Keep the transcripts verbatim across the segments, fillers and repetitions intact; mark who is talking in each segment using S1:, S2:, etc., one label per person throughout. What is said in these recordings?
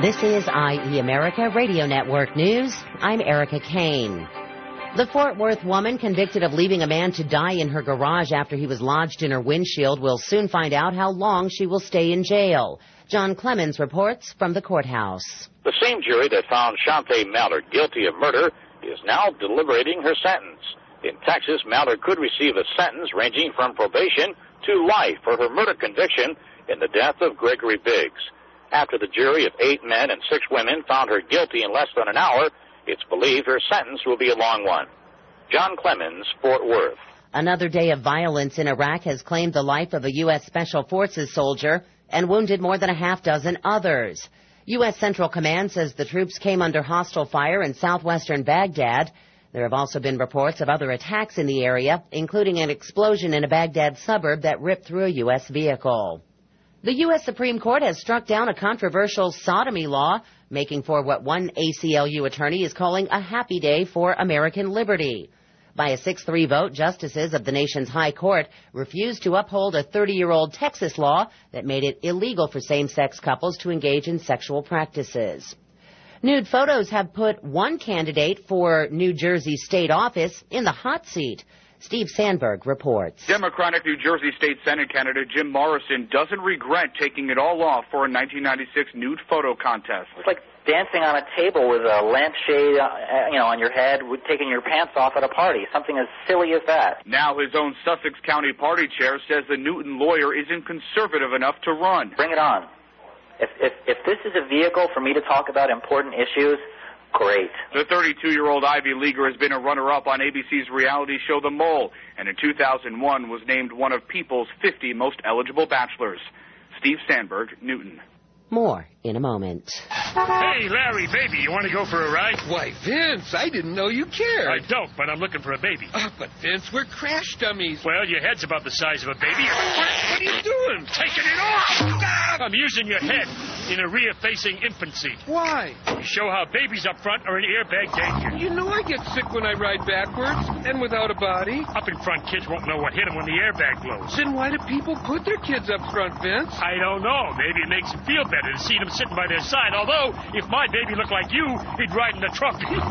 S1: This is I E America Radio Network News. I'm Erica Kane. The Fort Worth woman convicted of leaving a man to die in her garage after he was lodged in her windshield will soon find out how long she will stay in jail. John Clemens reports from the courthouse.
S2: The same jury that found Shante Mallard guilty of murder is now deliberating her sentence. In Texas, Mallard could receive a sentence ranging from probation to life for her murder conviction in the death of Gregory Biggs. After the jury of eight men and six women found her guilty in less than an hour, it's believed her sentence will be a long one. John Clemens, Fort Worth.
S1: Another day of violence in Iraq has claimed the life of a U S Special Forces soldier and wounded more than a half dozen others. U S Central Command says the troops came under hostile fire in southwestern Baghdad. There have also been reports of other attacks in the area, including an explosion in a Baghdad suburb that ripped through a U S vehicle. The U S Supreme Court has struck down a controversial sodomy law, making for what one A C L U attorney is calling a happy day for American liberty. By a six three vote, justices of the nation's high court refused to uphold a thirty-year-old Texas law that made it illegal for same-sex couples to engage in sexual practices. Nude photos have put one candidate for New Jersey state office in the hot seat. Steve Sandberg reports.
S3: Democratic New Jersey State Senate candidate Jim Morrison doesn't regret taking it all off for a nineteen ninety-six nude photo contest.
S4: It's like dancing on a table with a lampshade, uh, you know, on your head, with taking your pants off at a party. Something as silly as that.
S3: Now his own Sussex County party chair says the Newton lawyer isn't conservative enough to run.
S4: Bring it on. If if if this is a vehicle for me to talk about important issues, great.
S3: The thirty-two-year-old Ivy Leaguer has been a runner-up on A B C's reality show The Mole, and in two thousand one was named one of People's fifty most eligible bachelors. Steve Sandberg, Newton.
S1: More in a moment.
S5: Hey, Larry, baby, you want to go for a ride?
S6: Why, Vince, I didn't know you cared.
S5: I don't, but I'm looking for a baby.
S6: Oh, but Vince, we're crash dummies.
S5: Well, your head's about the size of a baby. What, what are you doing? Taking it off! Stop! I'm using your head in a rear-facing infant seat.
S6: Why?
S5: To show how babies up front are in airbag danger.
S6: You know I get sick when I ride backwards and without a body.
S5: Up in front, kids won't know what hit them when the airbag blows.
S6: Then why do people put their kids up front, Vince?
S5: I don't know. Maybe it makes them feel better to see them sitting by their side. Although, if my baby looked like you, he'd ride in the trunk.
S6: And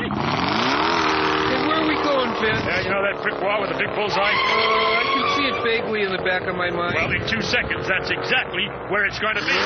S6: where are we going, Vince?
S5: Yeah, you know that brick wall with the big bullseye?
S6: Uh, I can see it vaguely in the back of my mind.
S5: Well, in two seconds, that's exactly where it's going to be.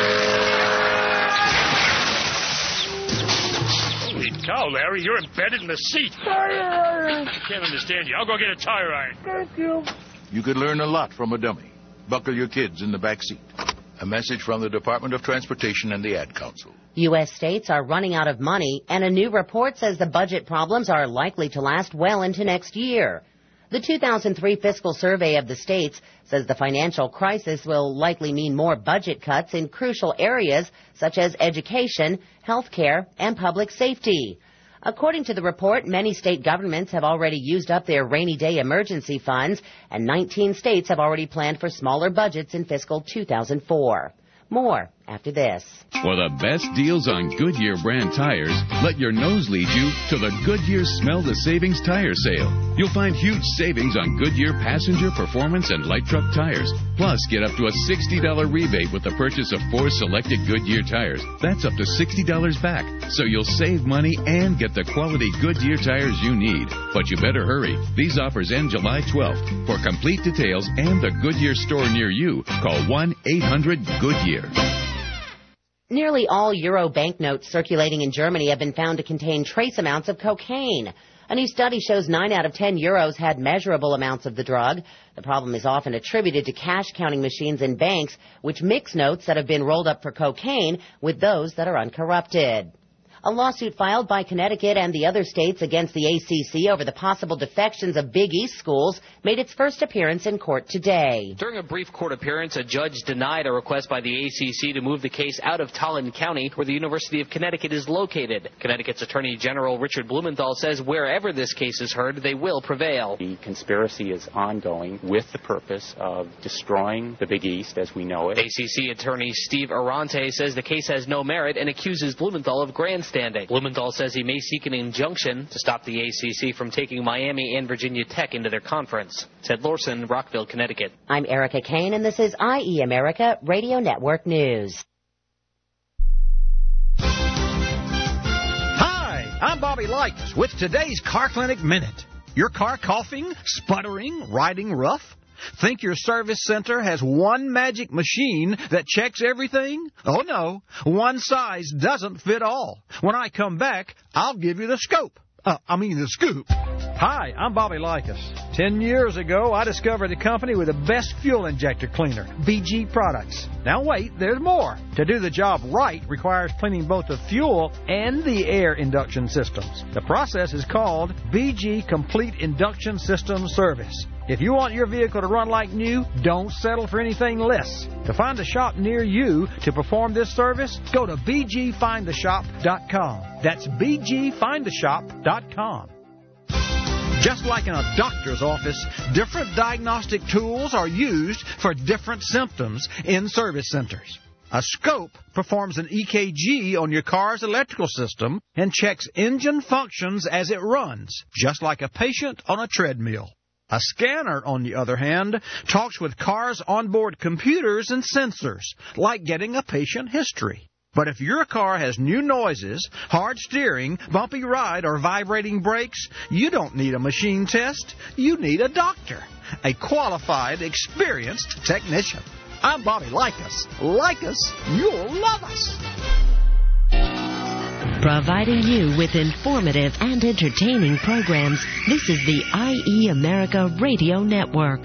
S5: Holy cow, Larry, you're embedded in the seat. I can't understand you. I'll go get a tire iron.
S6: Thank you.
S7: You could learn a lot from a dummy. Buckle your kids in the back seat. A message from the Department of Transportation and the Ad Council.
S1: U S states are running out of money, and a new report says the budget problems are likely to last well into next year. The two thousand three fiscal survey of the states says the financial crisis will likely mean more budget cuts in crucial areas such as education, health care, and public safety. According to the report, many state governments have already used up their rainy day emergency funds, and nineteen states have already planned for smaller budgets in fiscal two thousand four. More after this.
S8: For the best deals on Goodyear brand tires, let your nose lead you to the Goodyear Smell the Savings Tire Sale. You'll find huge savings on Goodyear passenger, performance, and light truck tires. Plus, get up to a sixty dollars rebate with the purchase of four selected Goodyear tires. That's up to sixty dollars back. So you'll save money and get the quality Goodyear tires you need. But you better hurry. These offers end July twelfth. For complete details and the Goodyear store near you, call one eight hundred Goodyear.
S1: Nearly all euro banknotes circulating in Germany have been found to contain trace amounts of cocaine. A new study shows nine out of ten euros had measurable amounts of the drug. The problem is often attributed to cash counting machines in banks, which mix notes that have been rolled up for cocaine with those that are uncorrupted. A lawsuit filed by Connecticut and the other states against the A C C over the possible defections of Big East schools made its first appearance in court today.
S9: During a brief court appearance, a judge denied a request by the A C C to move the case out of Tolland County, where the University of Connecticut is located. Connecticut's Attorney General Richard Blumenthal says wherever this case is heard, they will prevail.
S10: The conspiracy is ongoing with the purpose of destroying the Big East as we know it.
S9: A C C Attorney Steve Arante says the case has no merit and accuses Blumenthal of grandstanding. Blumenthal says he may seek an injunction to stop the A C C from taking Miami and Virginia Tech into their conference. Ted Lorson, Rockville, Connecticut.
S1: I'm Erica Kane, and this is I E America Radio Network News.
S11: I'm Bobby Likas with today's Car Clinic Minute. Your car coughing, sputtering, riding rough? Think your service center has one magic machine that checks everything? Oh, no. One size doesn't fit all. When I come back, I'll give you the scope. Uh, I mean the scoop. Hi, I'm Bobby Likas. Ten years ago, I discovered a company with the best fuel injector cleaner, B G Products. Now wait, there's more. To do the job right requires cleaning both the fuel and the air induction systems. The process is called B G Complete Induction System Service. If you want your vehicle to run like new, don't settle for anything less. To find a shop near you to perform this service, go to b g find the shop dot com. That's b g find the shop dot com. Just like in a doctor's office, different diagnostic tools are used for different symptoms in service centers. A scope performs an E K G on your car's electrical system and checks engine functions as it runs, just like a patient on a treadmill. A scanner, on the other hand, talks with cars' onboard computers and sensors, like getting a patient history. But if your car has new noises, hard steering, bumpy ride, or vibrating brakes, you don't need a machine test. You need a doctor, a qualified, experienced technician. I'm Bobby Likas. Like us, you'll love us.
S12: Providing you with informative and entertaining programs, this is the I E America Radio Network.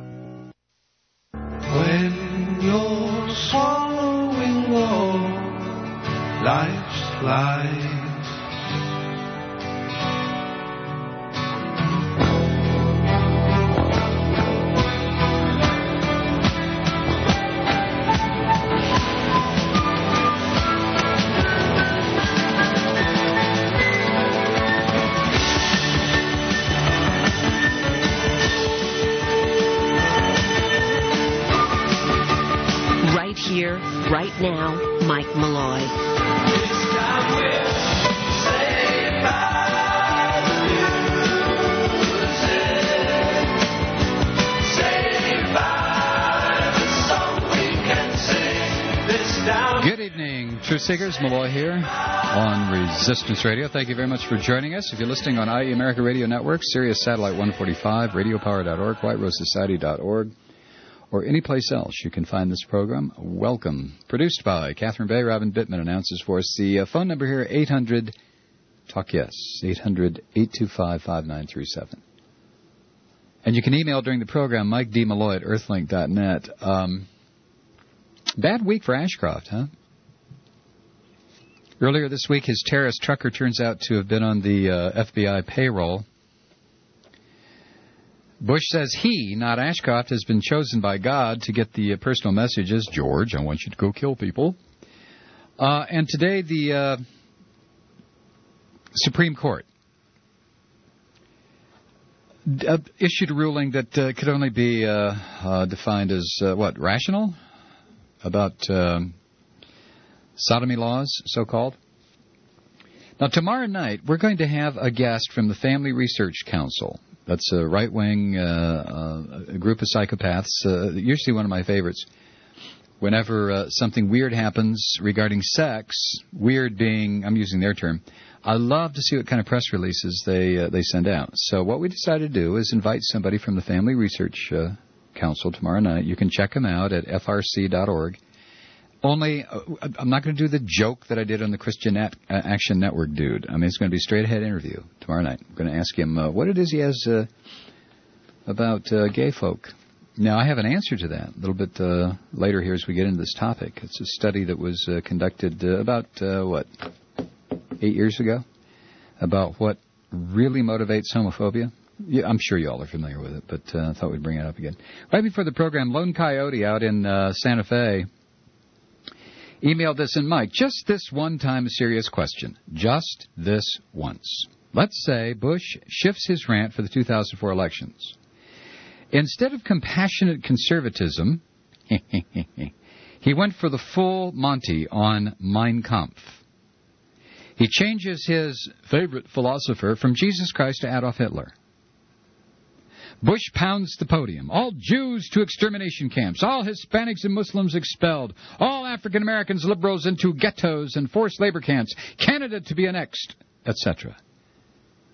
S13: When you're swallowing all life's lies,
S12: Here, right now, Mike Malloy.
S14: Good evening, Truth Seekers. Malloy here on Resistance Radio. Thank you very much for joining us. If you're listening on I E America Radio Network, Sirius Satellite one forty-five, radio power dot org, white rose society dot org, or any place else you can find this program, welcome. Produced by Catherine Bay. Robin Bittman announces for us. The uh, phone number here, eight hundred talk yes, eight hundred, eight two five, five nine three seven. And you can email during the program, Mike D. Malloy at earthlink dot net. Um, bad week for Ashcroft, huh? Earlier this week, his terrorist trucker turns out to have been on the uh, F B I payroll. Bush says he, not Ashcroft, has been chosen by God to get the uh, personal messages. George, I want you to go kill people. Uh, and today, the uh, Supreme Court uh, issued a ruling that uh, could only be uh, uh, defined as, uh, what, rational? About um, sodomy laws, so-called. Now, tomorrow night, we're going to have a guest from the Family Research Council. That's a right-wing uh, uh, group of psychopaths, uh, usually one of my favorites. Whenever uh, something weird happens regarding sex, weird being, I'm using their term, I love to see what kind of press releases they uh, they send out. So what we decided to do is invite somebody from the Family Research uh, Council tomorrow night. You can check them out at f r c dot org. Only, uh, I'm not going to do the joke that I did on the Christian At- uh, Action Network dude. I mean, it's going to be a straight-ahead interview tomorrow night. I'm going to ask him uh, what it is he has uh, about uh, gay folk. Now, I have an answer to that a little bit uh, later here as we get into this topic. It's a study that was uh, conducted uh, about, uh, what, eight years ago, about what really motivates homophobia. Yeah, I'm sure you all are familiar with it, but uh, I thought we'd bring it up again. Right before the program, Lone Coyote out in uh, Santa Fe emailed us, and Mike, just this one time a serious question. Just this once. Let's say Bush shifts his rant for the two thousand four elections. Instead of compassionate conservatism, he went for the full Monty on Mein Kampf. He changes his favorite philosopher from Jesus Christ to Adolf Hitler. Bush pounds the podium. All Jews to extermination camps. All Hispanics and Muslims expelled. All African Americans liberals into ghettos and forced labor camps. Canada to be annexed, et cetera.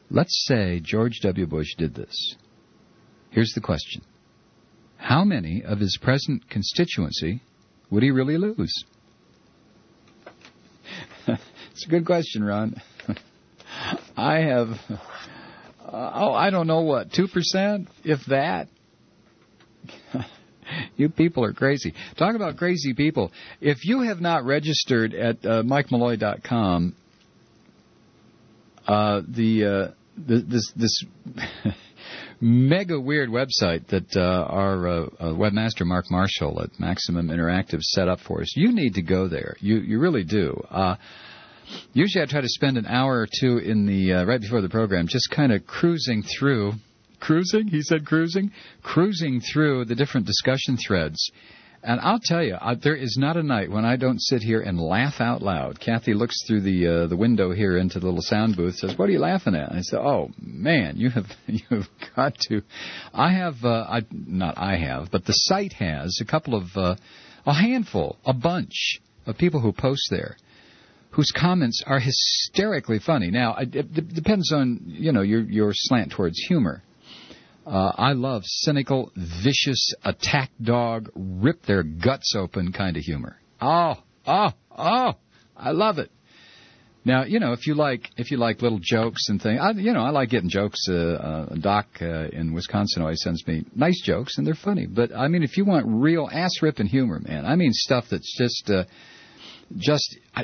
S14: Let's say George W. Bush did this. Here's the question. How many of his present constituency would he really lose? It's a good question, Ron. I have, uh, oh, I don't know what, two percent, if that. You people are crazy. Talk about crazy people. If you have not registered at uh, mike malloy dot com, uh, the, uh, the this this mega weird website that uh, our uh, uh, webmaster Mark Marshall at Maximum Interactive set up for us, you need to go there. You you really do. Uh, usually I try to spend an hour or two in the uh, right before the program just kind of cruising through. Cruising? He said cruising? Cruising through the different discussion threads. And I'll tell you, uh, there is not a night when I don't sit here and laugh out loud. Kathy looks through the uh, the window here into the little sound booth, says, "What are you laughing at?" And I say, "Oh, man, you have you have got to." I have, uh, I not I have, but the site has a couple of, uh, a handful, a bunch of people who post there, whose comments are hysterically funny. Now, it, it depends on, you know, your your slant towards humor. Uh, I love cynical, vicious, attack dog, rip their guts open kind of humor. Oh, oh, oh, I love it. Now, you know, if you like if you like little jokes and things, I, you know, I like getting jokes. Uh, uh, Doc uh, in Wisconsin always sends me nice jokes, and they're funny. But, I mean, if you want real ass-ripping humor, man, I mean stuff that's just, uh, just... I,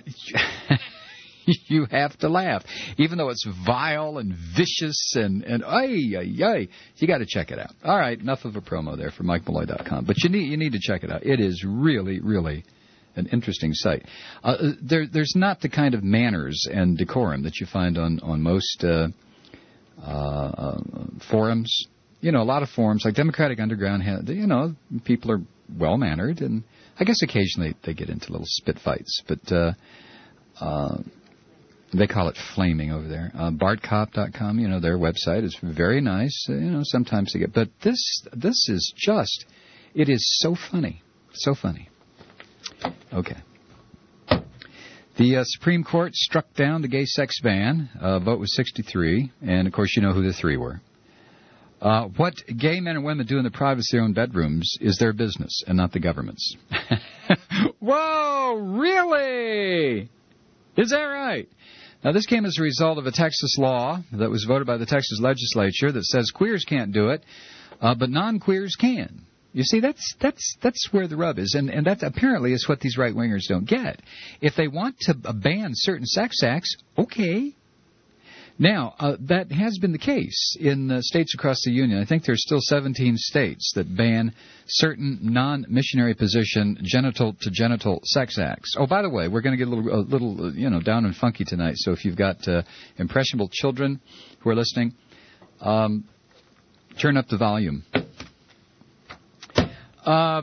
S14: you have to laugh, even though it's vile and vicious and, and ay, ay, ay. You got to check it out. All right, enough of a promo there for mike malloy dot com. But you need you need to check it out. It is really, really an interesting site. Uh, there, there's not the kind of manners and decorum that you find on, on most uh, uh, forums. You know, a lot of forums, like Democratic Underground, have, you know, people are well-mannered, and I guess occasionally they get into little spit fights. But... Uh, uh, They call it flaming over there. Uh, bart cop dot com, you know, their website is very nice. Uh, you know, sometimes they get... But this this is just... It is so funny. So funny. Okay. The uh, Supreme Court struck down the gay sex ban. Uh, vote was sixty-three. And, of course, you know who the three were. Uh, what gay men and women do in the privacy of their own bedrooms is their business and not the government's. Whoa! Really? Is that right? Now, this came as a result of a Texas law that was voted by the Texas legislature that says queers can't do it, uh, but non-queers can. You see, that's that's that's where the rub is, and, and that apparently is what these right-wingers don't get. If they want to ban certain sex acts, okay. Now, uh, that has been the case in uh, states across the Union. I think there's still seventeen states that ban certain non-missionary position genital-to-genital sex acts. Oh, by the way, we're going to get a little, a little, uh, you know, down and funky tonight. So if you've got uh, impressionable children who are listening, um, turn up the volume. Uh,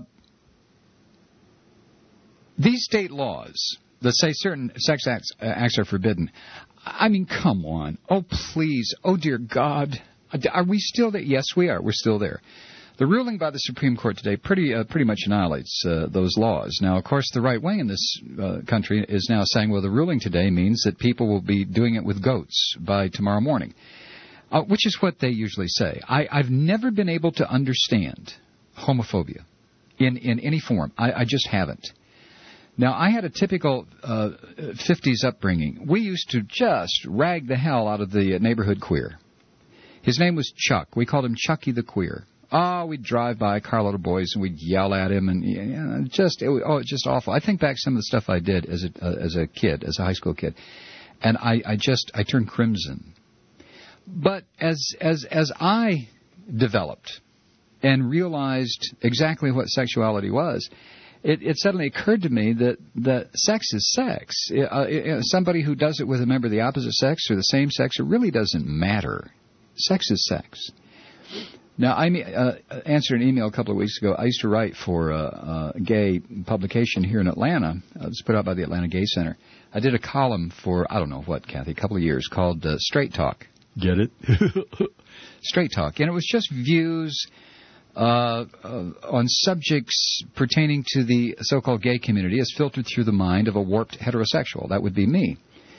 S14: these state laws that say certain sex acts, uh, acts are forbidden. I mean, come on. Oh, please. Oh, dear God. Are we still there? Yes, we are. We're still there. The ruling by the Supreme Court today pretty uh, pretty much annihilates uh, those laws. Now, of course, the right wing in this uh, country is now saying, well, the ruling today means that people will be doing it with goats by tomorrow morning, uh, which is what they usually say. I, I've never been able to understand homophobia in, in any form. I, I just haven't. Now, I had a typical uh, fifties upbringing. We used to just rag the hell out of the neighborhood queer. His name was Chuck. We called him Chucky the Queer. Oh, we'd drive by a carload of boys and we'd yell at him, and you know, just it was, oh, it's just awful. I think back some of the stuff I did as a uh, as a kid, as a high school kid, and I, I just I turned crimson. But as as as I developed and realized exactly what sexuality was, It, it suddenly occurred to me that, that sex is sex. Uh, it, somebody who does it with a member of the opposite sex or the same sex, it really doesn't matter. Sex is sex. Now, I uh, answered an email a couple of weeks ago. I used to write for a, a gay publication here in Atlanta. It was put out by the Atlanta Gay Center. I did a column for, I don't know what, Kathy, a couple of years called uh, Straight Talk. Get it? Straight Talk. And it was just views... Uh, uh, on subjects pertaining to the so-called gay community as filtered through the mind of a warped heterosexual. That would be me.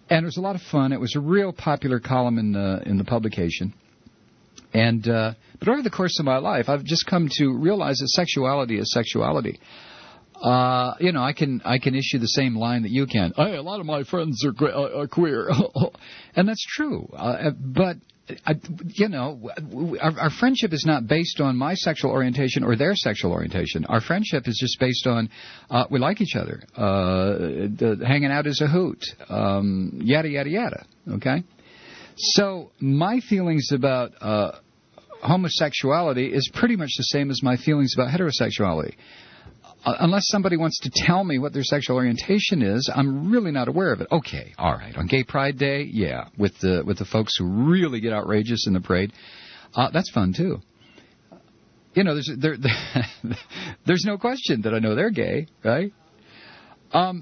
S14: And it was a lot of fun. It was a real popular column in the, in the publication. And uh, but over the course of my life, I've just come to realize that sexuality is sexuality. Uh, you know, I can I can issue the same line that you can. Hey, a lot of my friends are, que- uh, are queer, and that's true. Uh, but I, you know, our, our friendship is not based on my sexual orientation or their sexual orientation. Our friendship is just based on uh, we like each other. Uh, the, hanging out is a hoot. Um, yada yada yada. Okay. So my feelings about uh, homosexuality is pretty much the same as my feelings about heterosexuality. Uh, unless somebody wants to tell me what their sexual orientation is, I'm really not aware of it. Okay, all right. On Gay Pride Day, yeah, with the with the folks who really get outrageous in the parade, uh, that's fun too. You know, there's there, there's no question that I know they're gay, right? Um.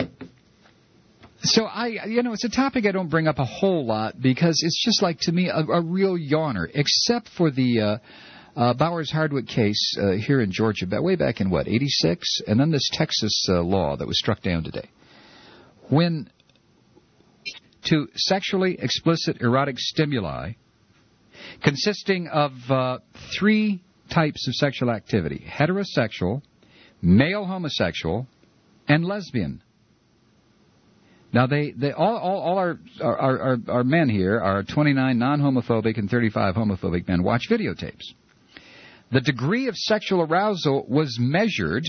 S14: So I, you know, it's a topic I don't bring up a whole lot because it's just like, to me, a, a real yawner, except for the uh, uh, Bowers-Hardwick case uh, here in Georgia, way back in, what, eighty-six? And then this Texas uh, law that was struck down today. When to sexually explicit erotic stimuli consisting of uh, three types of sexual activity: heterosexual, male homosexual, and lesbian. Now, they, they all, all, all our, our, our, our men here are twenty-nine non-homophobic and thirty-five homophobic men watch videotapes. The degree of sexual arousal was measured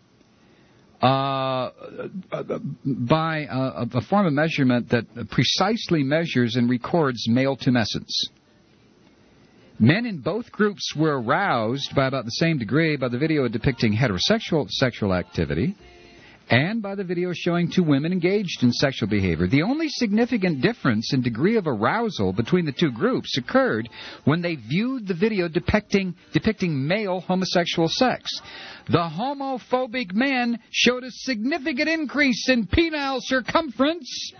S14: uh, by a, a form of measurement that precisely measures and records male tumescence. Men in both groups were aroused by about the same degree by the video depicting heterosexual sexual activity and by the video showing two women engaged in sexual behavior. The only significant difference in degree of arousal between the two groups occurred when they viewed the video depicting depicting male homosexual sex. The homophobic men showed a significant increase in penile circumference,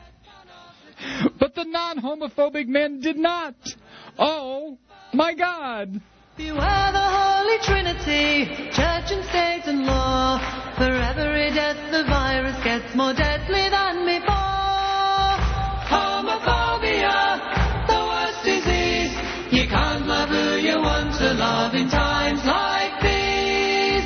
S14: but the non-homophobic men did not. Oh, my God.
S13: Beware the Holy Trinity, Church and State and law. For every death the virus gets more deadly than before. Homophobia, the worst disease. You can't love who you want to love in times like these.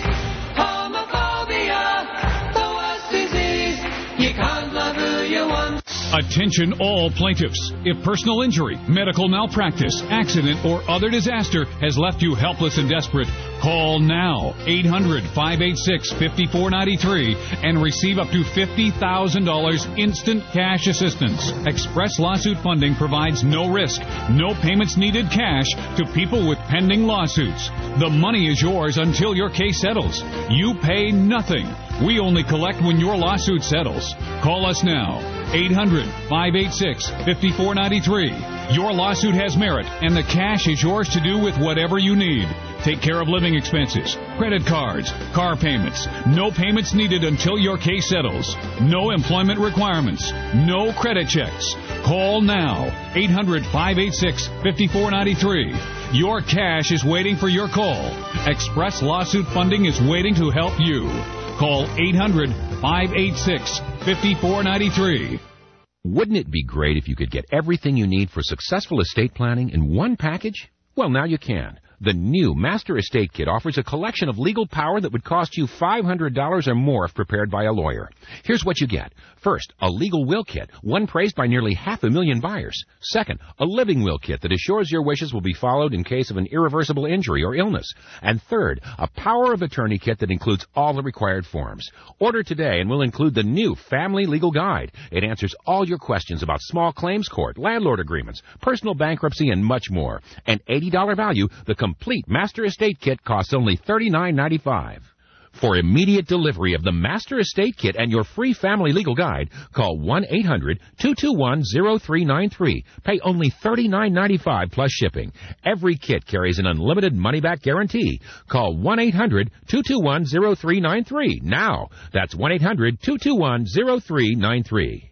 S13: Homophobia, the worst disease. You can't love who you want.
S15: Attention all plaintiffs. If personal injury, medical malpractice, accident, or other disaster has left you helpless and desperate, call now. eight hundred, five eight six, five four nine three and receive up to fifty thousand dollars instant cash assistance. Express Lawsuit Funding provides no risk, no payments needed cash to people with pending lawsuits. The money is yours until your case settles. You pay nothing. We only collect when your lawsuit settles. Call us now. eight hundred, five eight six, five four nine three. Your lawsuit has merit, and the cash is yours to do with whatever you need. Take care of living expenses, credit cards, car payments. No payments needed until your case settles. No employment requirements. No credit checks. Call now. eight hundred, five eight six, five four nine three. Your cash is waiting for your call. Express Lawsuit Funding is waiting to help you. Call eight hundred, five eight six, five four nine three.
S16: Wouldn't it be great if you could get everything you need for successful estate planning in one package? Well, now you can. The new Master Estate Kit offers a collection of legal power that would cost you five hundred dollars or more if prepared by a lawyer. Here's what you get. First, a legal will kit, one praised by nearly half a million buyers. Second, a living will kit that assures your wishes will be followed in case of an irreversible injury or illness. And third, a power of attorney kit that includes all the required forms. Order today and we'll include the new Family Legal Guide. It answers all your questions about small claims court, landlord agreements, personal bankruptcy, and much more. An eighty dollars value, the complete Master Estate Kit costs only thirty-nine ninety-five. For immediate delivery of the Master Estate Kit and your free Family Legal Guide, call one eight hundred, two two one, zero three nine three. Pay only thirty-nine ninety-five plus shipping. Every kit carries an unlimited money-back guarantee. Call one eight hundred, two two one, zero three nine three now. That's one eight hundred, two two one, zero three nine three.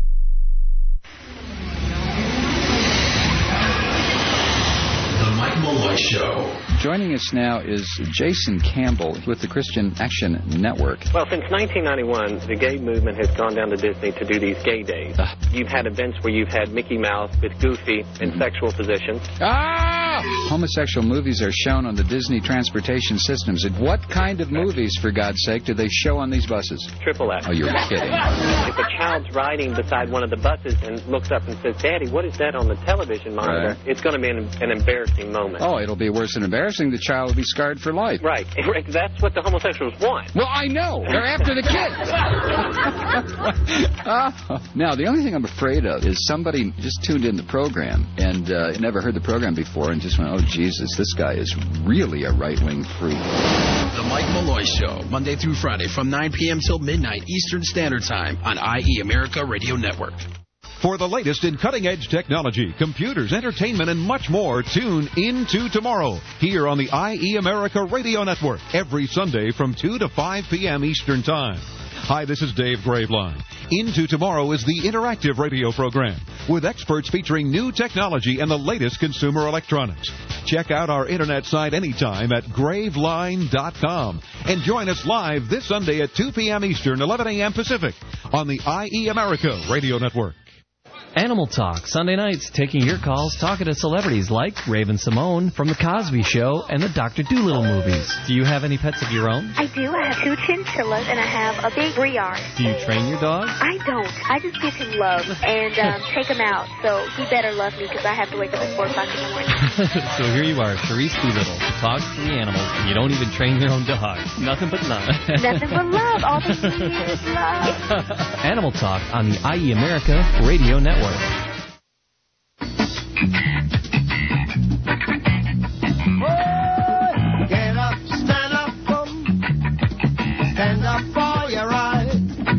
S17: The Mike Mullen Malloy Show.
S14: Joining us now is Jason Campbell with the Christian Action Network.
S18: Well, since nineteen ninety-one, the gay movement has gone down to Disney to do these gay days. You've had events where you've had Mickey Mouse with Goofy in mm-hmm. sexual positions.
S14: Ah! Homosexual movies are shown on the Disney transportation systems. And what kind of movies, for God's sake, do they show on these buses?
S18: Triple X.
S14: Oh, you're kidding.
S18: If a child's riding beside one of the buses and looks up and says, Daddy, what is that on the television monitor? Right. It's going to be an, an embarrassing moment.
S14: Oh, it'll be worse than embarrassing. The child will be scarred for life.
S18: Right. That's what the homosexuals want.
S14: Well, I know. They're after the kids. uh, now, the only thing I'm afraid of is somebody just tuned in the program and uh, never heard the program before and just went, oh, Jesus, this guy is really a right-wing freak.
S17: The Mike Malloy Show, Monday through Friday from nine p.m. till midnight Eastern Standard Time on I E America Radio Network.
S19: For the latest in cutting-edge technology, computers, entertainment, and much more, tune into tomorrow here on the I E America Radio Network every Sunday from two to five p.m. Eastern Time. Hi, this is Dave Graveline. Into Tomorrow is the interactive radio program with experts featuring new technology and the latest consumer electronics. Check out our internet site anytime at graveline dot com and join us live this Sunday at two p.m. Eastern, eleven a.m. Pacific on the I E America Radio Network.
S20: Animal Talk, Sunday nights, taking your calls, talking to celebrities like Raven Simone from The Cosby Show and the Doctor Dolittle movies. Do you have any pets of your own?
S21: I do. I have two chinchillas, and I have a big Briard.
S20: Do you train your dog?
S21: I don't. I just give him love and um, take him out, so he better love me because I have to wake up at four o'clock in the morning.
S20: So here you are, Therese Doolittle, who talks to the animals, and you don't even train your own dog. Nothing but love.
S21: Nothing but love. All they need is love.
S20: Animal Talk on the I E America Radio Network.
S22: Get up, stand up, stand up for your right.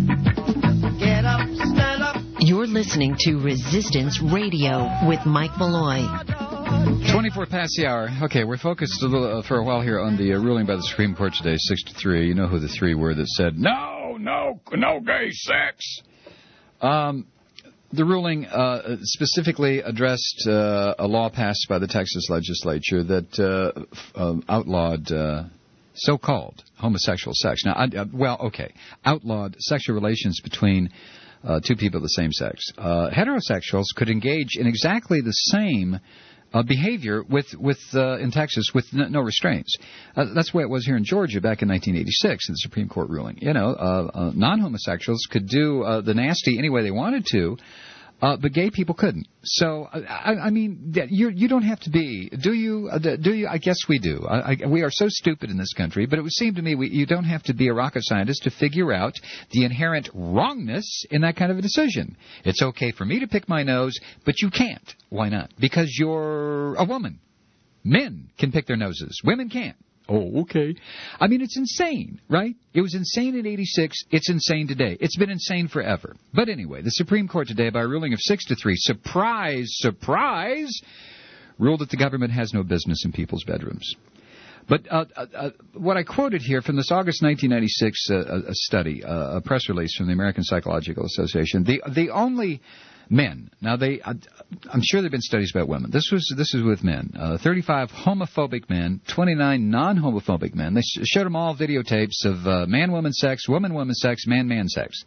S22: Get up, stand up.
S12: You're listening to Resistance Radio with Mike Malloy.
S14: twenty-four past the hour. Okay, we're focused a little, uh, for a while here on the uh, ruling by the Supreme Court today, six to three. You know who the three were that said, no, no, no gay sex. Um... The ruling uh, specifically addressed uh, a law passed by the Texas legislature that uh, f- uh, outlawed uh, so-called homosexual sex. Now, I, uh, well, okay, outlawed sexual relations between uh, two people of the same sex. Uh, heterosexuals could engage in exactly the same uh, behavior with, with uh, in Texas with n- no restraints. Uh, that's the way it was here in Georgia back in nineteen eighty-six in the Supreme Court ruling. You know, uh, uh, non-homosexuals could do uh, the nasty any way they wanted to, Uh, but gay people couldn't. So, I, I mean, you you don't have to be, do you? Uh, do you? I guess we do. I, I, we are so stupid in this country, but it would seem to me we, you don't have to be a rocket scientist to figure out the inherent wrongness in that kind of a decision. It's okay for me to pick my nose, but you can't. Why not? Because you're a woman. Men can pick their noses. Women can't. Oh, okay. I mean, it's insane, right? It was insane in eighty-six. It's insane today. It's been insane forever. But anyway, the Supreme Court today, by a ruling of six to three, surprise, surprise, ruled that the government has no business in people's bedrooms. But uh, uh, what I quoted here from this August nineteen ninety-six uh, a study, uh, a press release from the American Psychological Association, the the only men. Now, they, uh, I'm sure there have been studies about women. This was this is with men. Uh, thirty-five homophobic men, twenty-nine non-homophobic men. They sh- showed them all videotapes of uh, man-woman sex, woman-woman sex, man-man sex.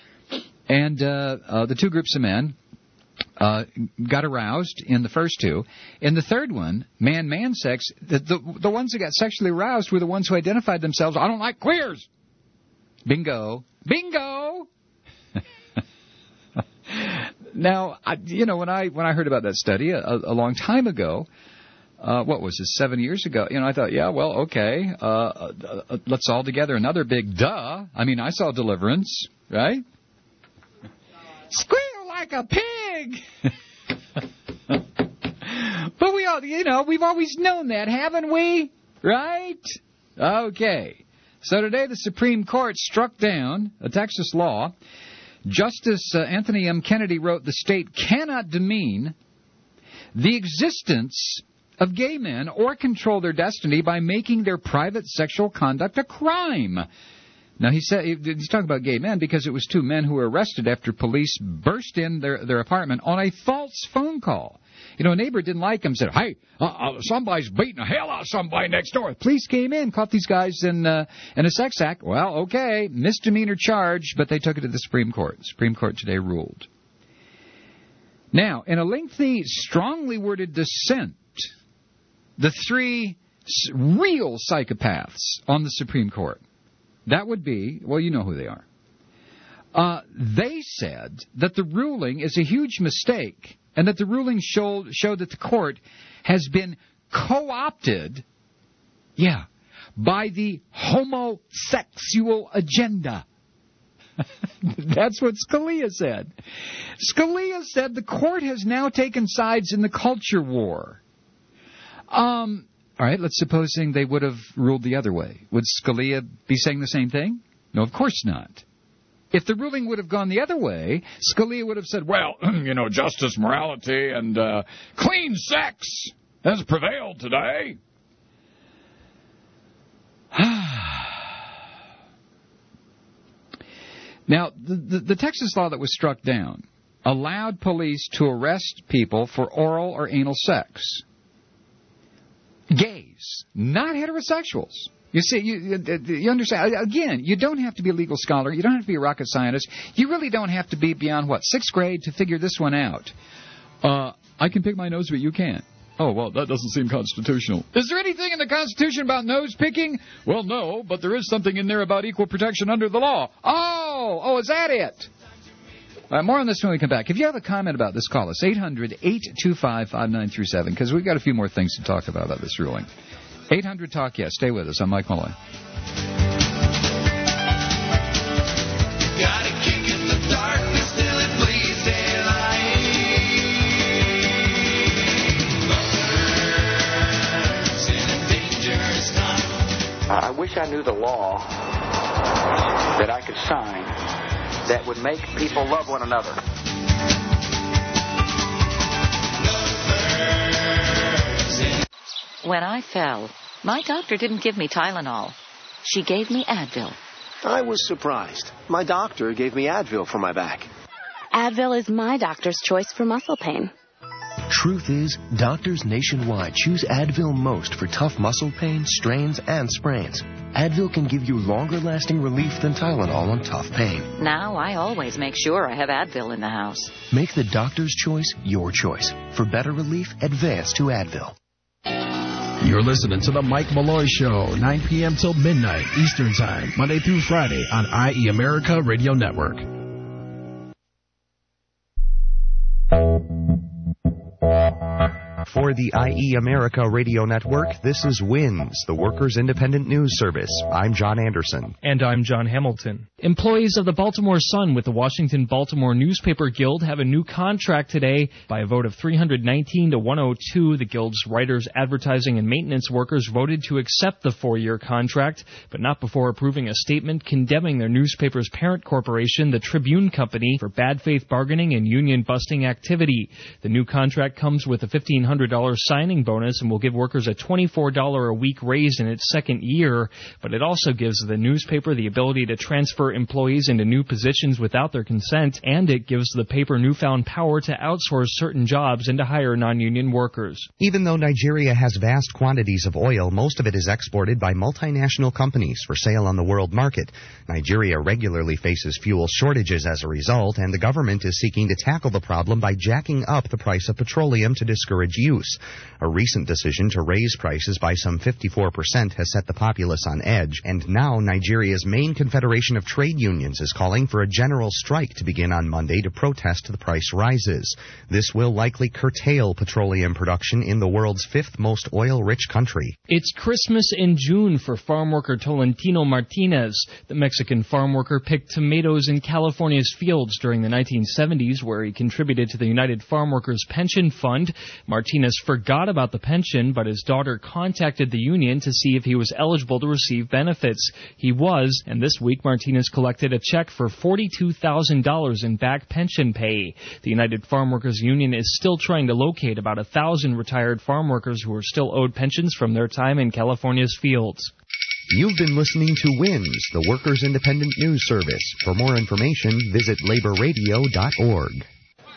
S14: And uh, uh, the two groups of men uh, got aroused in the first two. In the third one, man-man sex, the, the, the ones that got sexually aroused were the ones who identified themselves, I don't like queers. Bingo. Bingo! Now, I, you know, when I when I heard about that study a, a long time ago, uh, what was this, seven years ago, you know, I thought, yeah, well, okay, uh, uh, let's all together another big duh. I mean, I saw Deliverance, right? Squeal like a pig! But we all, you know, we've always known that, haven't we? Right? Okay. So today the Supreme Court struck down a Texas law. Justice uh, Anthony M. Kennedy wrote, the state cannot demean the existence of gay men or control their destiny by making their private sexual conduct a crime. Now, he said he's talking about gay men because it was two men who were arrested after police burst in their, their apartment on a false phone call. You know, a neighbor didn't like him, said, hey, uh, uh, somebody's beating the hell out of somebody next door. Police came in, caught these guys in, uh, in a sex act. Well, okay, misdemeanor charge, but they took it to the Supreme Court. Supreme Court today ruled. Now, in a lengthy, strongly worded dissent, the three real psychopaths on the Supreme Court, that would be, well, you know who they are. Uh, they said that the ruling is a huge mistake and that the ruling showed, showed that the court has been co-opted, yeah, by the homosexual agenda. That's what Scalia said. Scalia said the court has now taken sides in the culture war. Um, all right, let's supposing they would have ruled the other way. Would Scalia be saying the same thing? No, of course not. If the ruling would have gone the other way, Scalia would have said, well, you know, justice, morality, and uh, clean sex has prevailed today. Now, the, the, the Texas law that was struck down allowed police to arrest people for oral or anal sex. Gays, not heterosexuals. You see, you, you understand, again, you don't have to be a legal scholar. You don't have to be a rocket scientist. You really don't have to be beyond, what, sixth grade to figure this one out. Uh, I can pick my nose, but you can't. Oh, well, that doesn't seem constitutional. Is there anything in the Constitution about nose picking? Well, no, but there is something in there about equal protection under the law. Oh, oh, is that it? All right, more on this when we come back. If you have a comment about this, call us, eight hundred, eight two five, five nine three seven, because we've got a few more things to talk about about this ruling. eight hundred talk yes. Stay with us. I'm Mike Malloy.
S2: I wish I knew the law that I could sign that would make people love one another.
S4: When I fell, my doctor didn't give me Tylenol. She gave me Advil.
S23: I was surprised. My doctor gave me Advil for my back.
S21: Advil is my doctor's choice for muscle pain.
S24: Truth is, doctors nationwide choose Advil most for tough muscle pain, strains, and sprains. Advil can give you longer-lasting relief than Tylenol on tough pain.
S4: Now I always make sure I have Advil in the house.
S24: Make the doctor's choice your choice. For better relief, advance to Advil.
S17: You're listening to The Mike Malloy Show, nine p.m. till midnight Eastern Time, Monday through Friday on I E America Radio Network.
S25: For the I E America Radio Network, this is WINS, the Workers' Independent News Service. I'm John Anderson.
S26: And I'm John Hamilton. Employees of the Baltimore Sun with the Washington Baltimore Newspaper Guild have a new contract today. By a vote of three hundred nineteen to one hundred two, the Guild's writers, advertising, and maintenance workers voted to accept the four-year contract, but not before approving a statement condemning their newspaper's parent corporation, the Tribune Company, for bad faith bargaining and union-busting activity. The new contract comes with a fifteen hundred dollars signing bonus and will give workers a twenty-four dollars a week raise in its second year, but it also gives the newspaper the ability to transfer employees into new positions without their consent, and it gives the paper newfound power to outsource certain jobs and to hire non-union workers.
S25: Even though Nigeria has vast quantities of oil, most of it is exported by multinational companies for sale on the world market. Nigeria regularly faces fuel shortages as a result, and the government is seeking to tackle the problem by jacking up the price of petroleum to discourage use. A recent decision to raise prices by some fifty-four percent has set the populace on edge, and now Nigeria's main confederation of trade unions is calling for a general strike to begin on Monday to protest the price rises. This will likely curtail petroleum production in the world's fifth most oil-rich country.
S26: It's Christmas in June for farm worker Tolentino Martinez. The Mexican farm worker picked tomatoes in California's fields during the nineteen seventies, where he contributed to the United Farm Workers Pension Fund. Martinez forgot about the pension, but his daughter contacted the union to see if he was eligible to receive benefits. He was, and this week Martinez collected a check for forty-two thousand dollars in back pension pay. The United Farm Workers Union is still trying to locate about a thousand retired farm workers who are still owed pensions from their time in California's fields.
S25: You've been listening to WINS, the Workers' Independent News Service. For more information, visit labor radio dot org.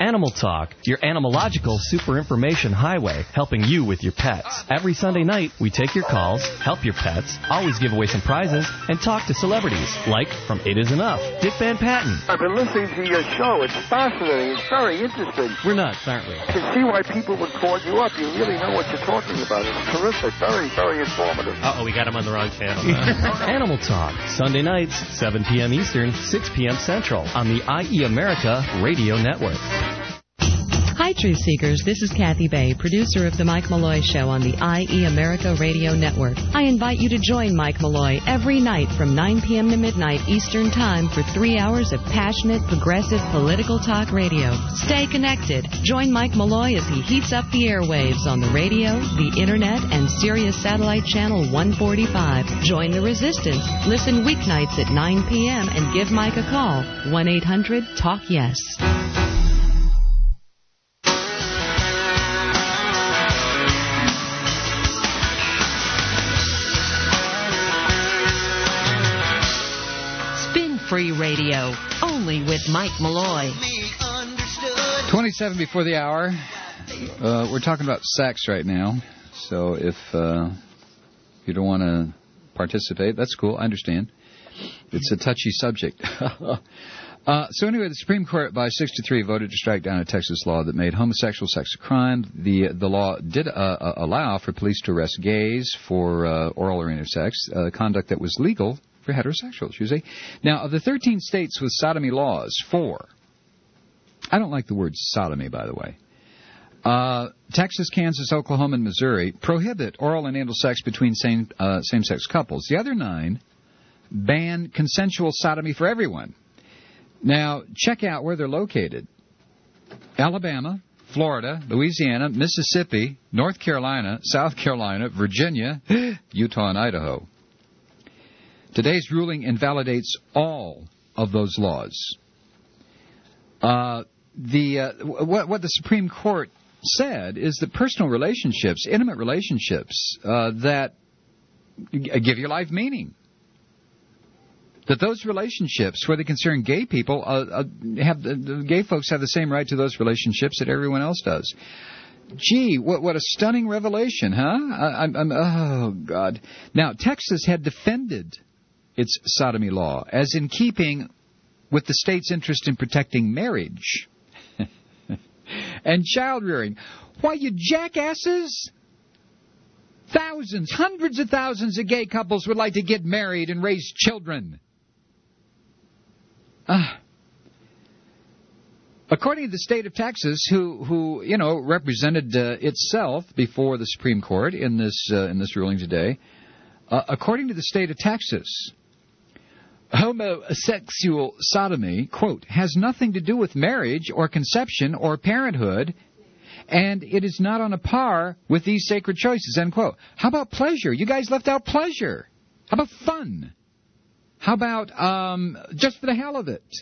S20: Animal Talk, your animalogical super information highway, helping you with your pets. Every Sunday night, we take your calls, help your pets, always give away some prizes, and talk to celebrities, like from It Is Enough, Dick Van Patten.
S3: I've been listening to your show. It's fascinating. It's very interesting.
S20: We're nuts, aren't we?
S3: I can see why people would call you up. You really know what you're talking about. It's terrific. Very, very informative.
S20: Uh-oh, we got him on the wrong channel. Animal Talk, Sunday nights, seven p.m. Eastern, six p.m. Central, on the I E America Radio Network.
S5: Hi, Truth Seekers. This is Kathy Bay, producer of The Mike Malloy Show on the I E America Radio Network. I invite you to join Mike Malloy every night from nine p.m. to midnight Eastern Time for three hours of passionate, progressive, political talk radio. Stay connected. Join Mike Malloy as he heats up the airwaves on the radio, the Internet, and Sirius Satellite Channel one forty-five. Join the resistance. Listen weeknights at nine p.m. and give Mike a call. one eight hundred talk yes.
S12: Free radio, only with Mike Malloy.
S14: twenty-seven before the hour. Uh, we're talking about sex right now. So if uh, you don't want to participate, that's cool. I understand. It's a touchy subject. uh, so anyway, the Supreme Court by six to three voted to strike down a Texas law that made homosexual sex a crime. The the law did uh, allow for police to arrest gays for uh, oral or anal sex, uh, conduct that was legal for heterosexuals, you see. Now, of the thirteen states with sodomy laws, four. I don't like the word sodomy, by the way. Uh, Texas, Kansas, Oklahoma, and Missouri prohibit oral and anal sex between same, uh, same-sex couples. The other nine ban consensual sodomy for everyone. Now, check out where they're located. Alabama, Florida, Louisiana, Mississippi, North Carolina, South Carolina, Virginia, Utah, and Idaho. Today's ruling invalidates all of those laws. Uh, the uh, what, what the Supreme Court said is that personal relationships, intimate relationships uh, that give your life meaning, that those relationships, where they concern gay people, uh, uh, have the, the gay folks have the same right to those relationships that everyone else does. Gee, what what a stunning revelation, huh? I, I'm, I'm, oh, God. Now, Texas had defended its sodomy law as in keeping with the state's interest in protecting marriage and child rearing. Why, you jackasses? Thousands, hundreds of thousands of gay couples would like to get married and raise children. Ah. According to the state of Texas, who, who you know, represented uh, itself before the Supreme Court in this uh, in this ruling today, uh, according to the state of Texas, homosexual sodomy, quote, has nothing to do with marriage or conception or parenthood, and it is not on a par with these sacred choices, end quote. How about pleasure? You guys left out pleasure. How about fun? How about um, just for the hell of it?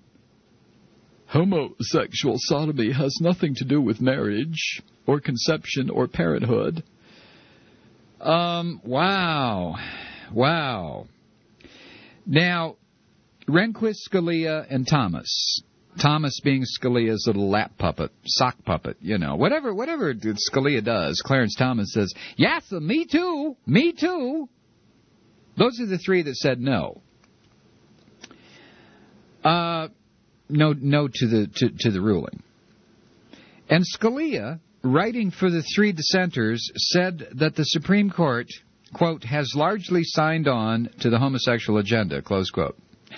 S14: Homosexual sodomy has nothing to do with marriage or conception or parenthood. Um, wow. Wow. Now, Rehnquist, Scalia, and Thomas. Thomas being Scalia's little lap puppet, sock puppet, you know. Whatever whatever Scalia does, Clarence Thomas says, yes, me too, me too. Those are the three that said no. Uh, no no to the to, to the ruling. And Scalia, writing for the three dissenters, said that the Supreme Court, quote, has largely signed on to the homosexual agenda, close quote.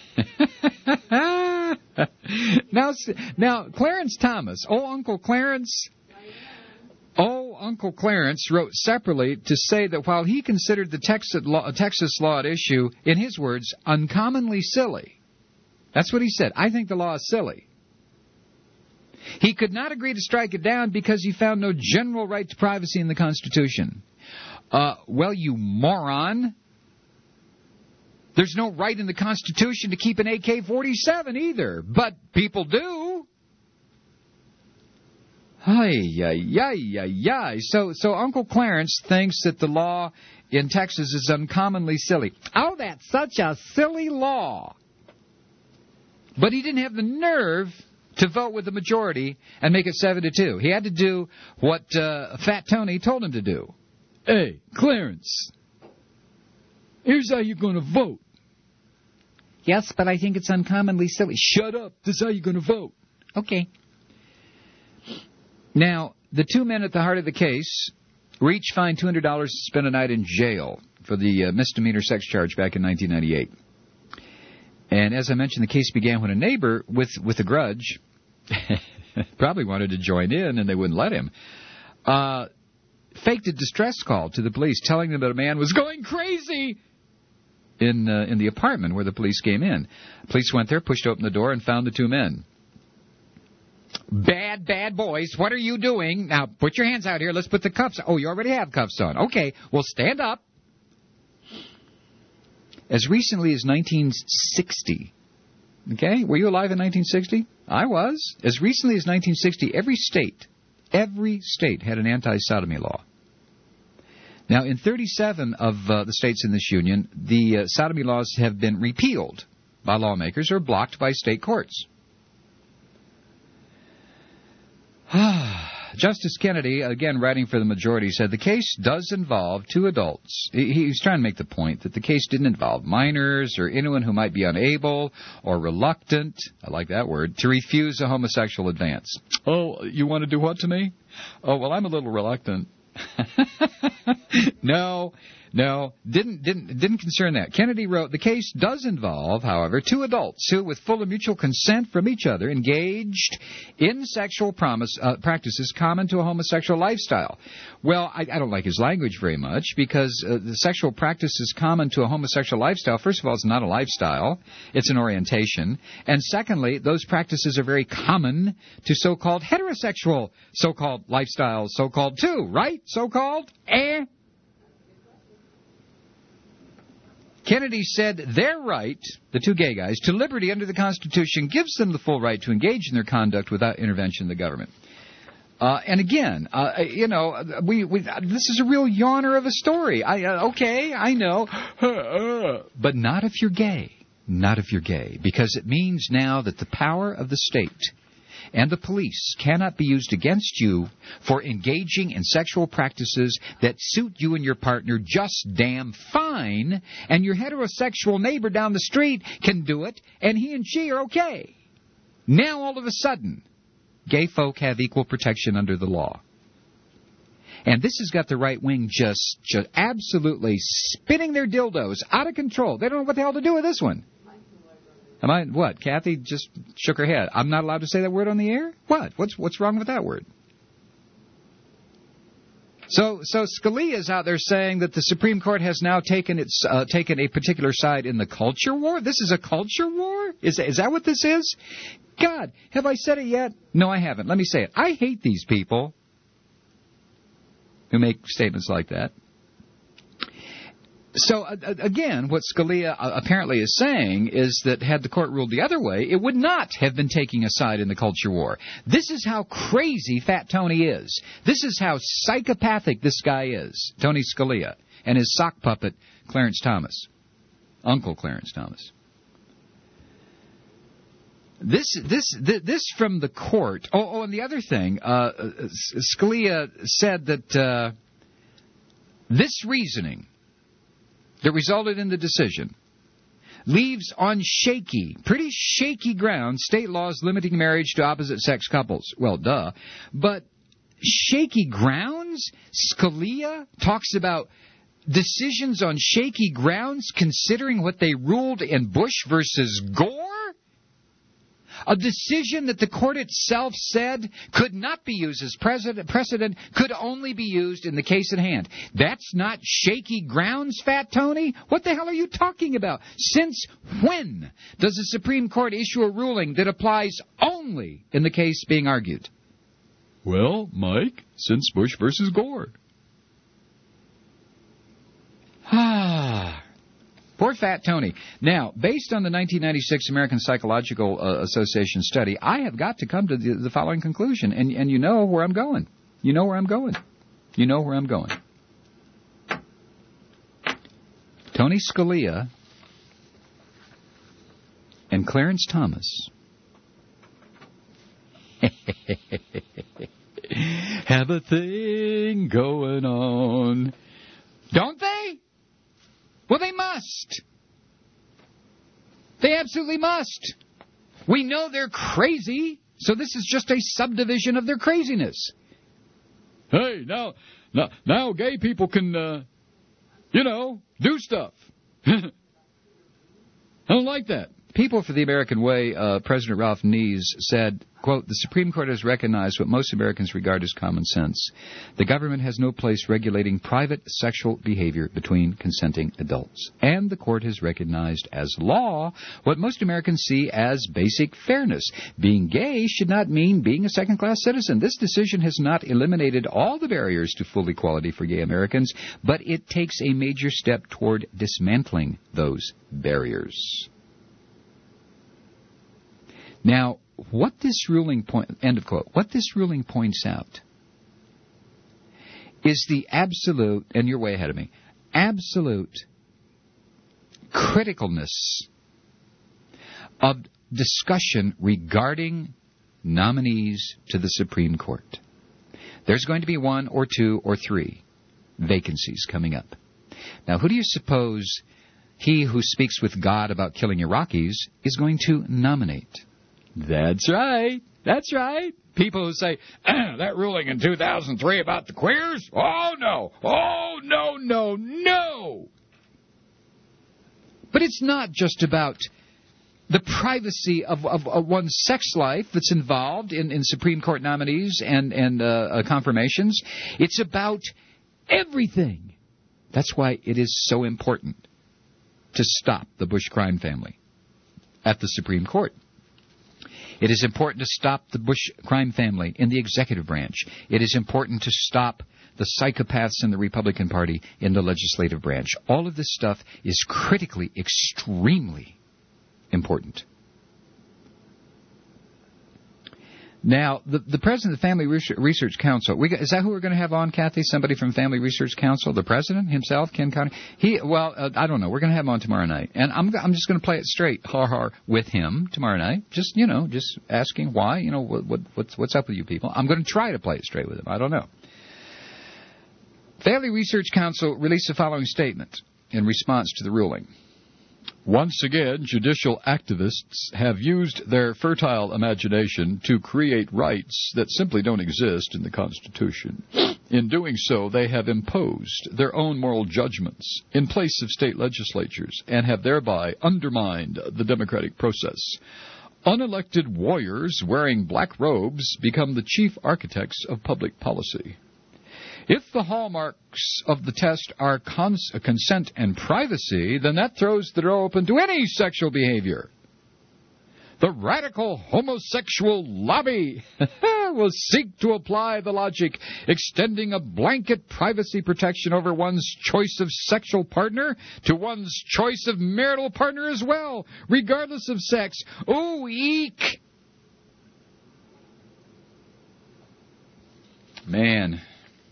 S14: now, now, Clarence Thomas, oh, Uncle Clarence, oh, Uncle Clarence wrote separately to say that while he considered the Texas law, Texas law at issue, in his words, uncommonly silly. That's what he said. I think the law is silly. He could not agree to strike it down because he found no general right to privacy in the Constitution. Uh, well, you moron. There's no right in the Constitution to keep an A K forty-seven either, but people do. Ay, ay, ay, ay, ay. So, so Uncle Clarence thinks that the law in Texas is uncommonly silly. Oh, that's such a silly law. But he didn't have the nerve to vote with the majority and make it seven to two. He had to do what uh, Fat Tony told him to do.
S1: Hey, Clarence, here's how you're going to vote.
S14: Yes, but I think it's uncommonly silly.
S1: Shut up. This is how you're going to vote.
S14: Okay. Now, the two men at the heart of the case were each fined two hundred dollars to spend a night in jail for the uh, misdemeanor sex charge back in nineteen ninety-eight. And as I mentioned, the case began when a neighbor with, with a grudge probably wanted to join in, and they wouldn't let him, uh, faked a distress call to the police telling them that a man was going crazy in uh, in the apartment where the police came in. Police went there, pushed open the door, and found the two men. Bad, bad boys, what are you doing? Now, put your hands out here. Let's put the cuffs on. Oh, you already have cuffs on. Okay, well, stand up. As recently as nineteen sixty, okay, were you alive in nineteen sixty? I was. As recently as nineteen sixty, every state, every state had an anti-sodomy law. Now, in thirty-seven of uh, the states in this union, the uh, sodomy laws have been repealed by lawmakers or blocked by state courts. Justice Kennedy, again writing for the majority, said the case does involve two adults. He, he was trying to make the point that the case didn't involve minors or anyone who might be unable or reluctant, I like that word, to refuse a homosexual advance. Oh, you want to do what to me? Oh, well, I'm a little reluctant. No, no, didn't didn't didn't concern that. Kennedy wrote, the case does involve, however, two adults who, with full and mutual consent from each other, engaged in sexual promise, uh, practices common to a homosexual lifestyle. Well, I, I don't like his language very much because uh, the sexual practices common to a homosexual lifestyle, first of all, it's not a lifestyle, it's an orientation. And secondly, those practices are very common to so-called heterosexual so-called lifestyles, so-called too, right? So-called? Eh? Kennedy said their right, the two gay guys, to liberty under the Constitution gives them the full right to engage in their conduct without intervention of the government. Uh, and again, uh, you know, we, we this is a real yawner of a story. I uh, okay, I know, but not if you're gay. Not if you're gay, because it means now that the power of the state and the police cannot be used against you for engaging in sexual practices that suit you and your partner just damn fine, and your heterosexual neighbor down the street can do it, and he and she are okay. Now, all of a sudden, gay folk have equal protection under the law. And this has got the right wing just, just absolutely spinning their dildos out of control. They don't know what the hell to do with this one. Am I, what? Kathy just shook her head. I'm not allowed to say that word on the air? What? What's what's wrong with that word? So so Scalia's out there saying that the Supreme Court has now taken its uh, taken a particular side in the culture war. This is a culture war? Is is that what this is? God, have I said it yet? No, I haven't. Let me say it. I hate these people who make statements like that. So, uh, again, what Scalia uh, apparently is saying is that had the court ruled the other way, it would not have been taking a side in the culture war. This is how crazy Fat Tony is. This is how psychopathic this guy is, Tony Scalia, and his sock puppet, Clarence Thomas, Uncle Clarence Thomas. This, this, this from the court. Oh, oh, and the other thing, uh, Scalia said that uh, this reasoning that resulted in the decision leaves on shaky, pretty shaky ground state laws limiting marriage to opposite-sex couples. Well, duh. But shaky grounds? Scalia talks about decisions on shaky grounds considering what they ruled in Bush versus Gore? A decision that the court itself said could not be used as precedent, could only be used in the case at hand. That's not shaky grounds, Fat Tony? What the hell are you talking about? Since when does the Supreme Court issue a ruling that applies only in the case being argued? Well, Mike, since Bush versus Gore. Ah. Poor Fat Tony. Now, based on the nineteen ninety-six American Psychological uh, Association study, I have got to come to the, the following conclusion, and, and you know where I'm going. You know where I'm going. You know where I'm going. Tony Scalia and Clarence Thomas
S1: Have a thing going on. Don't they? Well, they must. They absolutely must. We know they're crazy, so this is just a subdivision of their craziness. Hey, now, now, now gay people can, uh, you know, do stuff. I don't like that. People for the American Way, uh, President Ralph Nees said, quote, the Supreme Court has recognized what most Americans regard as common sense. The government has no place regulating private sexual behavior between consenting adults. And the court has recognized as law what most Americans see as basic fairness. Being gay should not mean being a second-class citizen. This decision has not eliminated all the barriers to full equality for gay Americans, but it takes a major step toward dismantling those barriers. Now, what this ruling point, end of quote, what this ruling points out is the absolute, and you're way ahead of me, absolute criticalness of discussion regarding nominees to the Supreme Court. There's going to be one or two or three vacancies coming up. Now, who do you suppose he who speaks with God about killing Iraqis is going to nominate? That's right. That's right. People who say, that ruling in two thousand three about the queers? Oh, no. Oh, no, no, no. But it's not just about the privacy of, of, of one's sex life that's involved in, in Supreme Court nominees and, and uh, uh, confirmations. It's about everything. That's why it is so important to stop the Bush crime family at the Supreme Court. It is important to stop the Bush crime family in the executive branch. It is important to stop the psychopaths in the Republican Party in the legislative branch. All of this stuff is critically, extremely important. Now, the, the president of the Family Research Council, we, is that who we're going to have on, Kathy? Somebody from Family Research Council? The president himself, Ken Connie? He, well, uh, I don't know. We're going to have him on tomorrow night. And I'm, I'm just going to play it straight, har har, with him tomorrow night. Just, you know, just asking why, you know, what, what, what's, what's up with you people. I'm going to try to play it straight with him. I don't know. Family Research Council released the following statement in response to the ruling. Once again, judicial activists have used their fertile imagination to create rights that simply don't exist in the Constitution. In doing so, they have imposed their own moral judgments in place of state legislatures and have thereby undermined the democratic process. Unelected warriors wearing black robes become the chief architects of public policy. If the hallmarks of the test are cons- consent and privacy, then that throws the door open to any sexual behavior. The radical homosexual lobby will seek to apply the logic, extending a blanket privacy protection over one's choice of sexual partner to one's choice of marital partner as well, regardless of sex. Ooh, eek! Man.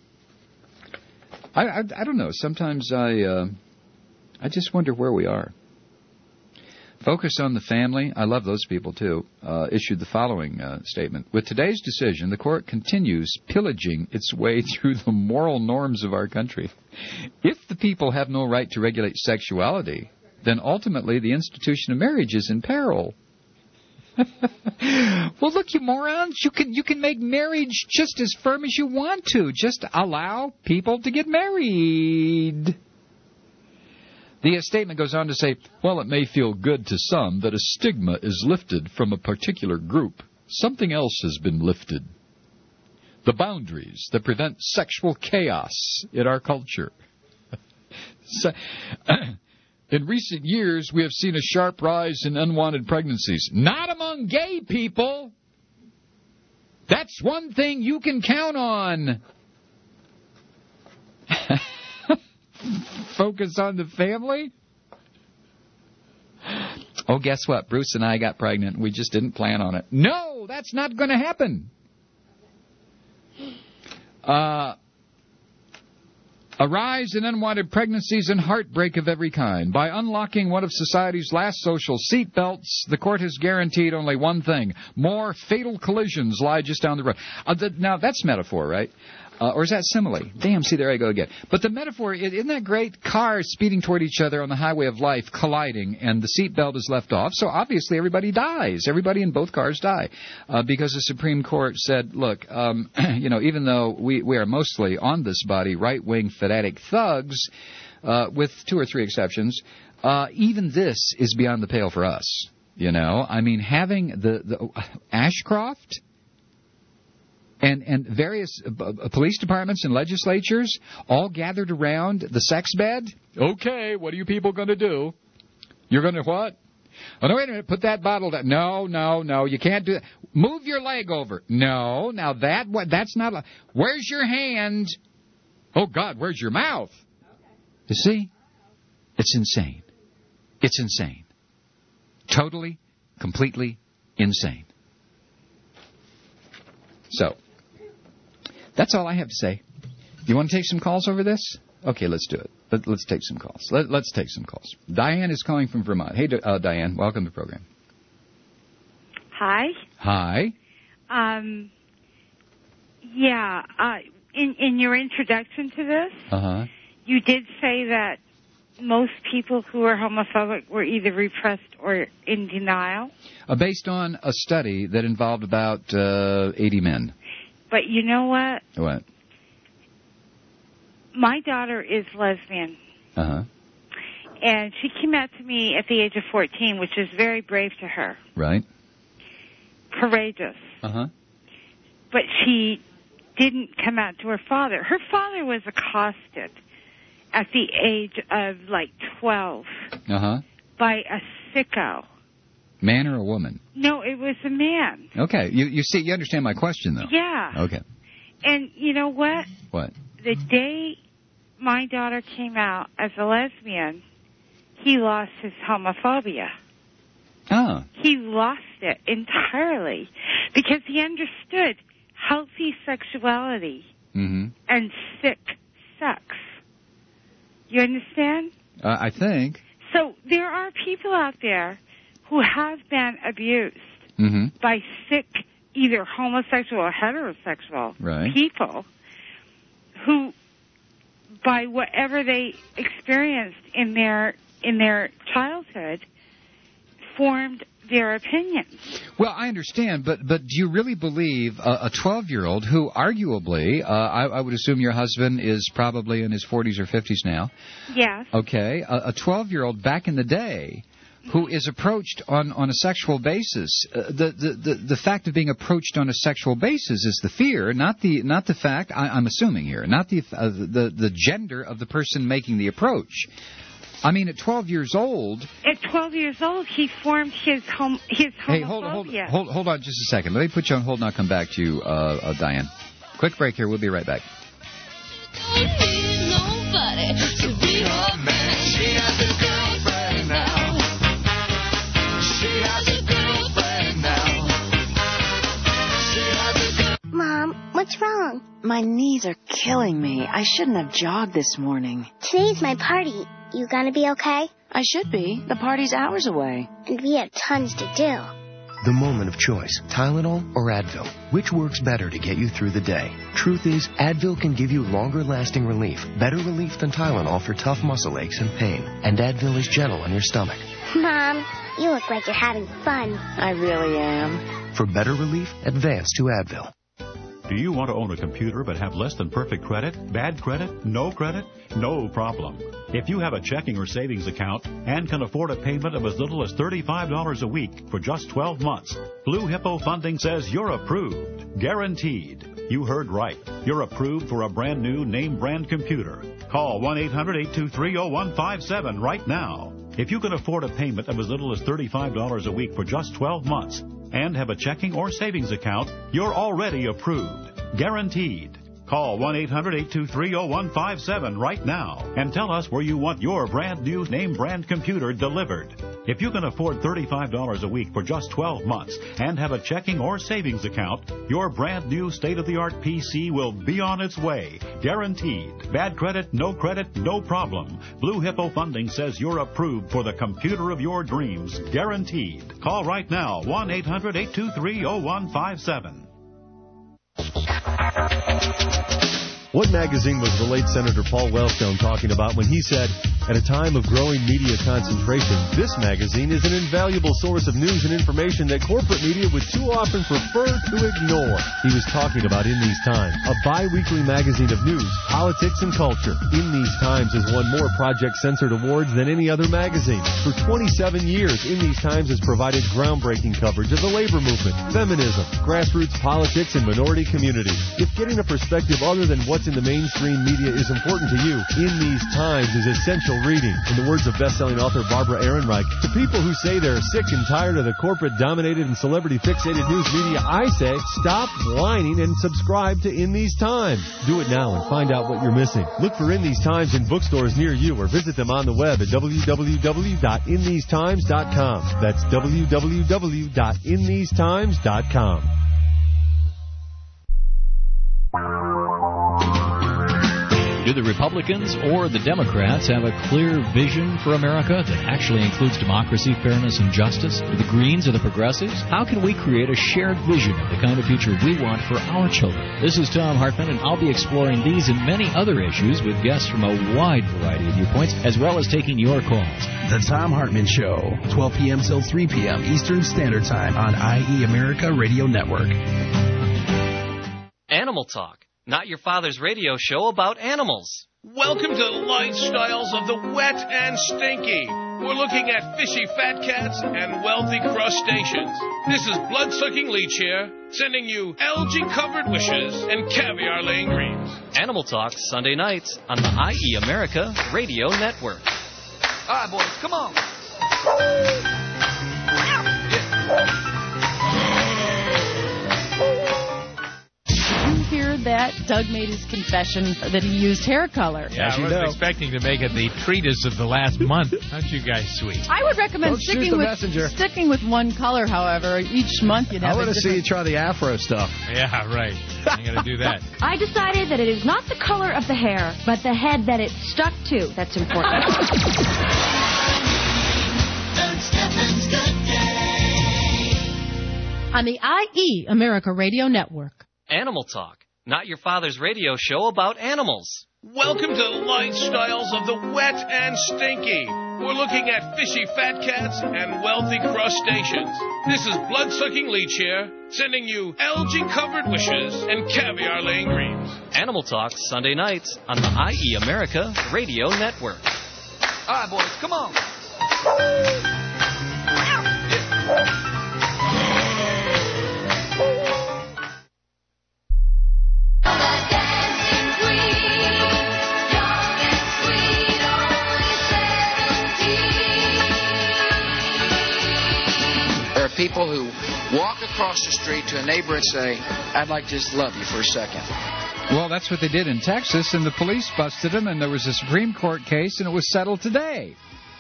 S1: I, I, I don't know. Sometimes I uh, I just wonder where we are. Focus on the Family, I love those people too, uh, issued the following uh, statement. With today's decision, the court continues pillaging its way through the moral norms of our country. If the people have no right to regulate sexuality, then ultimately the institution of marriage is in peril. Well, look, you morons, you can you can make marriage just as firm as you want to. Just allow people to get married. The statement goes on to say, while it may feel good to some that a stigma is lifted from a particular group, something else has been lifted. The boundaries that prevent sexual chaos in our culture. So, in recent years, we have seen a sharp rise in unwanted pregnancies. Not among gay people. That's one thing you can count on. Focus on the family? Oh, guess what? Bruce and I got pregnant. We just didn't plan on it. No, that's not going to happen. Uh, A rise in unwanted pregnancies and heartbreak of every kind. By unlocking one of society's last social seatbelts, the court has guaranteed only one thing. More fatal collisions lie just down the road. Uh, the, now, that's metaphor, right? Uh, or is that simile? Damn, see, there I go again. But the metaphor, isn't that great? Cars speeding toward each other on the highway of life, colliding, and the seatbelt is left off. So obviously everybody dies. Everybody in both cars die. Uh, because the Supreme Court said, look, um, you know, even though we, we are mostly on this body right-wing fanatic thugs, uh, with two or three exceptions, uh, even this is beyond the pale for us. You know, I mean, having the, the Ashcroft... And and various uh, police departments and legislatures all gathered around the sex bed. Okay, what are you people going to do? You're going to what? Oh, no, wait a minute. Put that bottle down. No, no, no. You can't do that. Move your leg over. No, now that what? That's not. A, where's your hand? Oh, God, where's your mouth? You see? It's insane. It's insane. Totally, completely insane. So... that's all I have to say. You want to take some calls over this? Okay, let's do it. Let, let's take some calls. Let, let's take some calls. Diane is calling from Vermont. Hey, uh, Diane, welcome to the program.
S6: Hi.
S1: Hi.
S6: Um. Yeah. Uh, in in your introduction to this,
S1: uh-huh.
S6: you did say that most people who are homophobic were either repressed or in denial.
S1: Uh, based on a study that involved about uh, eighty men.
S6: But you know what?
S1: What?
S6: My daughter is lesbian.
S1: Uh-huh.
S6: And she came out to me at the age of fourteen, which is very brave to her.
S1: Right.
S6: Courageous.
S1: Uh-huh.
S6: But she didn't come out to her father. Her father was accosted at the age of, like, twelve
S1: uh-huh.
S6: by a sicko.
S1: Man or a woman?
S6: No, it was a man.
S1: Okay. You you see, you understand my question, though.
S6: Yeah.
S1: Okay.
S6: And you know what?
S1: What?
S6: The day my daughter came out as a lesbian, he lost his homophobia.
S1: Oh.
S6: He lost it entirely because he understood healthy sexuality
S1: mm-hmm.
S6: and sick sex. You understand?
S1: Uh, I think.
S6: So there are people out there who have been abused
S1: mm-hmm.
S6: by sick, either homosexual or heterosexual
S1: right.
S6: people who, by whatever they experienced in their in their childhood, formed their opinions.
S1: Well, I understand, but but do you really believe a twelve-year-old who arguably, uh, I, I would assume your husband is probably in his forties or fifties now.
S6: Yes.
S1: Okay, a twelve-year-old back in the day who is approached on, on a sexual basis. Uh, the, the, the, the fact of being approached on a sexual basis is the fear, not the not the fact, I, I'm assuming here, not the, uh, the the gender of the person making the approach. I mean, at twelve years old...
S6: At twelve years old, he formed his hom- his homophobia.
S1: Hey, hold, hold, hold, hold on just a second. Let me put you on hold and I'll come back to you, uh, uh, Diane. Quick break here. We'll be right back.
S7: Mom, what's wrong?
S8: My knees are killing me. I shouldn't have jogged this morning.
S7: Today's my party. You gonna be okay?
S8: I should be. The party's hours away.
S7: And we have tons to do.
S24: The moment of choice, Tylenol or Advil. Which works better to get you through the day? Truth is, Advil can give you longer-lasting relief, better relief than Tylenol for tough muscle aches and pain. And Advil is gentle on your stomach.
S7: Mom, you look like you're having fun.
S8: I really am.
S24: For better relief, advance to Advil.
S9: Do you want to own a computer but have less than perfect credit? Bad credit? No credit? No problem. If you have a checking or savings account and can afford a payment of as little as thirty-five dollars a week for just twelve months, Blue Hippo Funding says you're approved. Guaranteed. You heard right. You're approved for a brand new name brand computer. Call one eight hundred eight two three oh one five seven right now. If you can afford a payment of as little as thirty-five dollars a week for just twelve months and have a checking or savings account, you're already approved. Guaranteed. Call one eight hundred eight two three oh one five seven right now and tell us where you want your brand new name brand computer delivered. If you can afford thirty-five dollars a week for just twelve months and have a checking or savings account, your brand new state-of-the-art P C will be on its way. Guaranteed. Bad credit, no credit, no problem. Blue Hippo Funding says you're approved for the computer of your dreams. Guaranteed. Call right now, one eight hundred eight two three oh one five seven.
S10: What magazine was the late Senator Paul Wellstone talking about when he said, at a time of growing media concentration, this magazine is an invaluable source of news and information that corporate media would too often prefer to ignore? He was talking about In These Times, a bi-weekly magazine of news, politics, and culture. In These Times has won more Project Censored awards than any other magazine. For twenty-seven years, In These Times has provided groundbreaking coverage of the labor movement, feminism, grassroots politics, and minority communities. If getting a perspective other than what's in the mainstream media is important to you, In These Times is essential reading. In the words of best-selling author Barbara Ehrenreich, to people who say they're sick and tired of the corporate-dominated and celebrity-fixated news media, I say, stop whining and subscribe to In These Times. Do it now and find out what you're missing. Look for In These Times in bookstores near you or visit them on the web at w w w dot in these times dot com. That's w w w dot in these times dot com.
S1: Do the Republicans or the Democrats have a clear vision for America that actually includes democracy, fairness, and justice? Do the Greens or the Progressives? How can we create a shared vision of the kind of future we want for our children? This is Tom Hartman, and I'll be exploring these and many other issues with guests from a wide variety of viewpoints, as well as taking your calls.
S17: The Tom Hartman Show, twelve p.m. till three p.m. Eastern Standard Time on I E America Radio Network.
S20: Animal Talk. Not your father's radio show about animals.
S11: Welcome to the lifestyles of the wet and stinky. We're looking at fishy fat cats and wealthy crustaceans. This is blood-sucking leech here, sending you algae-covered wishes and caviar-laying dreams.
S20: Animal Talk, Sunday nights on the I E America Radio Network.
S2: All right, boys, come on.
S13: Hear that Doug made his confession that he used hair color.
S15: Yeah, I was know. expecting to make it the treatise of the last month. Aren't you guys sweet?
S13: I would recommend
S15: Don't
S13: sticking with
S15: messenger.
S13: sticking with one color. However, each month you'd have.
S15: I want
S13: to
S15: see you try the Afro stuff. Yeah, right. I'm going to do that.
S16: I decided that it is not the color of the hair, but the head that it stuck to that's important.
S13: On the I E America Radio Network.
S20: Animal Talk. Not your father's radio show about animals.
S11: Welcome to the lifestyles of the wet and stinky. We're looking at fishy fat cats and wealthy crustaceans. This is blood-sucking leech here, sending you algae-covered wishes and caviar-laying dreams.
S20: Animal Talk, Sunday nights on the I E America Radio Network.
S2: All right, boys, come on. People who walk across the street to a neighbor and say, I'd like to just love you for a second.
S14: Well, that's what they did in Texas, and the police busted them, and there was a Supreme Court case, and it was settled today.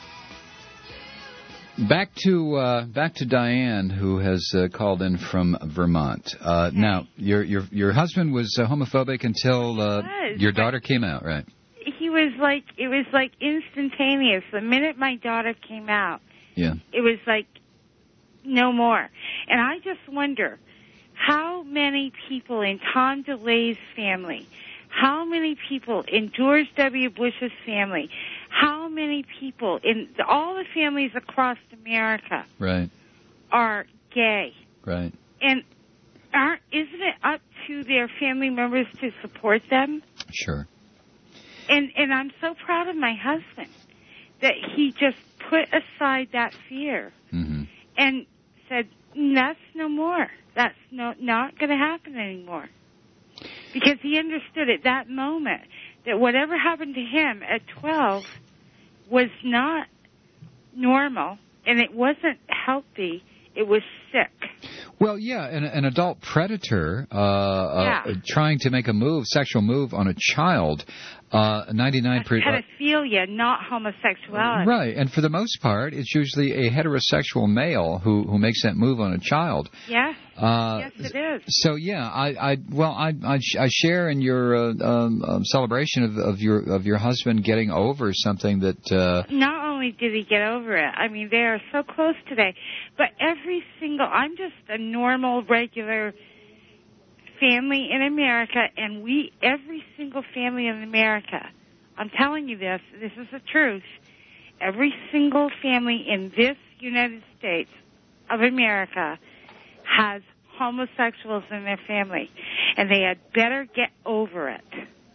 S14: Back to uh, back to Diane, who has uh, called in from Vermont. Uh, now, your your your husband was uh, homophobic until uh, your daughter came out, right?
S6: He was like, it was like instantaneous. The minute my daughter came out,
S14: yeah,
S6: it was like, no more. And I just wonder how many people in Tom DeLay's family, how many people in George W. Bush's family, how many people in all the families across America
S14: right.
S6: are gay.
S14: Right.
S6: And aren't, isn't it up to their family members to support them?
S14: Sure.
S6: And and I'm so proud of my husband that he just put aside that fear.
S14: Mm-hmm.
S6: And said, that's no more. That's no, not going to happen anymore. Because he understood at that moment that whatever happened to him at twelve was not normal, and it wasn't healthy. It was sick.
S14: Well, yeah, an, an adult predator uh,
S6: Yeah.
S14: uh, trying to make a move, sexual move on a child, uh, ninety-nine percent.
S6: Pedophilia, not homosexuality.
S14: Right, and for the most part, it's usually a heterosexual male who, who makes that move on a child.
S6: Yeah.
S14: Uh,
S6: yes, it is.
S14: So yeah, I, I well, I, I, I share in your uh, um, um, celebration of, of your of your husband getting over something that. Uh,
S6: Not only did he get over it, I mean, they are so close today. But every single, I'm just a normal, regular family in America, and we, every single family in America, I'm telling you this, this is the truth. Every single family in this United States of America has homosexuals in their family, and they had better get over it.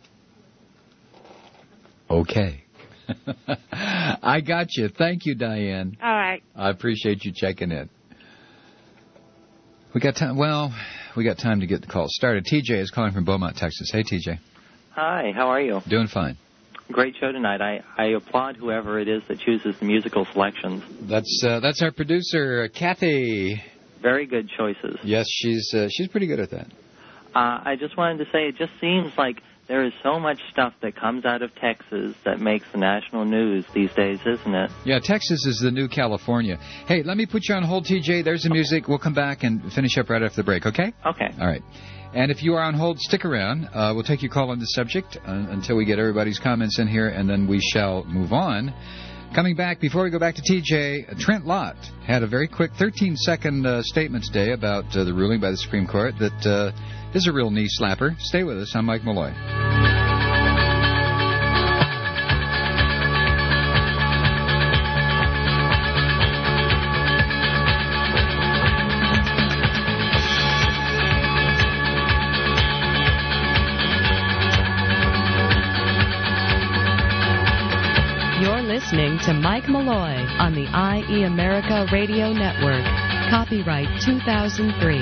S14: Okay. I got you. Thank you, Diane.
S6: All right.
S14: I appreciate you checking in. We got time. Well, we got time to get the call started. T J is calling from Beaumont, Texas. Hey, T J.
S4: Hi. How are you?
S14: Doing fine.
S4: Great show tonight. I, I applaud whoever it is that chooses the musical selections.
S14: That's uh, that's our producer, Kathy.
S4: Very good choices.
S14: Yes, she's uh, she's pretty good at that.
S4: Uh, I just wanted to say it just seems like there is so much stuff that comes out of Texas that makes the national news these days, isn't it?
S14: Yeah, Texas is the new California. Hey, let me put you on hold, T J. There's the music. We'll come back and finish up right after the break, okay?
S4: Okay.
S14: All right. And if you are on hold, stick around. Uh, we'll take your call on the subject uh, until we get everybody's comments in here, and then we shall move on. Coming back, before we go back to T J, Trent Lott had a very quick thirteen-second uh, statement today about uh, the ruling by the Supreme Court that uh, is a real knee slapper. Stay with us. I'm Mike Malloy.
S5: Listening to Mike Malloy on the I E America Radio Network. Copyright two thousand three.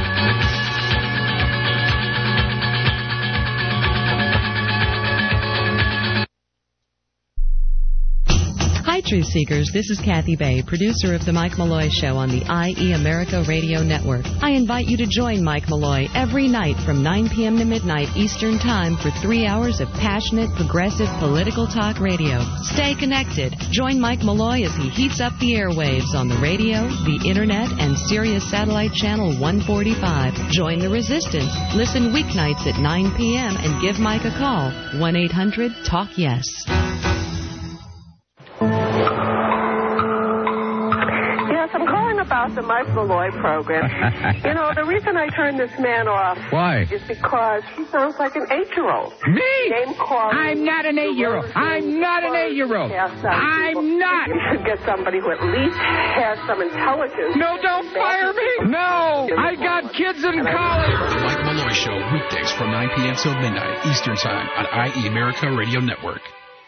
S5: Hi, Truth Seekers. This is Kathy Bay, producer of The Mike Malloy Show on the I E America Radio Network. I invite you to join Mike Malloy every night from nine p.m. to midnight Eastern Time for three hours of passionate, progressive, political talk radio. Stay connected. Join Mike Malloy as he heats up the airwaves on the radio, the Internet, and Sirius Satellite Channel one forty-five. Join the resistance. Listen weeknights at nine p.m. and give Mike a call. one eight hundred talk yes.
S18: Yes, I'm calling about the Mike Malloy program. You know, the reason I turned this man off
S15: Why?
S18: is because he sounds like an eight-year-old.
S15: Me?
S18: Name calling.
S15: I'm not an eight-year-old. I'm not an eight-year-old. I'm not.
S18: You should get somebody who at least has some intelligence.
S15: No, don't fire me. No, I got kids in college.
S17: The Mike Malloy Show, weekdays from nine p.m. till midnight Eastern Time on I E America Radio Network.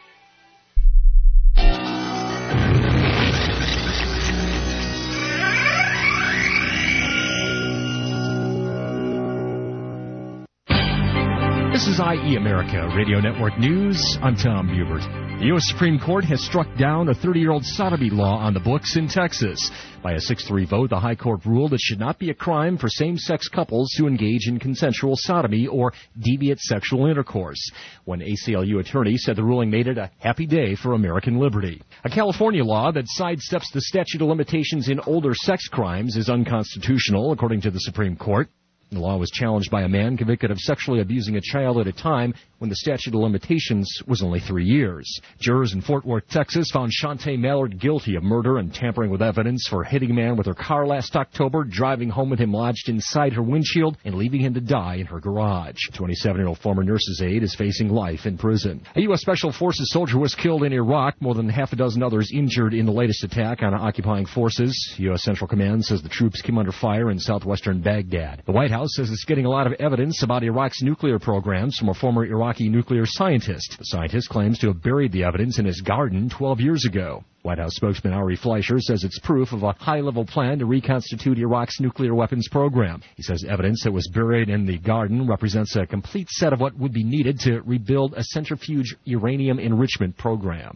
S26: This is I E America Radio Network News. I'm Tom Bubert. The U S Supreme Court has struck down a thirty-year-old sodomy law on the books in Texas. By a six three vote, the High Court ruled it should not be a crime for same-sex couples to engage in consensual sodomy or deviant sexual intercourse. One A C L U attorney said the ruling made it a happy day for American liberty. A California law that sidesteps the statute of limitations in older sex crimes is unconstitutional, according to the Supreme Court. The law was challenged by a man convicted of sexually abusing a child at a time when the statute of limitations was only three years. Jurors in Fort Worth, Texas found Shantae Mallard guilty of murder and tampering with evidence for hitting a man with her car last October, driving home with him lodged inside her windshield, and leaving him to die in her garage. twenty-seven-year-old former nurse's aide is facing life in prison. A U S Special Forces soldier was killed in Iraq, more than half a dozen others injured in the latest attack on occupying forces. U S Central Command says the troops came under fire in southwestern Baghdad. The White House says it's getting a lot of evidence about Iraq's nuclear programs from a former Iraqi nuclear scientist. The scientist claims to have buried the evidence in his garden twelve years ago. White House spokesman Ari Fleischer says it's proof of a high-level plan to reconstitute Iraq's nuclear weapons program. He says evidence that was buried in the garden represents a complete set of what would be needed to rebuild a centrifuge uranium enrichment program.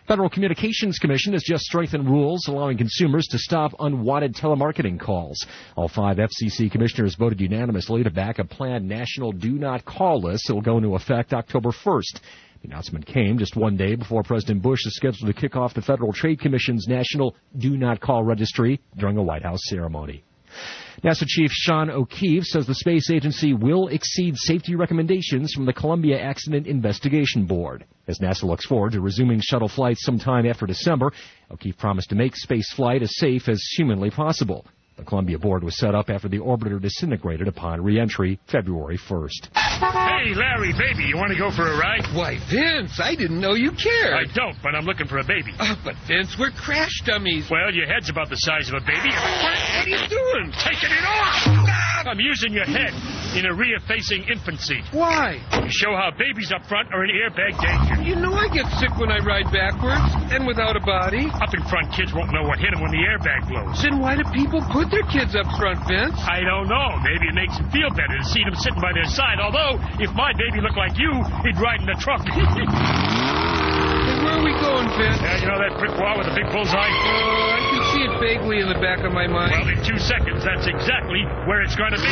S3: Federal Communications Commission has just strengthened rules allowing consumers to stop unwanted telemarketing calls. All five F C C commissioners voted unanimously to back a planned national do not call list that will go into effect October first. The announcement came just one day before President Bush is scheduled to kick off the Federal Trade Commission's National Do Not Call Registry during a White House ceremony. NASA Chief Sean O'Keefe says the space agency will exceed safety recommendations from the Columbia Accident Investigation Board. As NASA looks forward to resuming shuttle flights sometime after December, O'Keefe promised to make space flight as safe as humanly possible. The Columbia board was set up after the orbiter disintegrated upon re-entry February first.
S19: Hey, Larry, baby, you want to go for a ride?
S21: Why, Vince, I didn't know you cared.
S19: I don't, but I'm looking for a baby.
S21: Oh, but Vince, we're crash dummies.
S19: Well, your head's about the size of a baby. What, what are you doing? Taking it off! I'm using your head in a rear-facing infant seat.
S21: Why?
S19: To show how babies up front are in airbag danger.
S21: You know I get sick when I ride backwards and without a body.
S19: Up in front, kids won't know what hit them when the airbag blows.
S21: Then why do people put their kids up front, Vince?
S19: I don't know. Maybe it makes them feel better to see them sitting by their side. Although, if my baby looked like you, he'd ride in the trunk.
S21: Hey, where are we going, Vince?
S19: Yeah, you know that brick wall with the big bullseye?
S21: Oh, I can see it vaguely in the back of my mind.
S19: Well, in two seconds, that's exactly where it's going to be.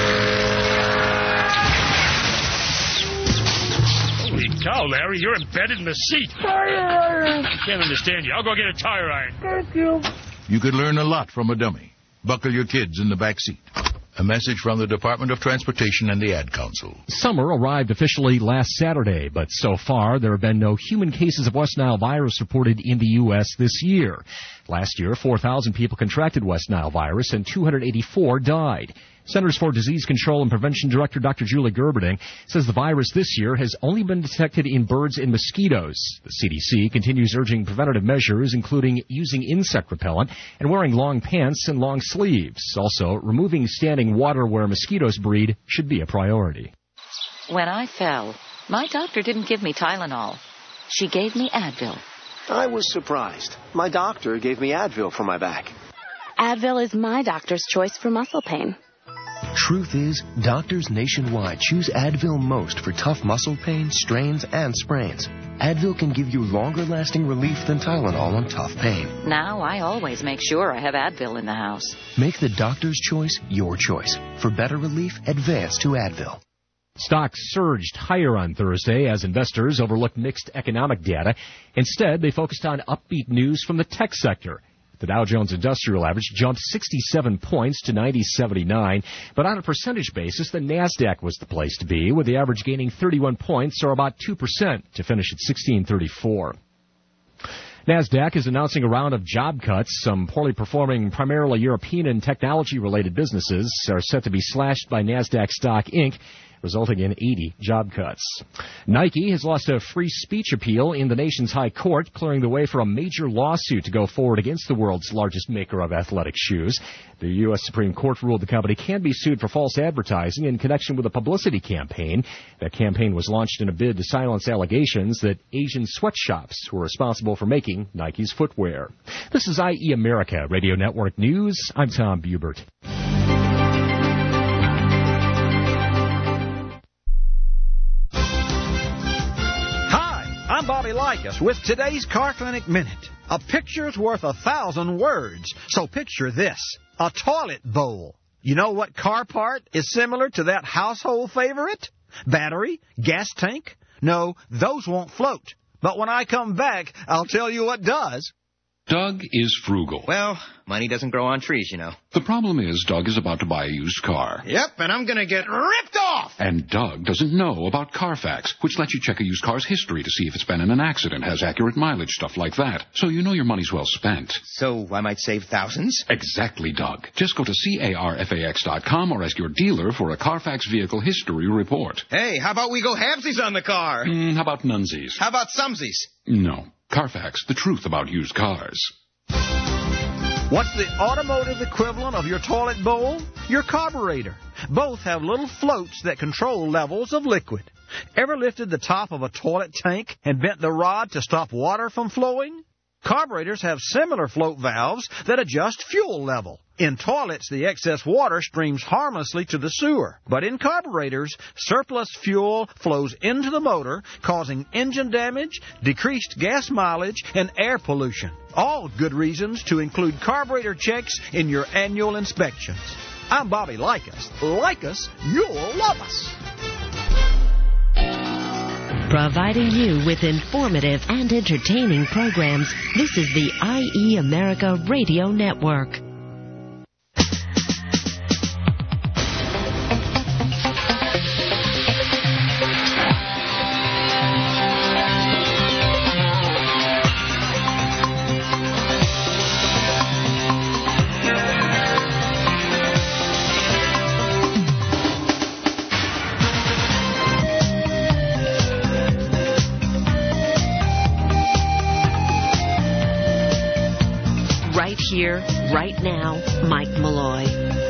S19: Holy cow, Larry, you're embedded in the seat. I can't understand you. I'll go get a tire iron.
S21: Thank you.
S22: You could learn a lot from a dummy. Buckle your kids in the back seat. A message from the Department of Transportation and the Ad Council.
S3: Summer arrived officially last Saturday, but so far there have been no human cases of West Nile virus reported in the U S this year. Last year, four thousand people contracted West Nile virus and two hundred eighty-four died. Centers for Disease Control and Prevention Director Doctor Julie Gerberding says the virus this year has only been detected in birds and mosquitoes. The C D C continues urging preventative measures, including using insect repellent and wearing long pants and long sleeves. Also, removing standing water where mosquitoes breed should be a priority.
S23: When I fell, my doctor didn't give me Tylenol. She gave me Advil.
S25: I was surprised. My doctor gave me Advil for my back.
S27: Advil is my doctor's choice for muscle pain.
S24: Truth is, doctors nationwide choose Advil most for tough muscle pain, strains, and sprains. Advil can give you longer-lasting relief than Tylenol on tough pain.
S23: Now I always make sure I have Advil in the house.
S24: Make the doctor's choice your choice. For better relief, advance to Advil.
S3: Stocks surged higher on Thursday as investors overlooked mixed economic data. Instead, they focused on upbeat news from the tech sector. The Dow Jones Industrial Average jumped sixty-seven points to ninety seventy-nine, but on a percentage basis, the NASDAQ was the place to be, with the average gaining thirty-one points, or about two percent, to finish at sixteen thirty-four. NASDAQ is announcing a round of job cuts. Some poorly performing, primarily European and technology-related businesses are set to be slashed by NASDAQ stock Incorporated, resulting in eighty job cuts. Nike has lost a free speech appeal in the nation's high court, clearing the way for a major lawsuit to go forward against the world's largest maker of athletic shoes. The U S Supreme Court ruled the company can be sued for false advertising in connection with a publicity campaign. That campaign was launched in a bid to silence allegations that Asian sweatshops were responsible for making Nike's footwear. This is I E America Radio Network News. I'm Tom Bubert.
S28: I'm Bobby Likas with today's Car Clinic Minute. A picture's worth a thousand words. So picture this, a toilet bowl. You know what car part is similar to that household favorite? Battery? Gas tank? No, those won't float. But when I come back, I'll tell you what does.
S29: Doug is frugal.
S30: Well, money doesn't grow on trees, you know.
S29: The problem is Doug is about to buy a used car.
S30: Yep, and I'm going to get ripped off!
S29: And Doug doesn't know about Carfax, which lets you check a used car's history to see if it's been in an accident, has accurate mileage, stuff like that. So you know your money's well spent.
S30: So I might save thousands?
S29: Exactly, Doug. Just go to carfax dot com or ask your dealer for a Carfax vehicle history report.
S30: Hey, how about we go halvesies on the car?
S29: Mm, how about nunsies?
S30: How about sumsies?
S29: No. Carfax, the truth about used cars.
S28: What's the automotive equivalent of your toilet bowl? Your carburetor. Both have little floats that control levels of liquid. Ever lifted the top of a toilet tank and bent the rod to stop water from flowing? Carburetors have similar float valves that adjust fuel level. In toilets, the excess water streams harmlessly to the sewer. But in carburetors, surplus fuel flows into the motor, causing engine damage, decreased gas mileage, and air pollution. All good reasons to include carburetor checks in your annual inspections. I'm Bobby Likas. Like us, you'll love us.
S1: Providing you with informative and entertaining programs, this is the I E America Radio Network. Here, right now, Mike Malloy.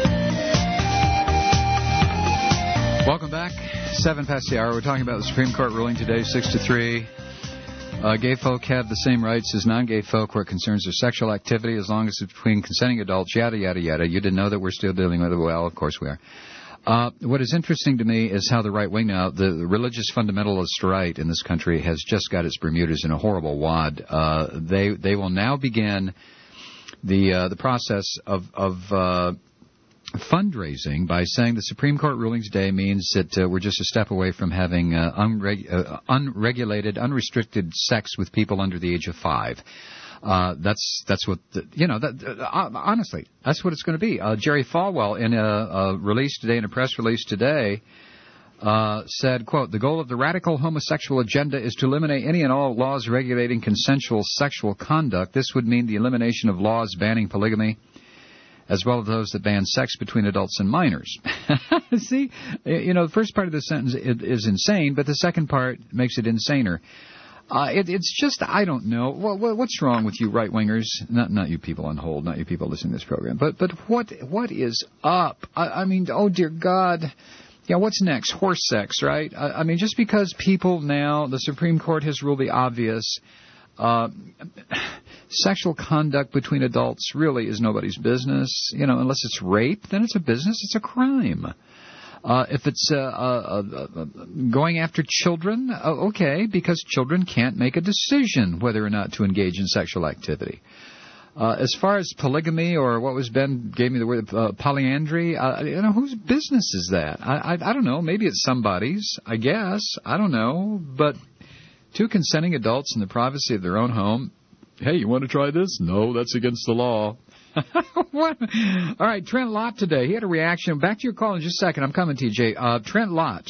S14: Welcome back. Seven past the hour. We're talking about the Supreme Court ruling today, six to three. Uh, gay folk have the same rights as non-gay folk where it concerns their sexual activity as long as it's between consenting adults, yada, yada, yada. You didn't know that we're still dealing with it? Well, of course we are. Uh, what is interesting to me is how the right wing now, the, the religious fundamentalist right in this country has just got its Bermudas in a horrible wad. Uh, they, they will now begin the uh, the process of of uh, fundraising by saying the Supreme Court ruling today means that uh, we're just a step away from having uh, unreg- uh, unregulated, unrestricted sex with people under the age of five. Uh, that's that's what the, you know. That, uh, honestly, that's what it's going to be. Uh, Jerry Falwell, in a, a release today, in a press release today, uh, said, "quote: The goal of the radical homosexual agenda is to eliminate any and all laws regulating consensual sexual conduct. This would mean the elimination of laws banning polygamy, as well as those that ban sex between adults and minors." See, you know, the first part of the sentence is insane, but the second part makes it insaner. Uh, it, it's just, I don't know. What, what's wrong with you right-wingers? Not not you people on hold, not you people listening to this program. But but what what is up? I, I mean, oh, dear God. Yeah, what's next? Horse sex, right? I, I mean, just because people now, the Supreme Court has ruled the obvious, uh, sexual conduct between adults really is nobody's business. You know, unless it's rape, then it's a business. It's a crime. Uh, if it's uh, uh, uh, going after children, uh, okay, because children can't make a decision whether or not to engage in sexual activity. Uh, as far as polygamy, or what was Ben gave me the word uh, polyandry, uh, you know, whose business is that? I, I I don't know. Maybe it's somebody's. I guess I don't know. But two consenting adults in the privacy of their own home. Hey, you want to try this? No, that's against the law. What? All right, Trent Lott today. He had a reaction. Back to your call in just a second. I'm coming, T J. Uh, Trent Lott,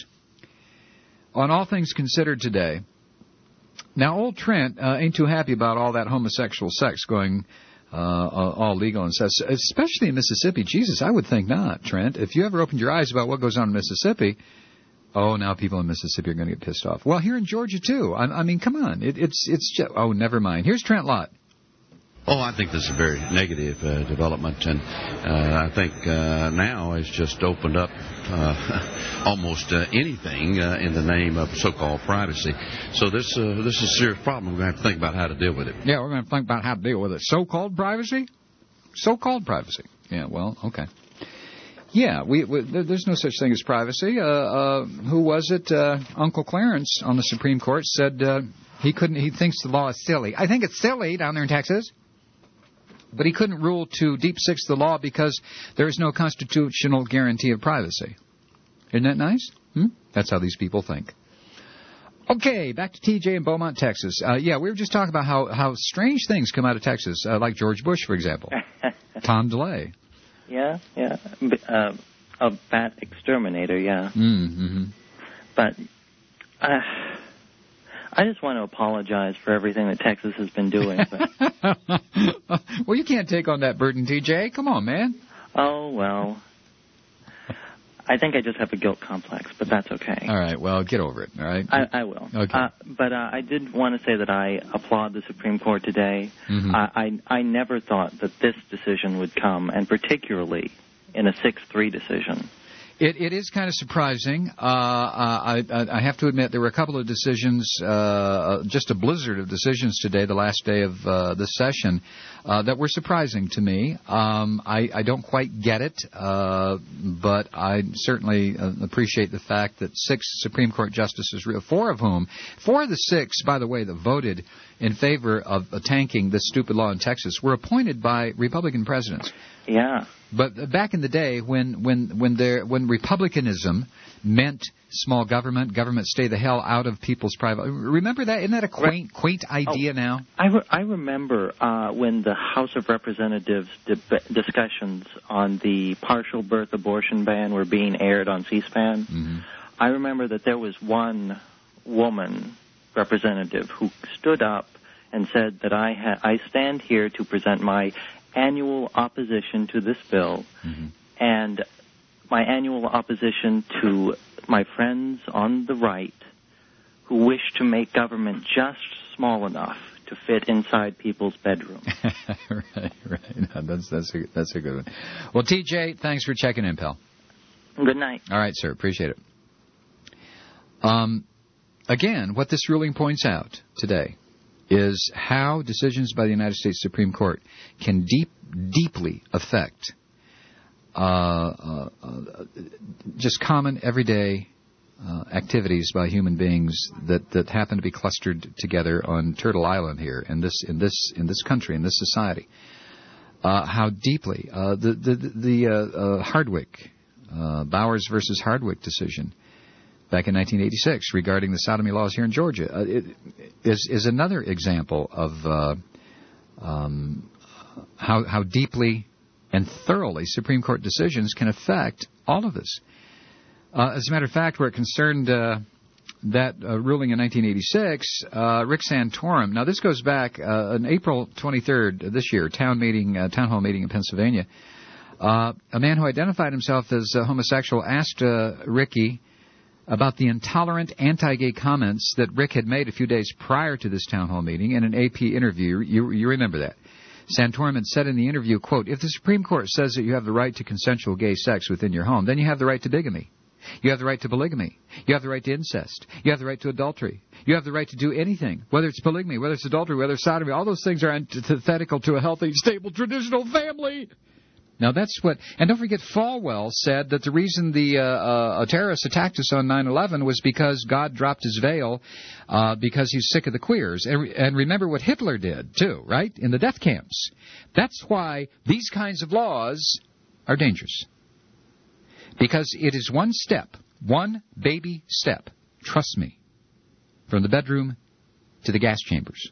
S14: on All Things Considered today. Now, old Trent uh, ain't too happy about all that homosexual sex going uh, all legal and stuff, especially in Mississippi. Jesus, I would think not, Trent. If you ever opened your eyes about what goes on in Mississippi, oh, now people in Mississippi are going to get pissed off. Well, here in Georgia, too. I, I mean, come on. It, it's, it's just, oh, never mind. Here's Trent Lott.
S7: Oh, I think this is a very negative uh, development, and uh, I think uh, now it's just opened up uh, almost uh, anything uh, in the name of so-called privacy. So this uh, this is a serious problem. We're going to have to think about how to deal with it.
S14: Yeah, we're going to think about how to deal with it. So-called privacy? So-called privacy. Yeah, well, okay. Yeah, we, we there's no such thing as privacy. Uh, uh, who was it? Uh, Uncle Clarence on the Supreme Court said uh, he couldn't. He thinks the law is silly. I think it's silly down there in Texas. But he couldn't rule to deep six the law because there is no constitutional guarantee of privacy. Isn't that nice? Hmm? That's how these people think. Okay, back to T J in Beaumont, Texas. Uh, yeah, we were just talking about how, how strange things come out of Texas, uh, like George Bush, for example. Tom DeLay.
S4: Yeah, yeah. Uh, a bat exterminator, yeah.
S14: Mm-hmm.
S4: But uh, I just want to apologize for everything that Texas has been doing.
S14: Well, you can't take on that burden, T J. Come on, man.
S4: Oh, well. I think I just have a guilt complex, but that's okay.
S14: All right, well, get over it, all right?
S4: I, I will.
S14: Okay.
S4: Uh, but uh, I did want to say that I applaud the Supreme Court today.
S14: Mm-hmm.
S4: I, I I never thought that this decision would come, and particularly in a six three decision.
S14: It, it is kind of surprising. Uh, I, I, I have to admit there were a couple of decisions, uh, just a blizzard of decisions today, the last day of uh, this session, uh, that were surprising to me. Um, I, I don't quite get it, uh, but I certainly uh, appreciate the fact that six Supreme Court justices, four of whom, four of the six, by the way, that voted in favor of uh, tanking this stupid law in Texas, were appointed by Republican presidents.
S4: Yeah.
S14: But back in the day, when when when there when republicanism meant small government, government stay the hell out of people's private. Remember that? Isn't that a quaint quaint idea
S4: oh,
S14: now?
S4: I, re- I remember uh, when the House of Representatives deb- discussions on the partial birth abortion ban were being aired on C-SPAN.
S14: Mm-hmm.
S4: I remember that there was one woman representative who stood up and said that I ha- I stand here to present my annual opposition to this bill,
S14: mm-hmm.
S4: and my annual opposition to my friends on the right who wish to make government just small enough to fit inside people's bedrooms.
S14: right, right. No, that's that's a that's a good one. Well, T J, thanks for checking in, pal.
S4: Good night.
S14: All right, sir. Appreciate it. Um, again, what this ruling points out today is how decisions by the United States Supreme Court can deep, deeply affect uh, uh, uh, just common, everyday uh, activities by human beings that, that happen to be clustered together on Turtle Island here in this in this in this country, in this society. Uh, how deeply uh, the the the uh, uh, Hardwick uh, Bowers versus Hardwick decision back in nineteen eighty-six regarding the sodomy laws here in Georgia uh, it is is another example of uh, um, how how deeply and thoroughly Supreme Court decisions can affect all of us. Uh, as a matter of fact, where it concerned uh, that uh, ruling in nineteen eighty-six, uh, Rick Santorum. Now this goes back uh, on April twenty-third this year, town meeting, uh, town hall meeting in Pennsylvania. Uh, a man who identified himself as uh, homosexual asked uh, Ricky about the intolerant anti-gay comments that Rick had made a few days prior to this town hall meeting in an A P interview. You, you remember that. Santorum had said in the interview, quote, "If the Supreme Court says that you have the right to consensual gay sex within your home, then you have the right to bigamy. You have the right to polygamy. You have the right to incest. You have the right to adultery. You have the right to do anything, whether it's polygamy, whether it's adultery, whether it's sodomy. All those things are antithetical to a healthy, stable, traditional family." Now that's what, and don't forget, Falwell said that the reason the uh, uh, terrorists attacked us on nine eleven was because God dropped his veil uh, because he's sick of the queers. And, and remember what Hitler did, too, right, in the death camps. That's why these kinds of laws are dangerous. Because it is one step, one baby step, trust me, from the bedroom to the gas chambers.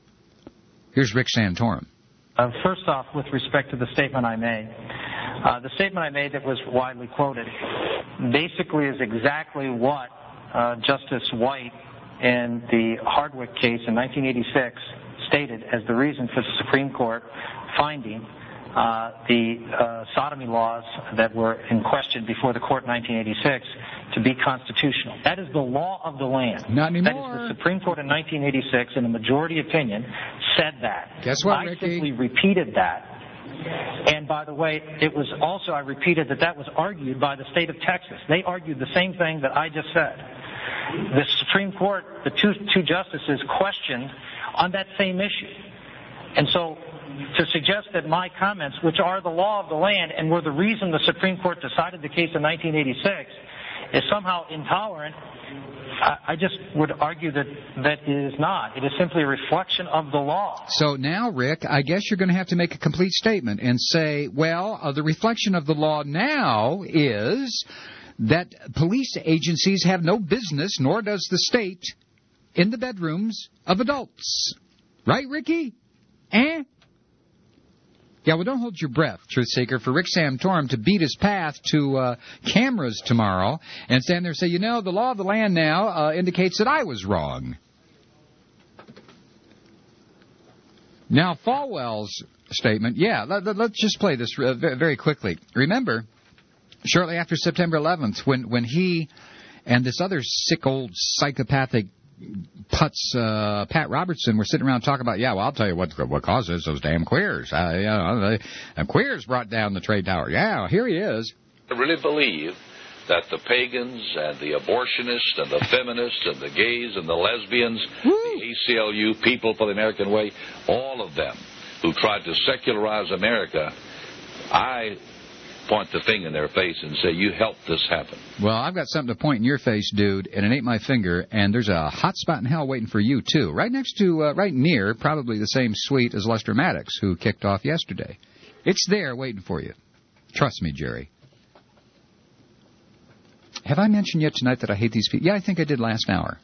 S14: Here's Rick Santorum.
S2: Uh, first off, with respect to the statement I made, uh, the statement I made that was widely quoted basically is exactly what uh, Justice White in the Hardwick case in nineteen eighty-six stated as the reason for the Supreme Court finding uh, the uh, sodomy laws that were in question before the court in nineteen eighty-six to be constitutional. That is the law of the land.
S14: Not anymore.
S2: That is the Supreme Court in nineteen eighty-six, in a majority opinion, said that.
S14: Guess what,
S2: I
S14: Ricky?
S2: simply repeated that. And by the way, it was also, I repeated that that was argued by the state of Texas. They argued the same thing that I just said. The Supreme Court, the two, two justices questioned on that same issue. And so to suggest that my comments, which are the law of the land and were the reason the Supreme Court decided the case in nineteen eighty-six, is somehow intolerant, I just would argue that that it is not. It is simply a reflection of the law.
S14: So now, Rick, I guess you're going to have to make a complete statement and say, well, uh, the reflection of the law now is that police agencies have no business, nor does the state, in the bedrooms of adults. Right, Ricky? Eh? Yeah, well, don't hold your breath, Truth Seeker, for Rick Santorum to beat his path to uh, cameras tomorrow and stand there and say, you know, the law of the land now uh, indicates that I was wrong. Now, Falwell's statement, yeah, let, let, let's just play this uh, very quickly. Remember, shortly after September eleventh, when, when he and this other sick old psychopathic putz, uh, Pat Robertson, were sitting around talking about, yeah, well, I'll tell you what what causes those damn queers. Uh, you know, the, the queers brought down the trade tower. Yeah, here he is.
S6: I really believe
S5: that the pagans and the abortionists and the feminists and the gays and the lesbians, Woo. the A C L U, People for the American Way, all of them who tried to secularize America, I point the finger in their face and say, you helped this happen.
S14: Well, I've got something to point in your face, dude, and it ain't my finger, and there's a hot spot in hell waiting for you, too. Right next to, uh, right near, probably the same suite as Lester Maddox, who kicked off yesterday. It's there waiting for you. Trust me, Jerry. Have I mentioned yet tonight that I hate these people? Yeah, I think I did last hour.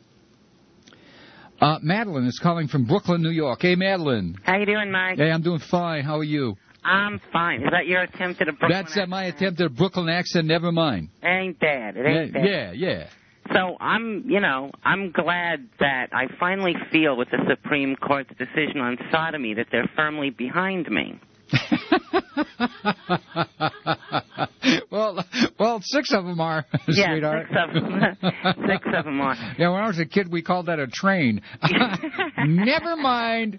S14: Uh, Madeline is calling from Brooklyn, New York. Hey, Madeline.
S6: How you doing, Mike?
S14: Hey, I'm doing fine. How are you?
S6: I'm fine. Is that your attempt at a Brooklyn
S14: That's uh, my attempt at a Brooklyn accent. Never mind.
S6: Ain't bad. It ain't
S14: yeah,
S6: bad.
S14: Yeah, yeah.
S6: So I'm, you know, I'm glad that I finally feel with the Supreme Court's decision on sodomy that they're firmly behind me.
S14: well, well, six of them are,
S6: yeah,
S14: sweetheart.
S6: six of them. Six of them are.
S14: Yeah, when I was a kid, we called that a train. Never mind.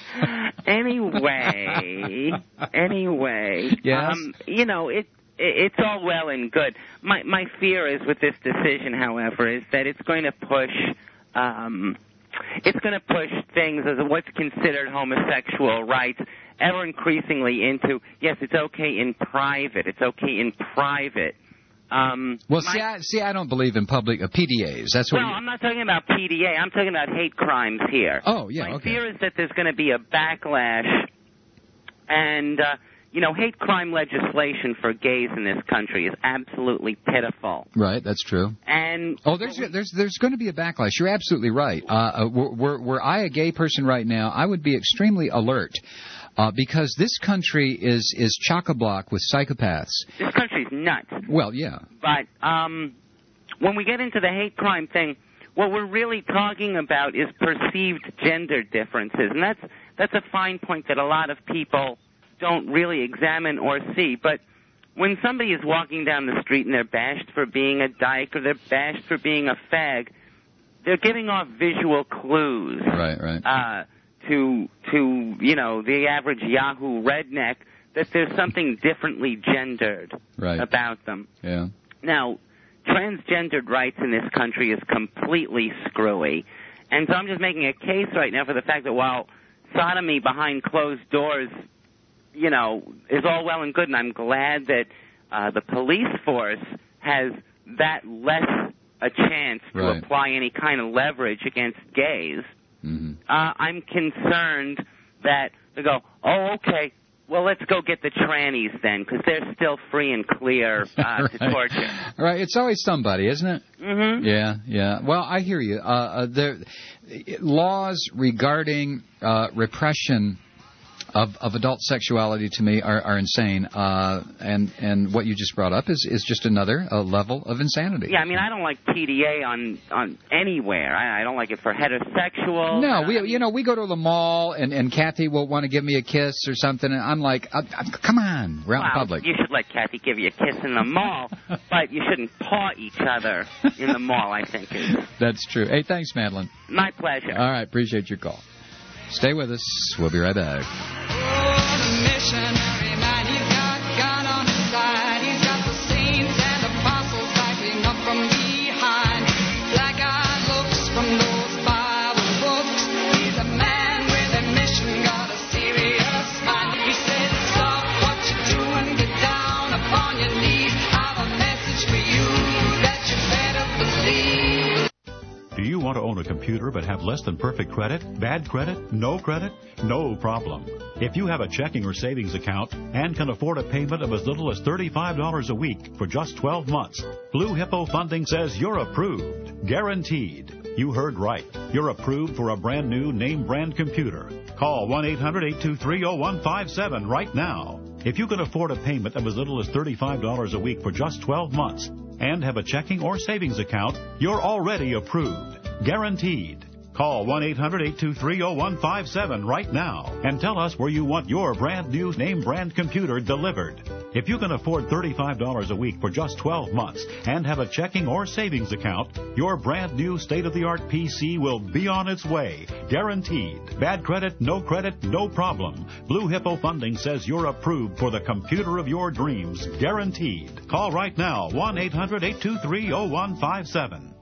S6: anyway, anyway,
S14: yes?
S6: um, you know, it, it it's all well and good. My my fear is with this decision, however, is that it's going to push. Um, It's going to push things as what's considered homosexual rights ever increasingly into, yes, it's okay in private. It's okay in private. Um,
S14: well,
S6: my,
S14: see, I, see, I don't believe in public uh, P D As. That's what.
S6: Well,
S14: you...
S6: I'm not talking about P D A. I'm talking about hate crimes here.
S14: Oh, yeah,
S6: My
S14: okay.
S6: fear is that there's going to be a backlash, and uh, you know, hate crime legislation for gays in this country is absolutely pitiful.
S14: Right, that's true.
S6: And
S14: oh, there's there's there's going to be a backlash. You're absolutely right. Uh, uh, were, were were I a gay person right now, I would be extremely alert. Uh, because this country is is chock-a-block with psychopaths.
S6: This country's nuts.
S14: Well, yeah.
S6: But um, when we get into the hate crime thing, what we're really talking about is perceived gender differences, and that's that's a fine point that a lot of people don't really examine or see. But when somebody is walking down the street and they're bashed for being a dyke or they're bashed for being a fag, they're giving off visual clues.
S14: Right, right.
S6: Uh, to, to you know, the average Yahoo redneck that there's something differently gendered
S14: right.
S6: about them.
S14: Yeah.
S6: Now, transgendered rights in this country is completely screwy. And so I'm just making a case right now for the fact that while sodomy behind closed doors, you know, is all well and good, and I'm glad that uh, the police force has that less a chance to
S14: right.
S6: apply any kind of leverage against gays,
S14: mm-hmm.
S6: uh, I'm concerned that they go, oh, okay, well, let's go get the trannies then, because they're still free and clear uh,
S14: right.
S6: to torture.
S14: Right, it's always somebody, isn't it?
S6: Mm-hmm.
S14: Yeah, yeah. Well, I hear you. Uh, uh, there, laws regarding uh, repression Of, of adult sexuality to me are, are insane, uh, and and what you just brought up is, is just another uh, level of insanity.
S6: Yeah, I mean, I don't like P D A on on anywhere. I, I don't like it for heterosexuals.
S14: No, we you know we go to the mall and, and Kathy will want to give me a kiss or something, and I'm like, uh, uh, come on, we're out
S6: well,
S14: in public.
S6: You should let Kathy give you a kiss in the mall, but you shouldn't paw each other in the mall. I think is.
S14: That's true. Hey, thanks, Madeline.
S6: My pleasure.
S14: All right, appreciate your call. Stay with us. We'll be right back.
S8: Missionary man, he's got God on his side. He's got the saints and apostles backing up from behind. Black-eyed looks from those Bible books. He's a man with a mission, got a serious mind. He said, stop what you're doing, get down upon your knees. I've a message for you that you better believe.
S9: Do you want to own a computer but have less than perfect credit? Bad credit? No credit? No problem. If you have a checking or savings account and can afford a payment of as little as thirty-five dollars a week for just twelve months, Blue Hippo Funding says you're approved. Guaranteed. You heard right. You're approved for a brand new name brand computer. Call one eight hundred eight two three oh one five seven right now. If you can afford a payment of as little as thirty-five dollars a week for just twelve months and have a checking or savings account, you're already approved. Guaranteed. Call one eight hundred eight two three oh one five seven right now and tell us where you want your brand new name brand computer delivered. If you can afford thirty-five dollars a week for just twelve months and have a checking or savings account, your brand new state-of-the-art P C will be on its way. Guaranteed. Bad credit, no credit, no problem. Blue Hippo Funding says you're approved for the computer of your dreams. Guaranteed. Call right now, one eight hundred eight two three oh one five seven.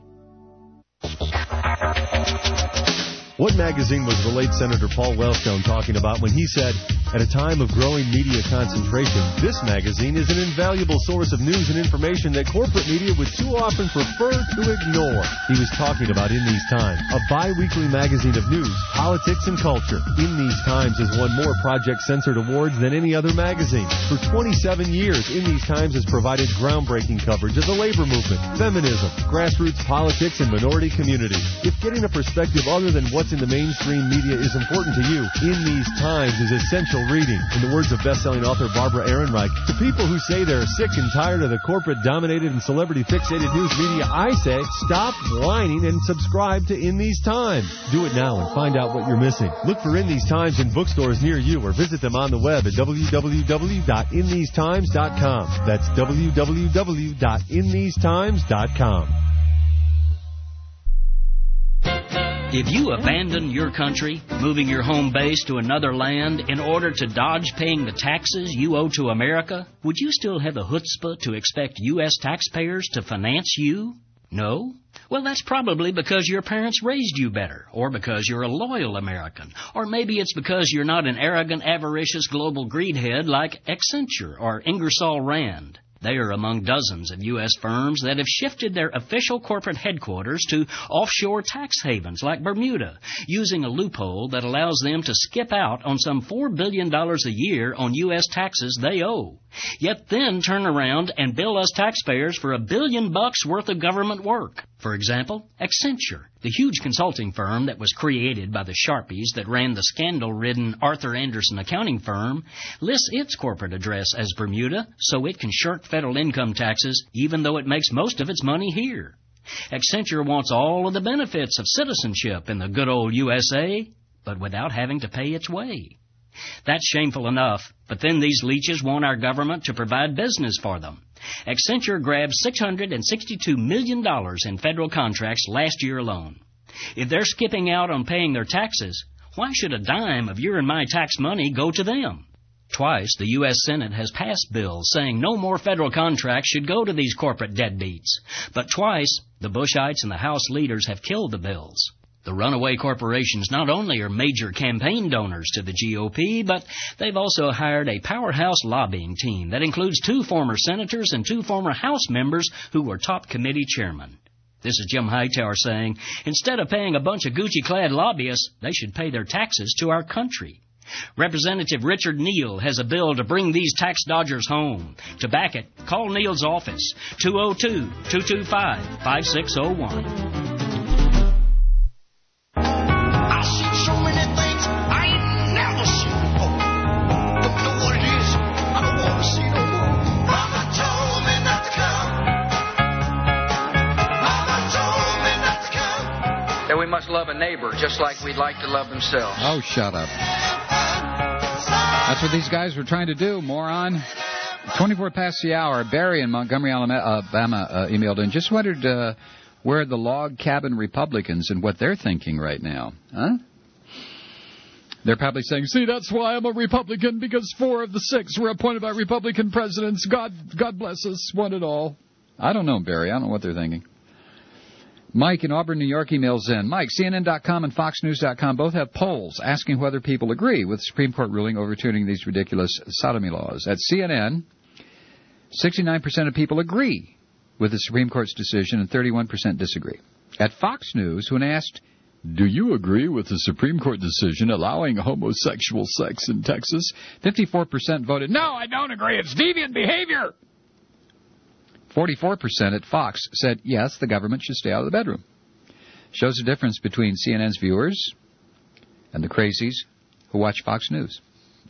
S10: What magazine was the late Senator Paul Wellstone talking about when he said, at a time of growing media concentration, this magazine is an invaluable source of news and information that corporate media would too often prefer to ignore? He was talking about In These Times, a bi-weekly magazine of news, politics, and culture. In These Times has won more Project Censored awards than any other magazine. For twenty-seven years, In These Times has provided groundbreaking coverage of the labor movement, feminism, grassroots politics, and minority communities. If getting a perspective other than what's in the mainstream media is important to you, In These Times is essential reading. In the words of best-selling author Barbara Ehrenreich, to people who say they're sick and tired of the corporate-dominated and celebrity-fixated news media, I say, stop whining and subscribe to In These Times. Do it now and find out what you're missing. Look for In These Times in bookstores near you or visit them on the web at w w w dot in these times dot com. That's w w w dot in these times dot com.
S11: If you abandon your country, moving your home base to another land in order to dodge paying the taxes you owe to America, would you still have the chutzpah to expect U S taxpayers to finance you? No? Well, that's probably because your parents raised you better, or because you're a loyal American, or maybe it's because you're not an arrogant, avaricious global greedhead like Accenture or Ingersoll Rand. They are among dozens of U S firms that have shifted their official corporate headquarters to offshore tax havens like Bermuda, using a loophole that allows them to skip out on some four billion dollars a year on U S taxes they owe, yet then turn around and bill us taxpayers for a billion bucks worth of government work. For example, Accenture, the huge consulting firm that was created by the Sharpies that ran the scandal-ridden Arthur Anderson accounting firm, lists its corporate address as Bermuda so it can shirk federal income taxes even though it makes most of its money here. Accenture wants all of the benefits of citizenship in the good old U S A, but without having to pay its way. That's shameful enough, but then these leeches want our government to provide business for them. Accenture grabbed six hundred sixty-two million dollars in federal contracts last year alone. If they're skipping out on paying their taxes, why should a dime of your and my tax money go to them? Twice, the U S Senate has passed bills saying no more federal contracts should go to these corporate deadbeats. But twice, the Bushites and the House leaders have killed the bills. The runaway corporations not only are major campaign donors to the G O P, but they've also hired a powerhouse lobbying team that includes two former senators and two former House members who were top committee chairmen. This is Jim Hightower saying, instead of paying a bunch of Gucci-clad lobbyists, they should pay their taxes to our country. Representative Richard Neal has a bill to bring these tax dodgers home. To back it, call Neal's office, two oh two, two two five, five six oh one.
S12: That we must love a neighbor just like we'd like to love themselves.
S14: Oh, shut up. That's what these guys were trying to do, moron. twenty-four past the hour. Barry in Montgomery, Alabama, uh, emailed in. Just wondered uh, where the log cabin Republicans and what they're thinking right now. Huh? They're probably saying, see, that's why I'm a Republican, because four of the six were appointed by Republican presidents. God, God bless us, one and all. I don't know, Barry. I don't know what they're thinking. Mike in Auburn, New York, emails in. Mike, C N N dot com and Fox News dot com both have polls asking whether people agree with the Supreme Court ruling overturning these ridiculous sodomy laws. At C N N, sixty-nine percent of people agree with the Supreme Court's decision and thirty-one percent disagree. At Fox News, when asked, do you agree with the Supreme Court decision allowing homosexual sex in Texas, fifty-four percent voted, no, I don't agree, it's deviant behavior. forty-four percent at Fox said, yes, the government should stay out of the bedroom. Shows the difference between C N N's viewers and the crazies who watch Fox News.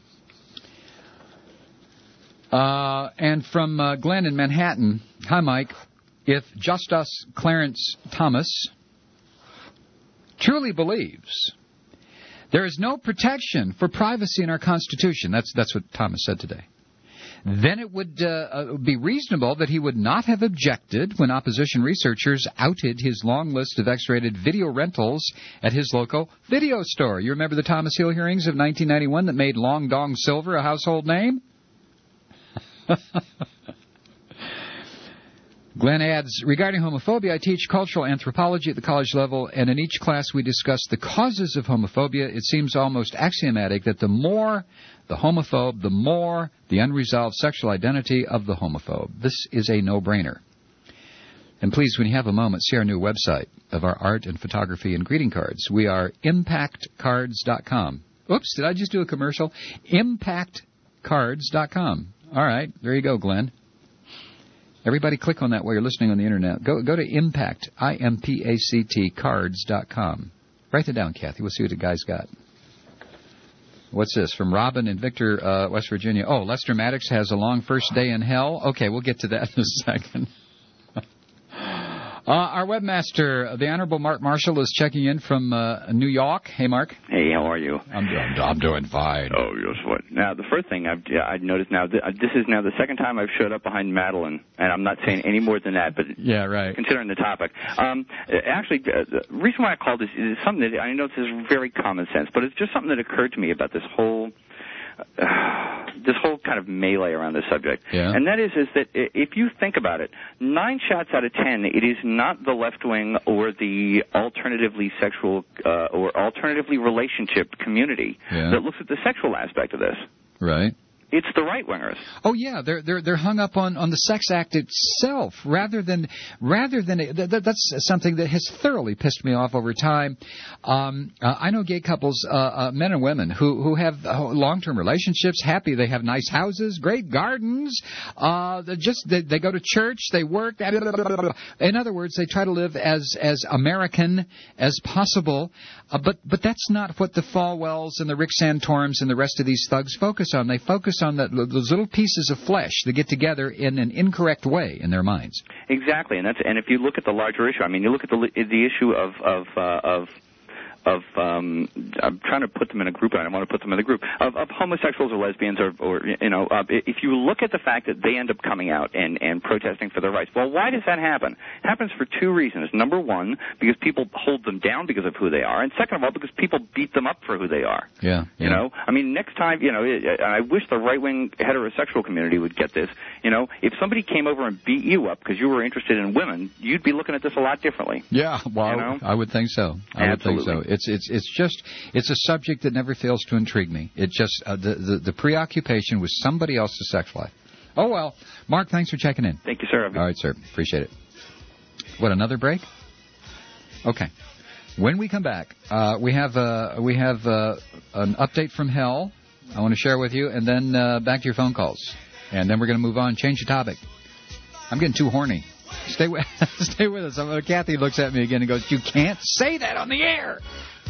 S14: Uh, and from uh, Glenn in Manhattan, hi, Mike. If Justice Clarence Thomas truly believes there is no protection for privacy in our Constitution, that's, that's what Thomas said today, then it would uh, uh, be reasonable that he would not have objected when opposition researchers outed his long list of X-rated video rentals at his local video store. You remember the Thomas Hill hearings of nineteen ninety-one that made Long Dong Silver a household name? Glenn adds, regarding homophobia, I teach cultural anthropology at the college level, and in each class we discuss the causes of homophobia. It seems almost axiomatic that the more the homophobe, the more the unresolved sexual identity of the homophobe. This is a no-brainer. And please, when you have a moment, see our new website of our art and photography and greeting cards. We are impact cards dot com. Oops, did I just do a commercial? impact cards dot com. All right, there you go, Glenn. Everybody click on that while you're listening on the Internet. Go go to Impact, I M P A C T, cards dot com. Write that down, Kathy. We'll see what the guy's got. What's this? From Robin in Victor, uh, West Virginia. Oh, Lester Maddox has a long first day in hell. Okay, we'll get to that in a second. Uh, our webmaster, the Honorable Mark Marshall, is checking in from uh, New York. Hey, Mark.
S13: Hey, how are you?
S14: I'm doing, I'm doing fine.
S13: Oh, you're what? Now, the first thing I've yeah, I've noticed now, th- this is now the second time I've showed up behind Madeline, and I'm not saying any more than that, but
S14: yeah, right.
S13: Considering the topic, um, actually, uh, the reason why I called this is something that I know this is very common sense, but it's just something that occurred to me about this whole. Uh, this whole kind of melee around this subject.
S14: Yeah.
S13: And that is, is that if you think about it, nine shots out of ten, it is not the left wing or the alternatively sexual uh, or alternatively relationship community
S14: yeah.
S13: that looks at the sexual aspect of this.
S14: Right.
S13: It's the right-wingers.
S14: Oh yeah, they're they're they're hung up on, on the sex act itself rather than rather than th- th- that's something that has thoroughly pissed me off over time. Um, uh, I know gay couples, uh, uh, men and women, who who have uh, long-term relationships, happy, they have nice houses, great gardens, uh, just they, they go to church, they work. Blah, blah, blah, blah, blah. In other words, they try to live as as American as possible. Uh, but but that's not what the Falwells and the Rick Santorums and the rest of these thugs focus on. They focus on that, those little pieces of flesh that get together in an incorrect way in their minds.
S13: Exactly, and that's and if you look at the larger issue, I mean, you look at the the issue of of uh, of. Of um, I'm trying to put them in a group, and I don't want to put them in a group of, of homosexuals or lesbians, or, or you know, uh, if you look at the fact that they end up coming out and, and protesting for their rights, well, why does that happen? It happens for two reasons. Number one, because people hold them down because of who they are, and second of all, because people beat them up for who they are.
S14: Yeah, yeah.
S13: You know, I mean, next time, you know, I wish the right-wing heterosexual community would get this. You know, if somebody came over and beat you up because you were interested in women, you'd be looking at this a lot differently.
S14: Yeah, well,
S13: you know?
S14: I would think so. I
S13: Absolutely.
S14: would think so. It's it's it's just it's a subject that never fails to intrigue me. It just uh, the, the the preoccupation with somebody else's sex life. Oh well, Mark, thanks for checking in.
S13: Thank you, sir.
S14: All right, sir. Appreciate it. What, another break? Okay. When we come back, uh, we have uh, we have uh, an update from hell I want to share with you, and then uh, back to your phone calls, and then we're going to move on, change the topic. I'm getting too horny. Stay with, stay with us. Uh, Kathy looks at me again and goes, "You can't say that on the air."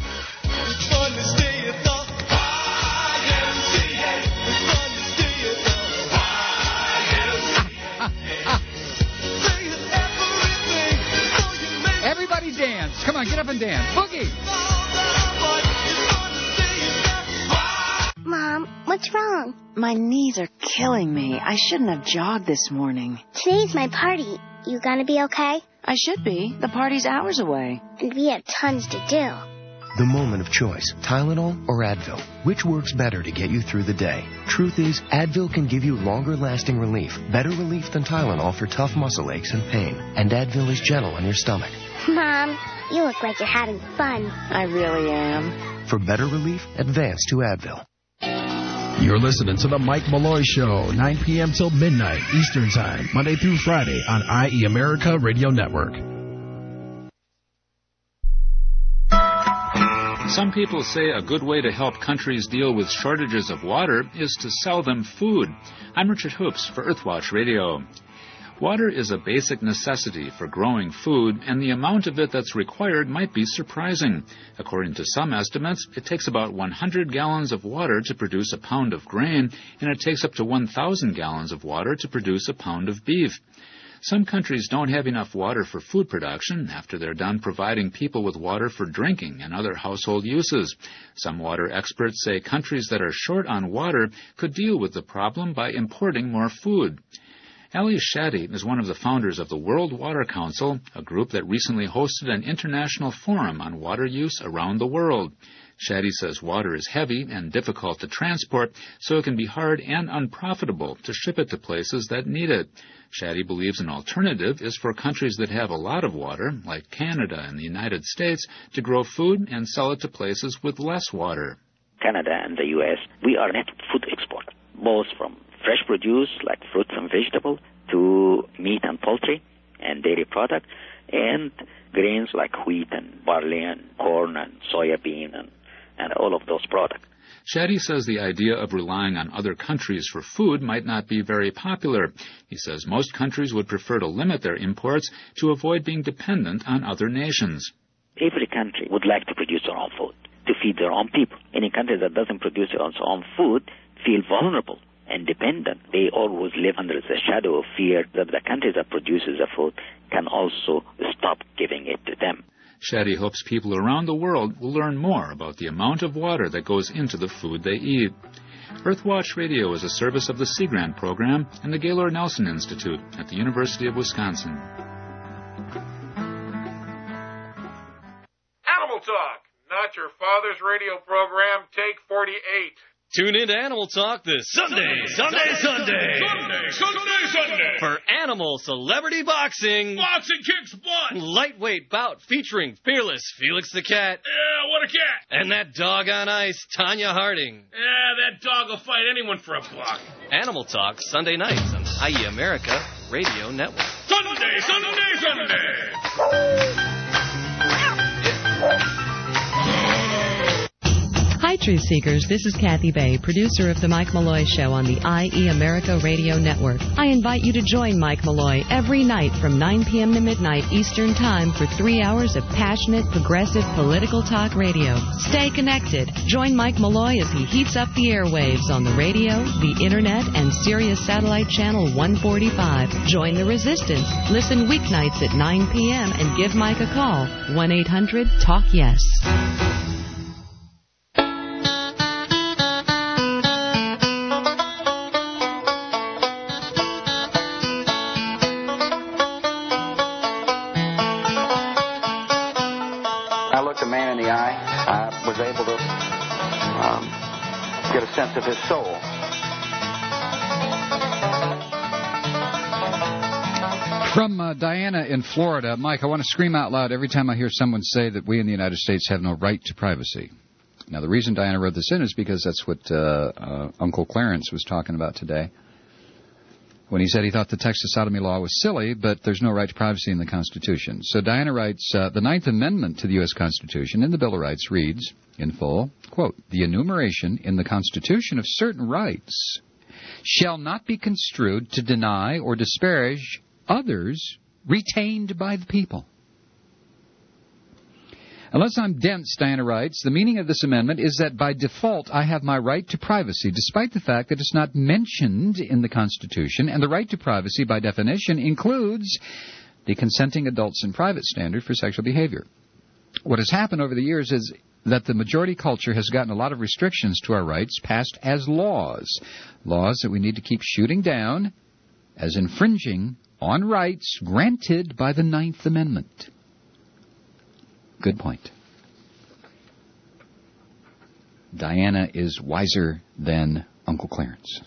S14: Everybody dance. Come on, get up and dance. Boogie.
S27: Mom, what's wrong?
S15: My knees are killing me. I shouldn't have jogged this morning.
S27: Today's my party. You gonna be okay?
S15: I should be. The party's hours away.
S27: And we have tons to do.
S24: The moment of choice, Tylenol or Advil. Which works better to get you through the day? Truth is, Advil can give you longer-lasting relief. Better relief than Tylenol for tough muscle aches and pain. And Advil is gentle on your stomach.
S27: Mom, you look like you're having fun.
S15: I really am.
S24: For better relief, advance to Advil.
S16: You're listening to the Mike Malloy Show, nine p.m. till midnight Eastern Time, Monday through Friday on I E America Radio Network.
S17: Some people say a good way to help countries deal with shortages of water is to sell them food. I'm Richard Hoops for Earthwatch Radio. Water is a basic necessity for growing food, and the amount of it that's required might be surprising. According to some estimates, it takes about one hundred gallons of water to produce a pound of grain, and it takes up to one thousand gallons of water to produce a pound of beef. Some countries don't have enough water for food production after they're done providing people with water for drinking and other household uses. Some water experts say countries that are short on water could deal with the problem by importing more food. Ali Shadi is one of the founders of the World Water Council, a group that recently hosted an international forum on water use around the world. Shadi says water is heavy and difficult to transport, so it can be hard and unprofitable to ship it to places that need it. Shadi believes an alternative is for countries that have a lot of water, like Canada and the United States, to grow food and sell it to places with less water.
S3: Canada and the U S, we are net food exporter, both from fresh produce like fruits and vegetables to meat and poultry and dairy products, and grains like wheat and barley and corn and soya bean and and all of those products.
S17: Shadi says the idea of relying on other countries for food might not be very popular. He says most countries would prefer to limit their imports to avoid being dependent on other nations.
S3: Every country would like to produce their own food, to feed their own people. Any country that doesn't produce its own food feel vulnerable and dependent. They always live under the shadow of fear that the country that produces the food can also stop giving it to them.
S17: Shadi hopes people around the world will learn more about the amount of water that goes into the food they eat. Earthwatch Radio is a service of the Sea Grant Program and the Gaylord Nelson Institute at the University of Wisconsin.
S18: Animal Talk, not your father's radio program, take forty-eight.
S19: Tune in to Animal Talk this Sunday, Sunday, Sunday,
S18: Sunday, Sunday, Sunday,
S19: for Animal Celebrity Boxing.
S18: Boxing kicks butt.
S19: Lightweight bout featuring Fearless Felix the Cat.
S18: Yeah, what a cat.
S19: And that dog on ice, Tanya Harding.
S18: Yeah, that dog will fight anyone for a buck.
S19: Animal Talk, Sunday nights on I E America Radio Network.
S18: Sunday, Sunday, Sunday.
S20: Hi, Truth Seekers. This is Kathy Bay, producer of The Mike Malloy Show on the I E America Radio Network. I invite you to join Mike Malloy every night from nine p.m. to midnight Eastern Time for three hours of passionate, progressive, political talk radio. Stay connected. Join Mike Malloy as he heats up the airwaves on the radio, the Internet, and Sirius Satellite Channel one forty-five. Join the resistance. Listen weeknights at nine p.m. and give Mike a call. one eight hundred talk yes.
S12: Sense of his soul.
S14: From uh, Diana in Florida, Mike, I want to scream out loud every time I hear someone say that we in the United States have no right to privacy. Now, the reason Diana wrote this in is because that's what uh, uh, Uncle Clarence was talking about today when he said he thought the Texas sodomy law was silly, but there's no right to privacy in the Constitution. So Diana writes, uh, the Ninth Amendment to the U S Constitution in the Bill of Rights reads, in full, quote, the enumeration in the Constitution of certain rights shall not be construed to deny or disparage others retained by the people. Unless I'm dense, Diana writes, the meaning of this amendment is that by default I have my right to privacy, despite the fact that it's not mentioned in the Constitution, and the right to privacy, by definition, includes the consenting adults in private standard for sexual behavior. What has happened over the years is that the majority culture has gotten a lot of restrictions to our rights passed as laws, laws that we need to keep shooting down as infringing on rights granted by the Ninth Amendment. Good point. Diana is wiser than Uncle Clarence.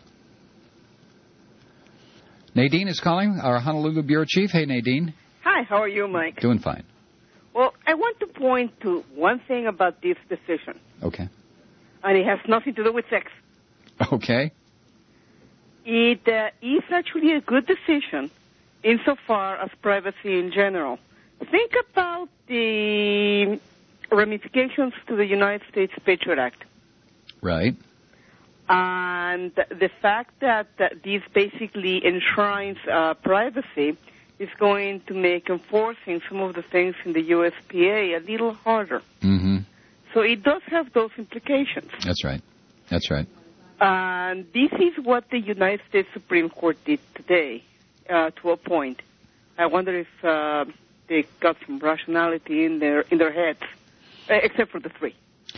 S14: Nadine is calling, our Honolulu Bureau Chief. Hey, Nadine.
S21: Hi, how are you, Mike?
S14: Doing fine.
S21: Well, I want to point to one thing about this decision.
S14: Okay.
S21: And it has nothing to do with sex.
S14: Okay.
S21: It uh, is actually a good decision insofar as privacy in general. Think about the ramifications to the United States Patriot Act.
S14: Right.
S21: And the fact that, that this basically enshrines uh, privacy is going to make enforcing some of the things in the U S P A a little harder.
S14: Mm-hmm.
S21: So it does have those implications.
S14: That's right. That's right.
S21: And this is what the United States Supreme Court did today, uh, to a point. I wonder if uh, they got some rationality in their in their heads, uh, except for the three.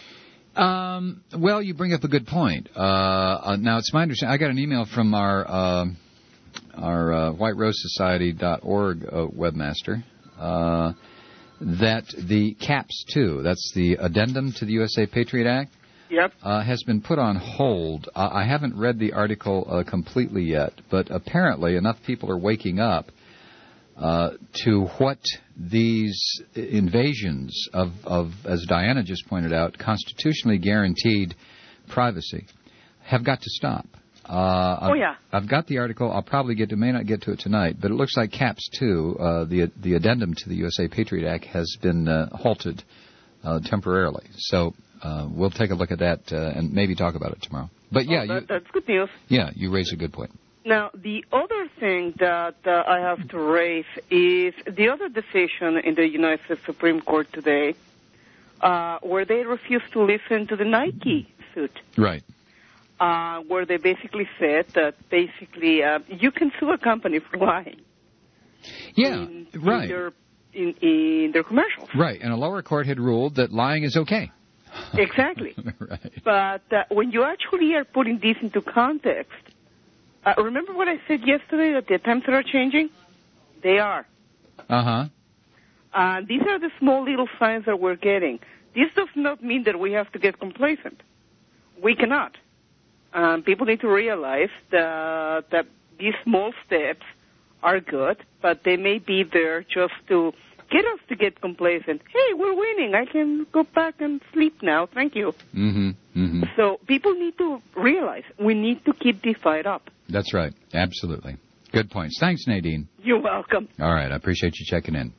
S14: Um, well, you bring up a good point. Uh, uh, now, it's my understanding. I got an email from our uh, our uh, white rose society dot org uh, webmaster uh, that the CAPS two, that's the addendum to the U S A Patriot Act,
S21: yep,
S14: uh, has been put on hold. Uh, I haven't read the article uh, completely yet, but apparently enough people are waking up uh, to what these invasions of, of, as Diana just pointed out, constitutionally guaranteed privacy have got to stop. Uh,
S21: oh, yeah.
S14: I've, I've got the article. I'll probably get to, may not get to it tonight, but it looks like CAPS two, uh, the the addendum to the U S A Patriot Act, has been uh, halted uh, temporarily. So uh, we'll take a look at that uh, and maybe talk about it tomorrow. But yeah,
S21: oh, that,
S14: you,
S21: that's good news.
S14: Yeah, you raise a good point.
S21: Now, the other thing that uh, I have to raise is the other decision in the United States Supreme Court today, uh, where they refused to listen to the Nike suit.
S14: Right.
S21: Uh, where they basically said that basically uh, you can sue a company for lying.
S14: Yeah,
S21: in,
S14: right.
S21: In their, in, in their commercials.
S14: Right, and a lower court had ruled that lying is okay.
S21: Exactly.
S14: Right.
S21: But uh, when you actually are putting this into context, uh, remember what I said yesterday, that the attempts are changing? They are.
S14: Uh-huh.
S21: Uh, these are the small little signs that we're getting. This does not mean that we have to get complacent. We cannot. Um, people need to realize that, that these small steps are good, but they may be there just to get us to get complacent. Hey, we're winning. I can go back and sleep now. Thank you.
S14: Mm-hmm. Mm-hmm.
S21: So people need to realize we need to keep this fight up.
S14: That's right. Absolutely. Good points. Thanks, Nadine.
S21: You're welcome.
S14: All right. I appreciate you checking in.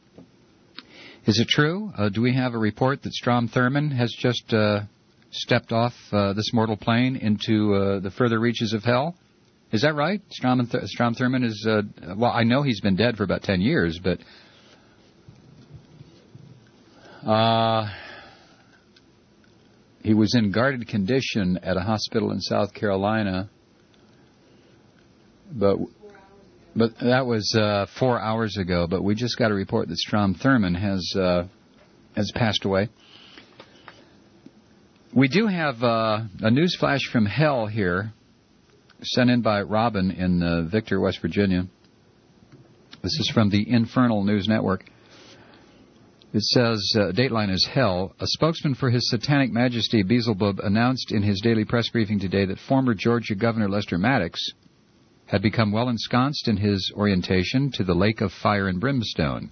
S14: Is it true? Uh, do we have a report that Strom Thurmond has just uh, stepped off uh, this mortal plane into uh, the further reaches of hell? Is that right? Strom, Th- Strom Thurmond is, uh, well, I know he's been dead for about ten years, but uh, he was in guarded condition at a hospital in South Carolina, but but that was uh, four hours ago, but we just got a report that Strom Thurmond has, uh, has passed away. We do have uh, a news flash from hell here, sent in by Robin in uh, Victor, West Virginia. This is from the Infernal News Network. It says, uh, Dateline is hell. A spokesman for His Satanic Majesty Beelzebub announced in his daily press briefing today that former Georgia Governor Lester Maddox had become well ensconced in his orientation to the lake of fire and brimstone.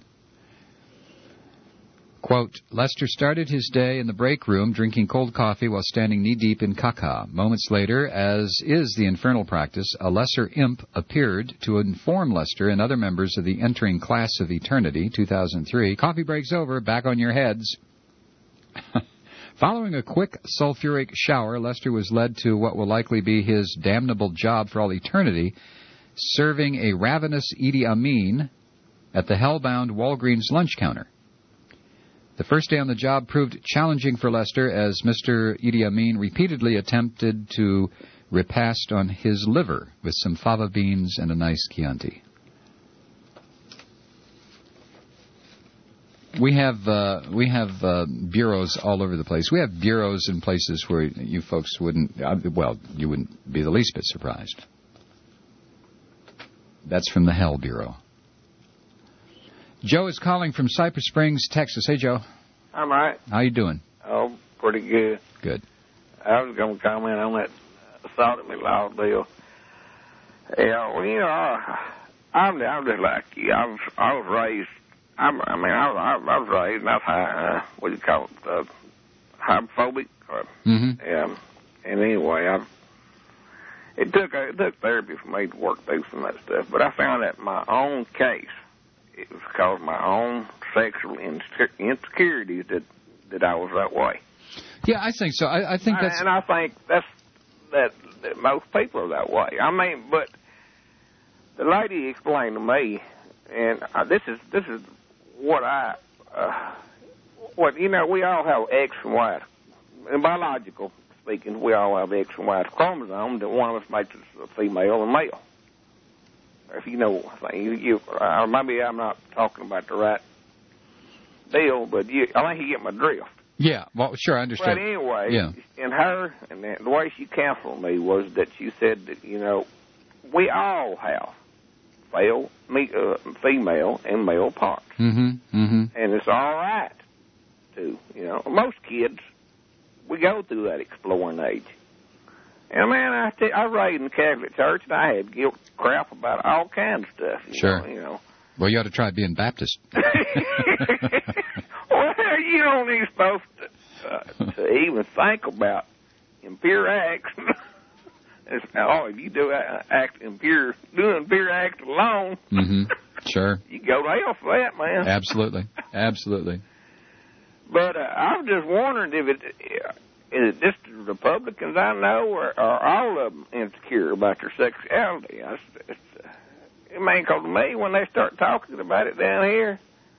S14: Quote, Lester started his day in the break room drinking cold coffee while standing knee-deep in caca. Moments later, as is the infernal practice, a lesser imp appeared to inform Lester and other members of the entering class of eternity, two thousand three, coffee break's over, back on your heads. Following a quick sulfuric shower, Lester was led to what will likely be his damnable job for all eternity, serving a ravenous Idi Amin at the hellbound Walgreens lunch counter. The first day on the job proved challenging for Lester as Mister Idi Amin repeatedly attempted to repast on his liver with some fava beans and a nice Chianti. We have uh, we have uh, bureaus all over the place. We have bureaus in places where you folks wouldn't, uh, well, you wouldn't be the least bit surprised. That's from the Hell Bureau. Joe is calling from Cypress Springs, Texas. Hey, Joe.
S1: I'm all right.
S14: How you doing?
S1: Oh, pretty good.
S14: Good.
S1: I was going to comment on that sodomy law deal. Yeah, well, you know, I, I'm, I'm just like you. I was, I was raised, I'm, I mean, I was, I was raised not high, uh, what do you call it, uh, homophobic. Or,
S14: mm-hmm.
S1: Yeah. And anyway, I, it took, it took therapy for me to work through some of that stuff, but I found that my own case, it was caused my own sexual insecurities that, that I was that way.
S14: Yeah, I think so. I, I think that's...
S1: And I think that's that, that most people are that way. I mean, but the lady explained to me, and uh, this is this is what I... Uh, what, you know, we all have X and Y. In biological speaking, we all have X and Y chromosomes, that one of us makes us a female and male. if you know, you, you uh, maybe I'm not talking about the right deal, but you, I think you get my drift.
S14: Yeah, well, sure, I understand.
S1: But anyway,
S14: yeah.
S1: in her, and the, the way she counseled me was that she said that, you know, we all have male, me, uh, female and male parts.
S14: Mm-hmm, mm-hmm.
S1: And it's all right to, you know, most kids, we go through that exploring age. And, man, I, t- I raised in the Catholic Church, and I had guilt crap about all kinds of stuff. You
S14: Sure.
S1: Know, you know.
S14: Well, you ought to try being Baptist.
S1: Well, you don't even supposed to, uh, to even think about impure acts. It's, oh, if you do uh, act impure, doing impure acts alone,
S14: mm-hmm. Sure.
S1: You go to hell for that, man.
S14: Absolutely, absolutely.
S1: But uh, I was just wondering if it is it just the Republicans I know, or are all of them insecure about their sexuality? I, it's, uh, it ain't called to me when they start talking about it down here.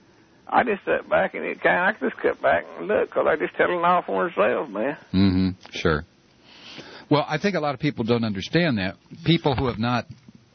S1: I just sit back and it kind of, I just sit back and look, because they just telling off on themselves, man.
S14: Mm-hmm. Sure. Well, I think a lot of people don't understand that. People who have not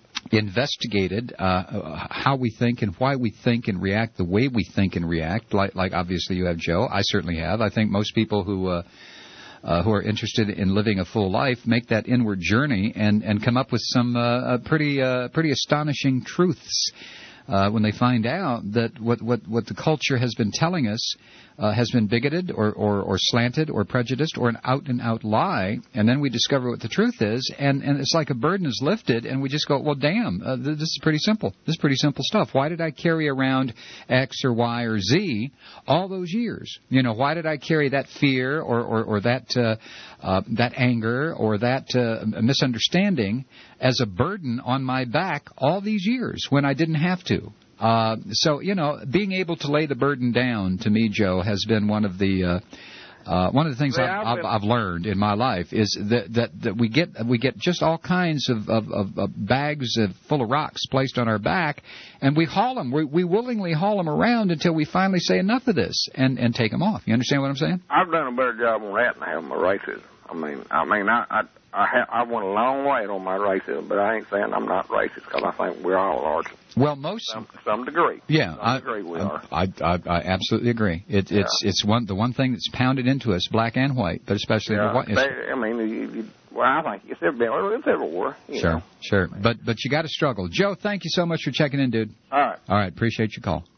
S14: investigated uh, how we think and why we think and react the way we think and react, like, like obviously you have, Joe. I certainly have. I think most people who uh, uh, who are interested in living a full life make that inward journey and, and come up with some uh, pretty uh, pretty astonishing truths. Uh, when they find out that what, what, what the culture has been telling us uh, has been bigoted or, or, or slanted or prejudiced or an out-and-out lie, and then we discover what the truth is, and, and it's like a burden is lifted, and we just go, well, damn, uh, this is pretty simple. This is pretty simple stuff. Why did I carry around X or Y or Z all those years? You know, why did I carry that fear or, or, or that uh, uh, that anger or that uh, misunderstanding as a burden on my back all these years when I didn't have to? Uh, so, you know, being able to lay the burden down, to me, Joe, has been one of the uh, uh, one of the things
S1: yeah,
S14: I've, I've, I've learned in my life is that that, that we get we get just all kinds of, of, of, of bags of, full of rocks placed on our back, and we haul them. We, we willingly haul them around until we finally say enough of this and, and take them off. You understand what I'm saying?
S1: I've done a better job on that than I have my racism. I mean, I mean, I I I, have, I went a long way on my racism, but I ain't saying I'm not racist because I think we're all are.
S14: Well, most
S1: some, to some degree.
S14: Yeah,
S1: some
S14: I,
S1: degree we
S14: I,
S1: are.
S14: I, I, I absolutely agree. It,
S1: yeah.
S14: It's it's one the one thing that's pounded into us, black and white, but especially
S1: yeah,
S14: the white.
S1: They, I mean, you, you, well, I think it's everywhere. It's everywhere. You
S14: sure,
S1: know.
S14: sure, but but you got to struggle. Joe, thank you so much for checking in, dude.
S1: All right,
S14: all right, appreciate your call.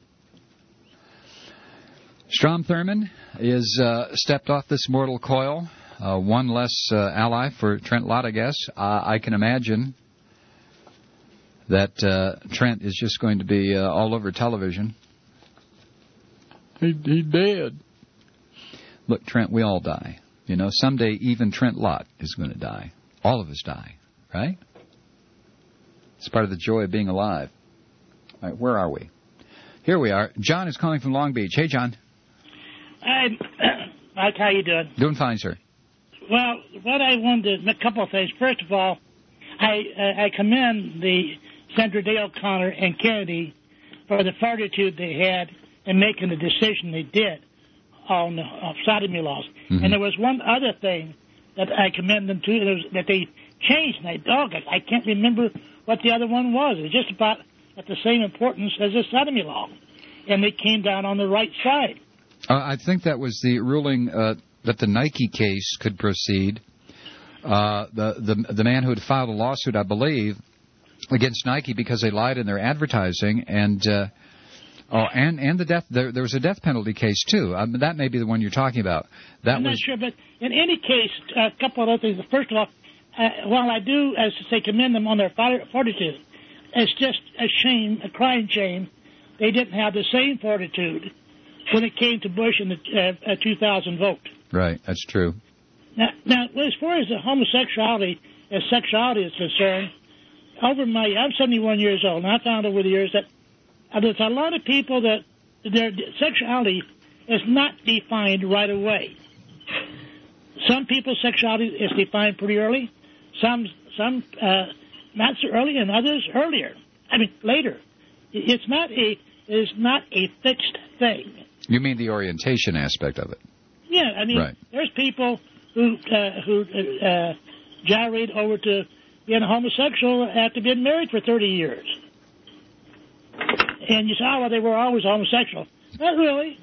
S14: Strom Thurmond is uh, stepped off this mortal coil. Uh, one less uh, ally for Trent Lott, I guess. Uh, I can imagine that uh, Trent is just going to be uh, all over television. He, he dead. Look, Trent, we all die. You know, someday even Trent Lott is going to die. All of us die, right? It's part of the joy of being alive. All right, where are we? Here we are. John is calling from Long Beach. Hey, John.
S2: Hi, Mike. How you doing?
S14: Doing fine, sir.
S2: Well, what I wanted to, a couple of things. First of all, I uh, I commend the Senator Dale Connor and Kennedy for the fortitude they had in making the decision they did on uh, sodomy laws. Mm-hmm. And there was one other thing that I commend them to, that, was, that they changed, and I, dog, I, I can't remember what the other one was. It was just about at the same importance as the sodomy law, and they came down on the right side.
S14: Uh, I think that was the ruling uh, that the Nike case could proceed. Uh, the, the the man who had filed a lawsuit, I believe, against Nike because they lied in their advertising, and uh, oh, and and the death. There, there was a death penalty case too. Um, that may be the one you're talking about. That
S2: I'm
S14: was,
S2: not sure, but in any case, a couple of other things. First of all, uh, while I do, as to say, commend them on their fortitude, it's just a shame, a crying shame, they didn't have the same fortitude when it came to Bush and the uh, two thousand vote.
S14: Right, that's true.
S2: Now, now, as far as the homosexuality, as sexuality is concerned, over my, I'm seventy-one years old, and I found over the years that uh, there's a lot of people that their sexuality is not defined right away. Some people's sexuality is defined pretty early, some some uh, not so early, and others earlier. I mean, later. It's not a it's not a fixed thing.
S14: You mean the orientation aspect of it?
S2: Yeah, I mean,
S14: right.
S2: There's people who uh, who uh, gyrate over to being a homosexual after being married for thirty years. and you say, oh, well, they were always homosexual. Not really.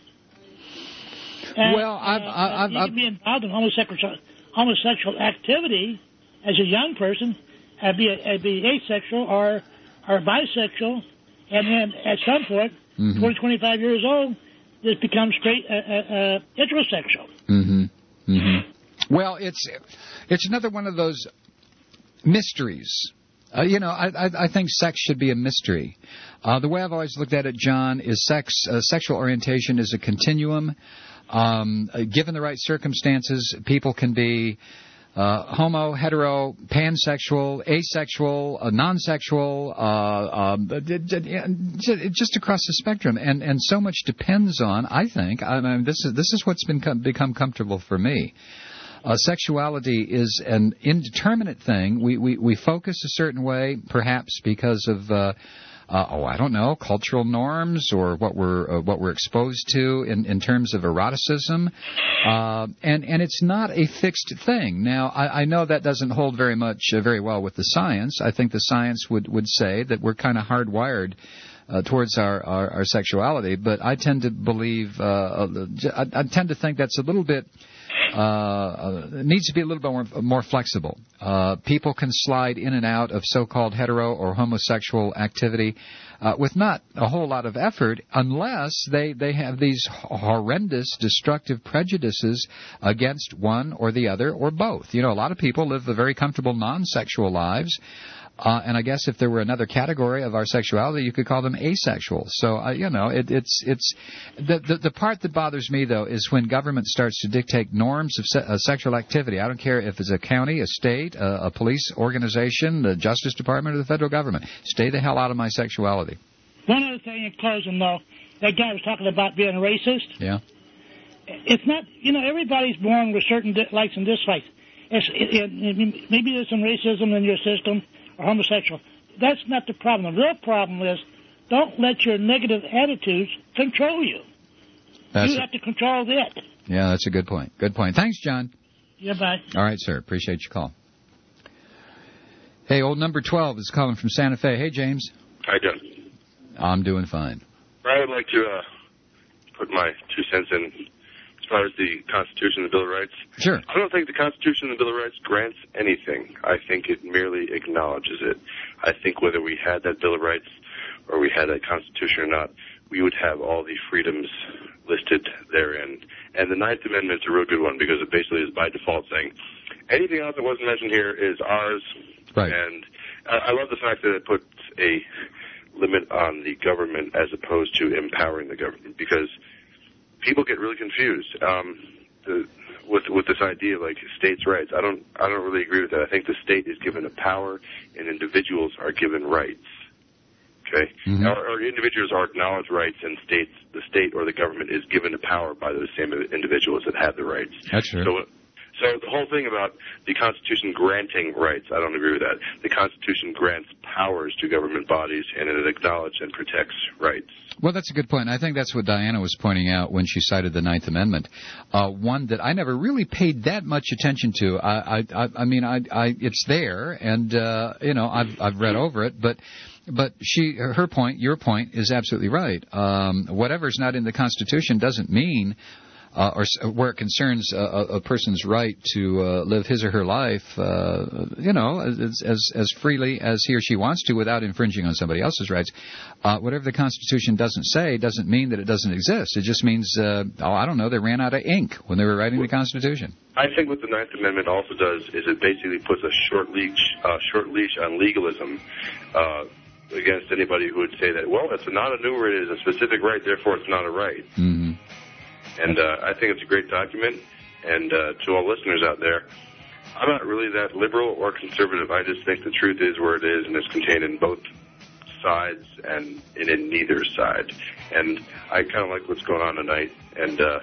S2: And,
S14: well, I've,
S2: uh,
S14: I've,
S2: you
S14: I've,
S2: can be involved in homosexual homosexual activity as a young person, and be a, be asexual or or bisexual, and then at some point, mm-hmm. twenty, twenty-five years old, this becomes straight uh, uh, uh, heterosexual.
S14: Mm-hmm. Mm-hmm. Well, it's it's another one of those mysteries. Uh, you know, I, I I think sex should be a mystery. Uh, the way I've always looked at it, John, is sex uh, sexual orientation is a continuum. Um, uh, given the right circumstances, people can be uh, homo, hetero, pansexual, asexual, uh, non-sexual, uh, um, just across the spectrum, and and so much depends on. I think I mean this is this is what's been com- become comfortable for me. Uh, sexuality is an indeterminate thing. We, we we focus a certain way, perhaps because of uh, uh, oh I don't know cultural norms or what we're uh, what we're exposed to in, in terms of eroticism, uh, and and it's not a fixed thing. Now I, I know that doesn't hold very much uh, very well with the science. I think the science would, would say that we're kind of hardwired Uh, towards our, our, our sexuality, but I tend to believe, uh, I, I tend to think that's a little bit, uh, it needs to be a little bit more, more flexible. Uh, people can slide in and out of so-called hetero or homosexual activity uh, with not a whole lot of effort unless they, they have these horrendous, destructive prejudices against one or the other or both. You know, a lot of people live a very comfortable non-sexual lives. Uh, and I guess if there were another category of our sexuality, you could call them asexual. So, uh, you know, it, it's it's the, the the part that bothers me, though, is when government starts to dictate norms of se- uh, sexual activity. I don't care if it's a county, a state, a, a police organization, the Justice Department, or the federal government. Stay the hell out of my sexuality.
S2: One other thing in closing, though, that guy was talking about being a racist.
S14: Yeah.
S2: It's not, you know, everybody's born with certain di- likes and dislikes. It's, it, it, maybe there's some racism in your system. Homosexual. That's not the problem. The real problem is don't let your negative attitudes control you.
S14: That's
S2: you
S14: a,
S2: have to control that.
S14: Yeah, that's a good point. Good point. Thanks, John.
S2: Yeah, bye.
S14: All right, sir. Appreciate your call. Hey, old number twelve is calling from Santa Fe. Hey, James.
S4: How you doing?
S14: I'm doing fine.
S4: I would like to uh, put my two cents in as far as the Constitution and the Bill of Rights.
S14: Sure.
S4: I don't think the Constitution and the Bill of Rights grants anything. I think it merely acknowledges it. I think whether we had that Bill of Rights or we had that Constitution or not, we would have all the freedoms listed therein. And the Ninth Amendment is a real good one because it basically is by default saying anything else that wasn't mentioned here is ours.
S14: Right.
S4: And I love the fact that it puts a limit on the government as opposed to empowering the government, because people get really confused um, the, with with this idea of like states' rights. I don't I don't really agree with that. I think the state is given a power, and individuals are given rights. Okay, mm-hmm. or, or individuals are acknowledged rights, and states the state or the government is given a power by those same individuals that have the rights.
S14: That's true.
S4: So, So the whole thing about the Constitution granting rights, I don't agree with that. The Constitution grants powers to government bodies, and it acknowledges and protects rights.
S14: Well, that's a good point. I think that's what Diana was pointing out when she cited the Ninth Amendment. Uh, one that I never really paid that much attention to. I, I, I mean, I, I, it's there, and uh, you know, I've, I've read over it, but. But she, her point, your point, is absolutely right. Um, whatever's not in the Constitution doesn't mean. Uh, or where it concerns a, a person's right to uh, live his or her life, uh, you know, as, as as freely as he or she wants to without infringing on somebody else's rights. Uh, whatever the Constitution doesn't say doesn't mean that it doesn't exist. It just means, uh, oh, I don't know, they ran out of ink when they were writing the Constitution.
S4: I think what the Ninth Amendment also does is it basically puts a short leash, uh, short leash on legalism uh, against anybody who would say that, well, it's not enumerated as a specific right, therefore it's not a right.
S14: Mm-hmm.
S4: And uh, I think it's a great document. And uh, to all listeners out there, I'm not really that liberal or conservative. I just think the truth is where it is, and it's contained in both sides and in, in neither side. And I kind of like what's going on tonight. And uh,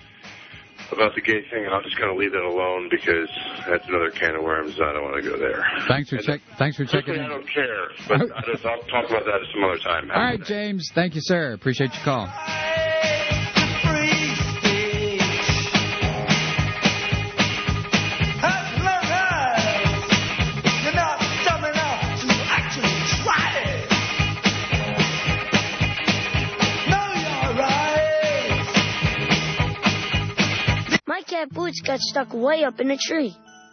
S4: about the gay thing, I'll just kind of leave that alone because that's another can of worms. I don't want to go there.
S14: Thanks for check. Thanks for checking in.
S4: I don't care, but I just, I'll talk about that at some other time.
S14: All right, James. Thank you, sir. Appreciate your call.
S5: cat Boots got stuck way up in a tree.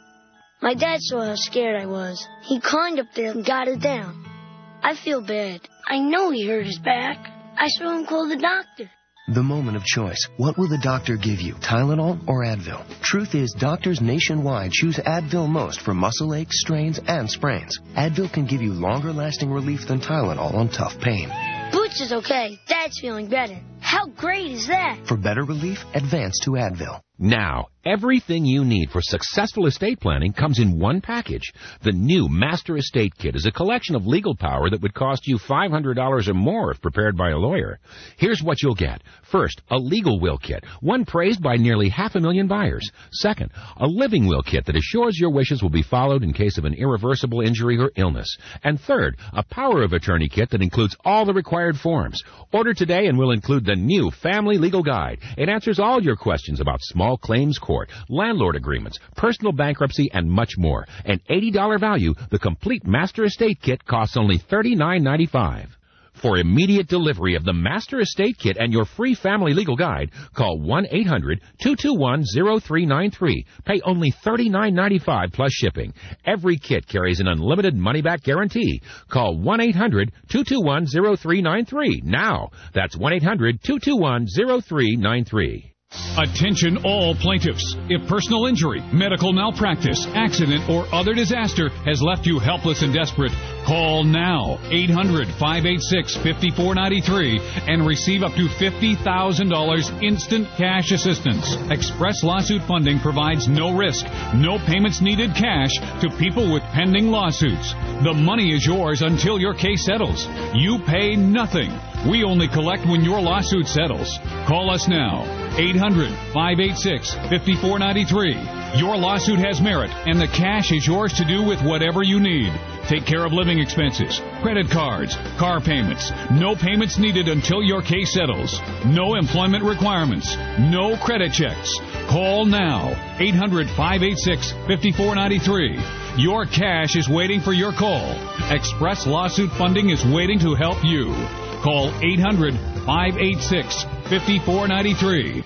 S5: My dad saw how scared I was. He climbed up there and got it down. I feel bad. I know he hurt his back. I saw him call the doctor.
S24: The moment of choice. What will the doctor give you, Tylenol or Advil? Truth is, doctors nationwide choose Advil most for muscle aches, strains, and sprains. Advil can give you longer-lasting relief than Tylenol on tough pain.
S5: Boots is okay. Dad's feeling better. How great is that?
S24: For better relief, advance to Advil.
S6: Now, everything you need for successful estate planning comes in one package. The new Master Estate Kit is a collection of legal power that would cost you five hundred dollars or more if prepared by a lawyer. Here's what you'll get. First, a legal will kit, one praised by nearly half a million buyers. Second, a living will kit that assures your wishes will be followed in case of an irreversible injury or illness. And third, a power of attorney kit that includes all the required forms. Order today and we'll include the new Family Legal Guide. It answers all your questions about small claims court, landlord agreements, personal bankruptcy, and much more. An eighty dollars value, the complete Master Estate Kit costs only thirty-nine ninety-five. For immediate delivery of the Master Estate Kit and your free Family Legal Guide, call one eight hundred two two one zero three nine three. Pay only thirty-nine ninety-five plus shipping. Every kit carries an unlimited money-back guarantee. Call one eight hundred two two one zero three nine three now. That's one eight hundred two two one zero three nine three.
S7: Attention all plaintiffs. If personal injury, medical malpractice, accident, or other disaster has left you helpless and desperate, call now. eight hundred five eight six five four nine three and receive up to fifty thousand dollars instant cash assistance. Express Lawsuit Funding provides no risk, no payments needed cash to people with pending lawsuits. The money is yours until your case settles. You pay nothing. We only collect when your lawsuit settles. Call us now. eight hundred five eight six five four nine three. Your lawsuit has merit, and the cash is yours to do with whatever you need. Take care of living expenses, credit cards, car payments. No payments needed until your case settles. No employment requirements. No credit checks. Call now. eight hundred five eight six five four nine three. Your cash is waiting for your call. Express Lawsuit Funding is waiting to help you. Call eight hundred five eight six five four nine three.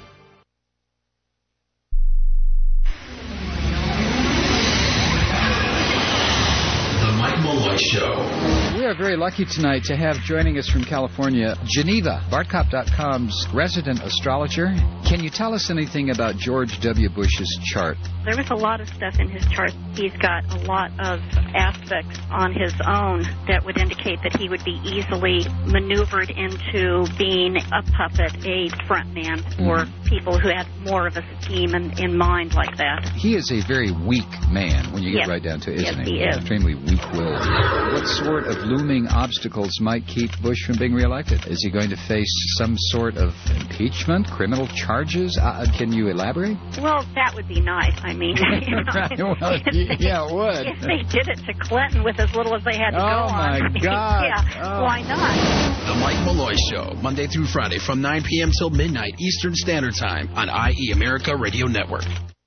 S16: The Mike Malloy Show.
S14: We are very lucky tonight to have joining us from California, Geneva, Bartcop dot com's resident astrologer. Can you tell us anything about George W. Bush's chart?
S22: There was a lot of stuff in his chart. He's got a lot of aspects on his own that would indicate that he would be easily maneuvered into being a puppet, a front man for mm. people who had more of a scheme in, in mind like that.
S14: He is a very weak man when you get
S22: yes.
S14: right down to it, isn't
S22: yes,
S14: he?
S22: he is.
S14: Extremely weak-willed. What sort of looming obstacles might keep Bush from being reelected? Is he going to face some sort of impeachment, criminal charges? Uh, can you elaborate?
S22: Well, that would be nice. I mean, you know,
S14: right, well, yeah, it would.
S22: If they did it to Clinton with as little as they had to
S14: oh
S22: go on.
S14: Oh, my God.
S22: yeah,
S14: oh.
S22: why not?
S16: The Mike Malloy Show, Monday through Friday from nine p.m. till midnight Eastern Standard Time on I E America Radio Network.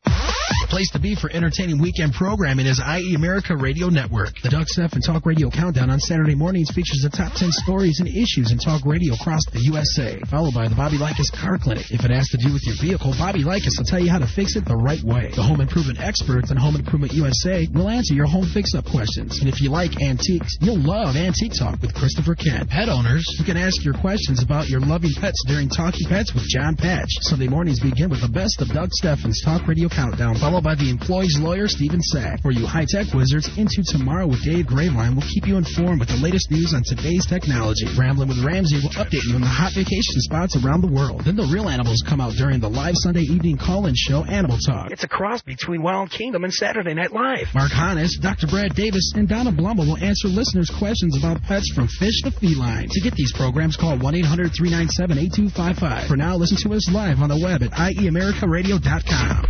S16: The place to be for entertaining weekend programming is I E America Radio Network. The Doug Stephan Talk Radio Countdown on Saturday mornings features the top ten stories and issues in talk radio across the U S A, followed by the Bobby Likas Car Clinic. If it has to do with your vehicle, Bobby Likas will tell you how to fix it the right way. The home improvement experts on Home Improvement U S A will answer your home fix-up questions. And if you like antiques, you'll love Antique Talk with Christopher Kent. Pet owners, you can ask your questions about your loving pets during Talking Pets with John Patch. Sunday mornings begin with the best of Doug Stephan's Talk Radio Countdown, followed by the employee's lawyer, Stephen Sack. For you high-tech wizards, Into Tomorrow with Dave Graveline will keep you informed with the latest news on today's technology. Ramblin' with Ramsey will update you on the hot vacation spots around the world. Then the real animals come out during the live Sunday evening call-in show, Animal Talk.
S23: It's a cross between Wild Kingdom and Saturday Night Live.
S16: Mark Hannes, Doctor Brad Davis, and Donna Blumble will answer listeners' questions about pets from fish to feline. To get these programs, call one eight hundred three nine seven eight two five five. For now, listen to us live on the web at I E America Radio dot com.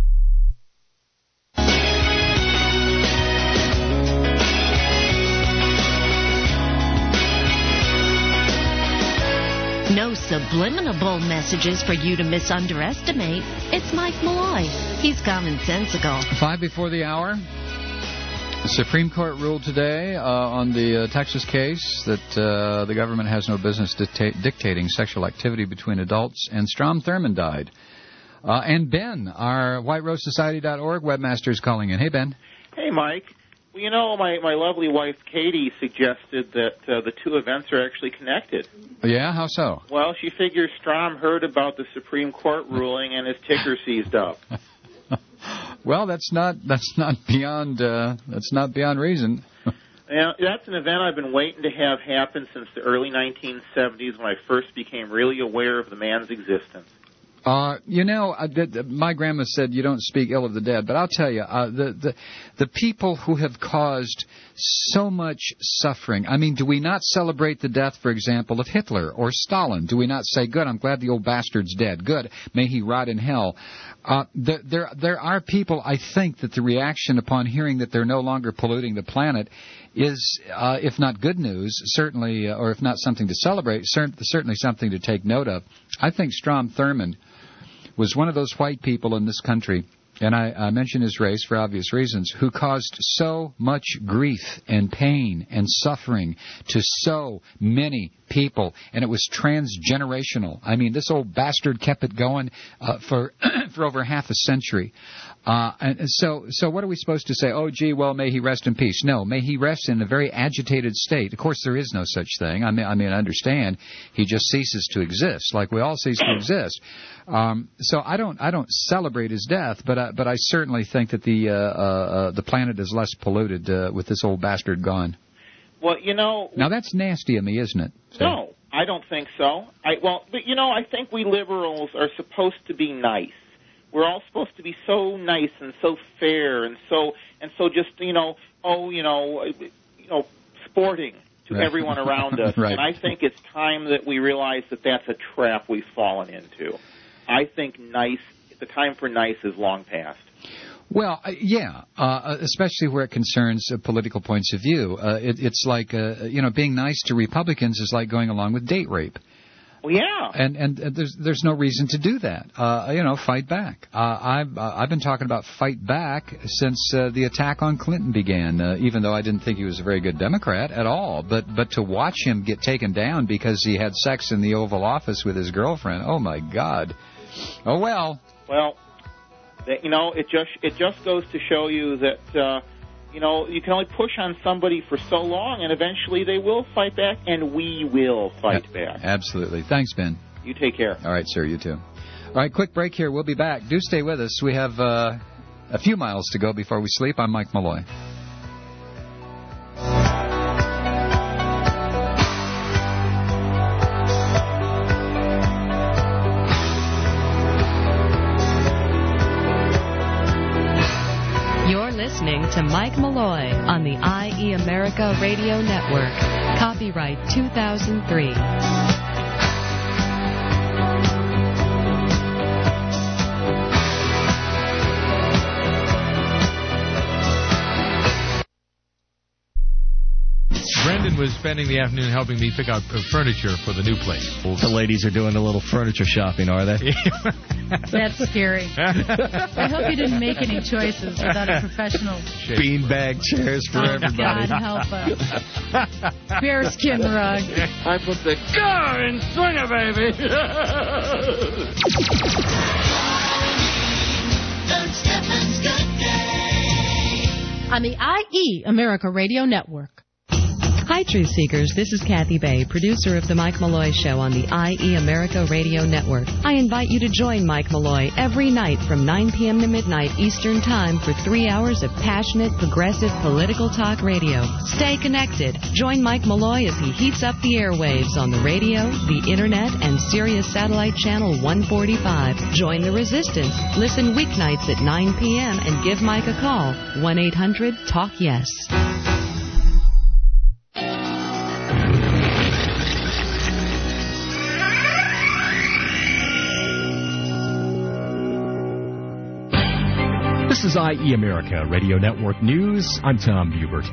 S25: No subliminal messages for you to misunderestimate. It's Mike Malloy. He's commonsensical.
S14: Five before the hour. The Supreme Court ruled today uh, on the uh, Texas case that uh, the government has no business dicta- dictating sexual activity between adults, and Strom Thurmond died. Uh, and Ben, our white rose society dot org webmaster, is calling in. Hey, Ben.
S8: Hey, Mike. Well, you know, my, my lovely wife, Katie, suggested that uh, the two events are actually connected.
S14: Yeah? How so?
S8: Well, she figures Strom heard about the Supreme Court ruling and his ticker seized up.
S14: Well, that's not that's not beyond uh, that's not beyond reason.
S8: Now, that's an event I've been waiting to have happen since the early nineteen seventies when I first became really aware of the man's existence.
S14: Uh, you know, uh, the, the, my grandma said you don't speak ill of the dead, but I'll tell you, uh, the, the the people who have caused so much suffering. I mean, do we not celebrate the death, for example, of Hitler or Stalin? Do we not say, good, I'm glad the old bastard's dead. Good, may he rot in hell. Uh, there, there, there are people, I think, that the reaction upon hearing that they're no longer polluting the planet is, uh, if not good news, certainly, uh, or if not something to celebrate, cert- certainly something to take note of. I think Strom Thurmond was one of those white people in this country, and I, I mention his race for obvious reasons, who caused so much grief and pain and suffering to so many people, and it was transgenerational. I mean, this old bastard kept it going uh, for for over half a century. Uh, and so, so what are we supposed to say? Oh, gee, well, may he rest in peace. No, may he rest in a very agitated state. Of course, there is no such thing. I mean, I mean, I understand. He just ceases to exist, like we all cease to exist. Um, so I don't, I don't celebrate his death, but I, but I certainly think that the uh, uh, the planet is less polluted uh, with this old bastard gone.
S8: Well, you know...
S14: Now, that's nasty of me, isn't it? So.
S8: No, I don't think so. I Well, but, you know, I think we liberals are supposed to be nice. We're all supposed to be so nice and so fair and so and so just, you know, oh, you know, you know, sporting to
S14: right.
S8: everyone around us.
S14: Right.
S8: And I think it's time that we realize that that's a trap we've fallen into. I think nice, the time for nice is long past.
S14: Well, uh, yeah, uh, especially where it concerns uh, political points of view. Uh, it, it's like, uh, you know, being nice to Republicans is like going along with date rape.
S8: Well, yeah.
S14: And and uh, there's there's no reason to do that. Uh, you know, fight back. Uh, I've uh, I've been talking about fight back since uh, the attack on Clinton began. Uh, even though I didn't think he was a very good Democrat at all, but but to watch him get taken down because he had sex in the Oval Office with his girlfriend. Oh my God. Oh well.
S8: Well, that, you know, it just it just goes to show you that. Uh, You know, you can only push on somebody for so long, and eventually they will fight back, and we will fight
S14: yeah,
S8: back.
S14: Absolutely. Thanks, Ben.
S8: You take care.
S14: All right, sir, you too. All right, quick break here. We'll be back. Do stay with us. We have uh, a few miles to go before we sleep. I'm Mike Malloy.
S20: Listening to Mike Malloy on the I E America Radio Network. Copyright two thousand three.
S9: Brendan was spending the afternoon helping me pick out furniture for the new place.
S10: The ladies are doing a little furniture shopping, are they?
S11: That's scary. I hope you didn't make any choices without a professional.
S10: Beanbag chairs for
S11: oh,
S10: everybody.
S11: God help us. Bearskin rug.
S1: I put the car in swinger, baby.
S11: On the I E America Radio Network.
S20: Hi, Truth Seekers. This is Kathy Bay, producer of The Mike Malloy Show on the I E America Radio Network. I invite you to join Mike Malloy every night from nine p.m. to midnight Eastern Time for three hours of passionate, progressive political talk radio. Stay connected. Join Mike Malloy as he heats up the airwaves on the radio, the Internet, and Sirius Satellite Channel one forty-five. Join the resistance. Listen weeknights at nine p.m. and give Mike a call. one eight hundred talk yes.
S13: This is I E America Radio Network News. I'm Tom Bubert.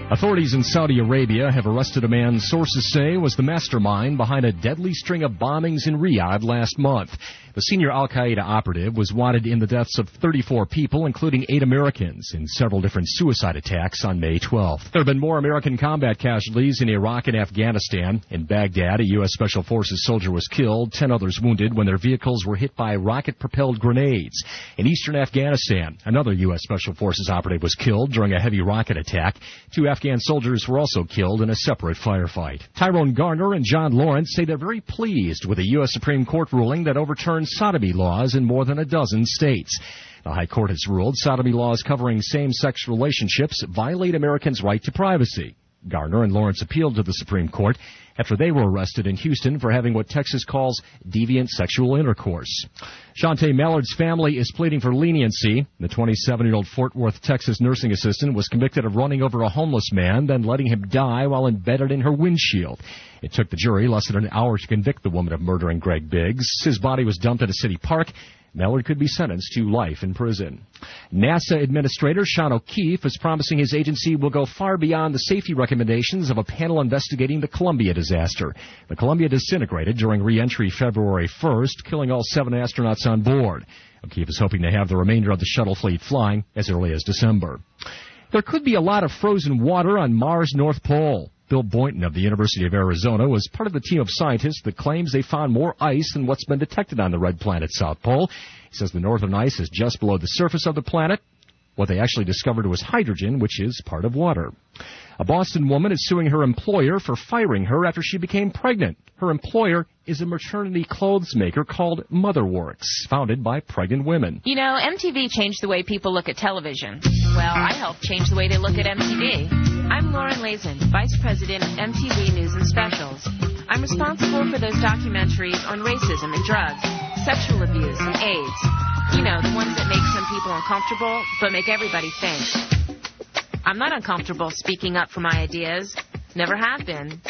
S3: Authorities in Saudi Arabia have arrested a man sources say was the mastermind behind a deadly string of bombings in Riyadh last month. The senior al-Qaeda operative was wanted in the deaths of thirty-four people, including eight Americans, in several different suicide attacks on May twelfth. There have been more American combat casualties in Iraq and Afghanistan. In Baghdad, a U S. Special Forces soldier was killed, ten others wounded when their vehicles were hit by rocket-propelled grenades. In eastern Afghanistan, another U S. Special Forces operative was killed during a heavy rocket attack. Two Afghan soldiers were also killed in a separate firefight. Tyrone Garner and John Lawrence say they're very pleased with a U S. Supreme Court ruling that overturned sodomy laws in more than a dozen states. The High Court has ruled sodomy laws covering same-sex relationships violate Americans' right to privacy. Garner and Lawrence appealed to the Supreme Court after they were arrested in Houston for having what Texas calls deviant sexual intercourse. Shantae Mallard's family is pleading for leniency. The twenty-seven-year-old Fort Worth, Texas nursing assistant was convicted of running over a homeless man, then letting him die while embedded in her windshield. It took the jury less than an hour to convict the woman of murdering Greg Biggs. His body was dumped at a city park. Mallard could be sentenced to life in prison. NASA Administrator Sean O'Keefe is promising his agency will go far beyond the safety recommendations of a panel investigating the Columbia disaster. The Columbia disintegrated during re-entry February first, killing all seven astronauts on board. O'Keefe is hoping to have the remainder of the shuttle fleet flying as early as December. There could be a lot of frozen water on Mars' North Pole. Bill Boynton of the University of Arizona was part of the team of scientists that claims they found more ice than what's been detected on the red planet South Pole. He says the northern ice is just below the surface of the planet. What they actually discovered was hydrogen, which is part of water. A Boston woman is suing her employer for firing her after she became pregnant. Her employer is a maternity clothes maker called Motherworks, founded by pregnant women.
S13: You know, M T V changed the way people look at television. Well, I helped change the way they look at M T V. I'm Lauren Lazen, Vice President of M T V News and Specials. I'm responsible for those documentaries on racism and drugs, sexual abuse and AIDS. You know, the ones that make some people uncomfortable, but make everybody think. I'm not uncomfortable speaking up for my ideas. Never have been.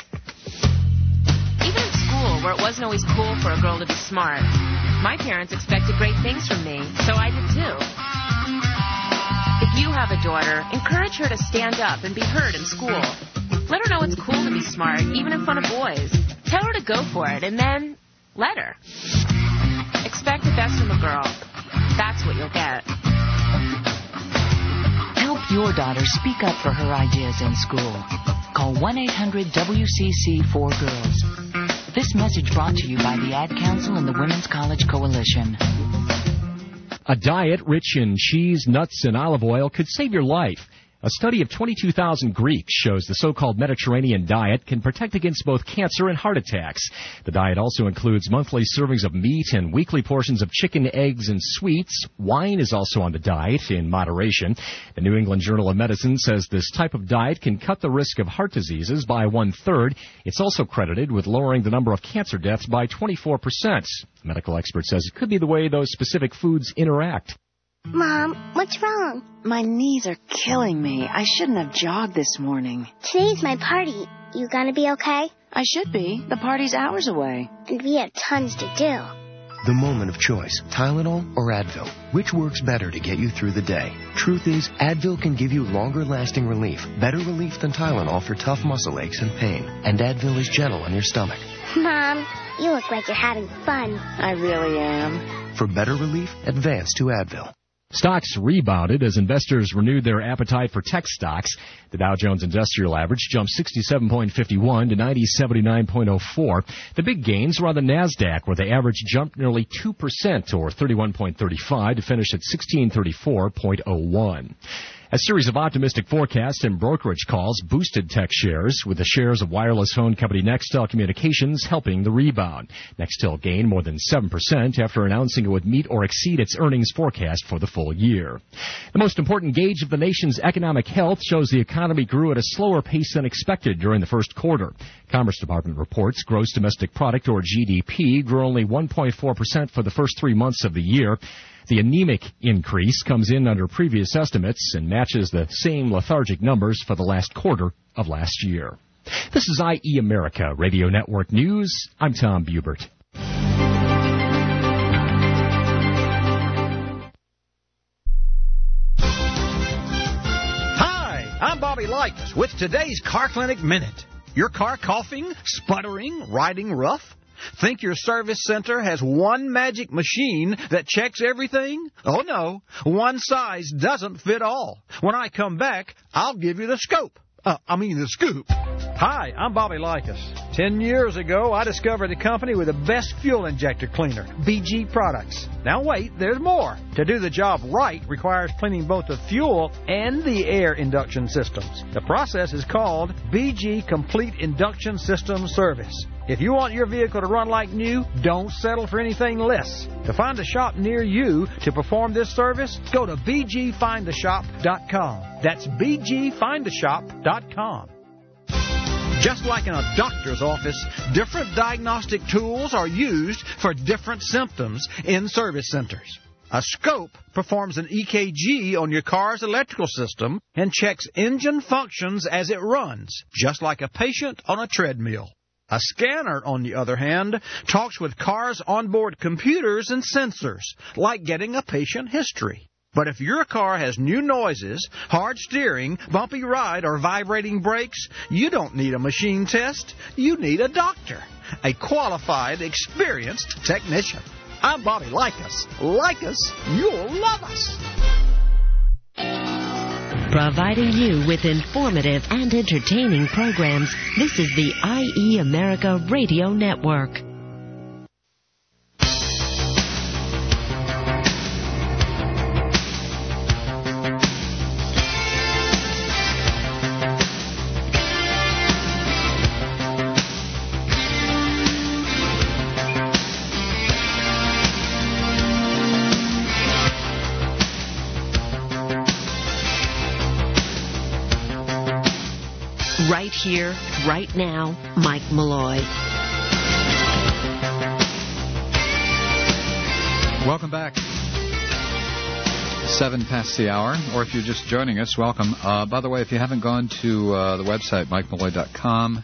S13: Even in school, where it wasn't always cool for a girl to be smart, my parents expected great things from me, so I did too. If you have a daughter, encourage her to stand up and be heard in school. Let her know it's cool to be smart, even in front of boys. Tell her to go for it, and then let her. Expect the best from a girl. That's what you'll get.
S15: Help your daughter speak up for her ideas in school. Call one eight hundred W C C four girls. This message brought to you by the Ad Council and the Women's College Coalition.
S3: A diet rich in cheese, nuts, and olive oil could save your life. A study of twenty-two thousand Greeks shows the so-called Mediterranean diet can protect against both cancer and heart attacks. The diet also includes monthly servings of meat and weekly portions of chicken, eggs, and sweets. Wine is also on the diet in moderation. The New England Journal of Medicine says this type of diet can cut the risk of heart diseases by one-third. It's also credited with lowering the number of cancer deaths by twenty-four percent. A medical expert says it could be the way those specific foods interact.
S17: Mom, what's wrong?
S19: My knees are killing me. I shouldn't have jogged this morning.
S17: Today's my party. You gonna be okay?
S19: I should be. The party's hours away.
S17: And we have tons to do.
S24: The moment of choice, Tylenol or Advil. Which works better to get you through the day? Truth is, Advil can give you longer-lasting relief. Better relief than Tylenol for tough muscle aches and pain. And Advil is gentle on your stomach.
S17: Mom, you look like you're having fun.
S19: I really am.
S24: For better relief, advance to Advil.
S3: Stocks rebounded as investors renewed their appetite for tech stocks. The Dow Jones Industrial Average jumped sixty-seven point five one to ninety seventy-nine point oh four. The big gains were on the NASDAQ, where the average jumped nearly two percent, or thirty-one point three five, to finish at sixteen thirty-four point oh one. A series of optimistic forecasts and brokerage calls boosted tech shares, with the shares of wireless phone company Nextel Communications helping the rebound. Nextel gained more than seven percent after announcing it would meet or exceed its earnings forecast for the full year. The most important gauge of the nation's economic health shows the economy grew at a slower pace than expected during the first quarter. Commerce Department reports gross domestic product, or G D P, grew only one point four percent for the first three months of the year. The anemic increase comes in under previous estimates and matches the same lethargic numbers for the last quarter of last year. This is I E America Radio Network News. I'm Tom Bubert.
S26: Hi, I'm
S2: I'm Bobby Likas with today's Car Clinic Minute. Your car coughing, sputtering, riding rough? Think your service center has one magic machine that checks everything? Oh, no. One size doesn't fit all. When I come back, I'll give you the scope. Uh, I mean the scoop. Hi, I'm Bobby Likas. Ten years ago, I discovered a company with the best fuel injector cleaner, B G Products. Now wait, there's more. To do the job right requires cleaning both the fuel and the air induction systems. The process is called B G Complete Induction System Service. If you want your vehicle to run like new, don't settle for anything less. To find a shop near you to perform this service, go to b g find a shop dot com. That's b g find a shop dot com. Just like in a doctor's office, different diagnostic tools are used for different symptoms in service centers. A scope performs an E K G on your car's electrical system and checks engine functions as it runs, just like a patient on a treadmill. A scanner, on the other hand, talks with cars' onboard computers and sensors, like getting a patient history. But if your car has new noises, hard steering, bumpy ride, or vibrating brakes, you don't need a machine test. You need a doctor, a qualified, experienced technician. I'm Bobby Likas. Like us, you'll love us.
S25: Providing you with informative and entertaining programs, this is the I E America Radio Network. Right here, right now, Mike Malloy.
S14: Welcome back. Seven past the hour, or if you're just joining us, welcome. Uh, by the way, if you haven't gone to uh, the website, mike malloy dot com,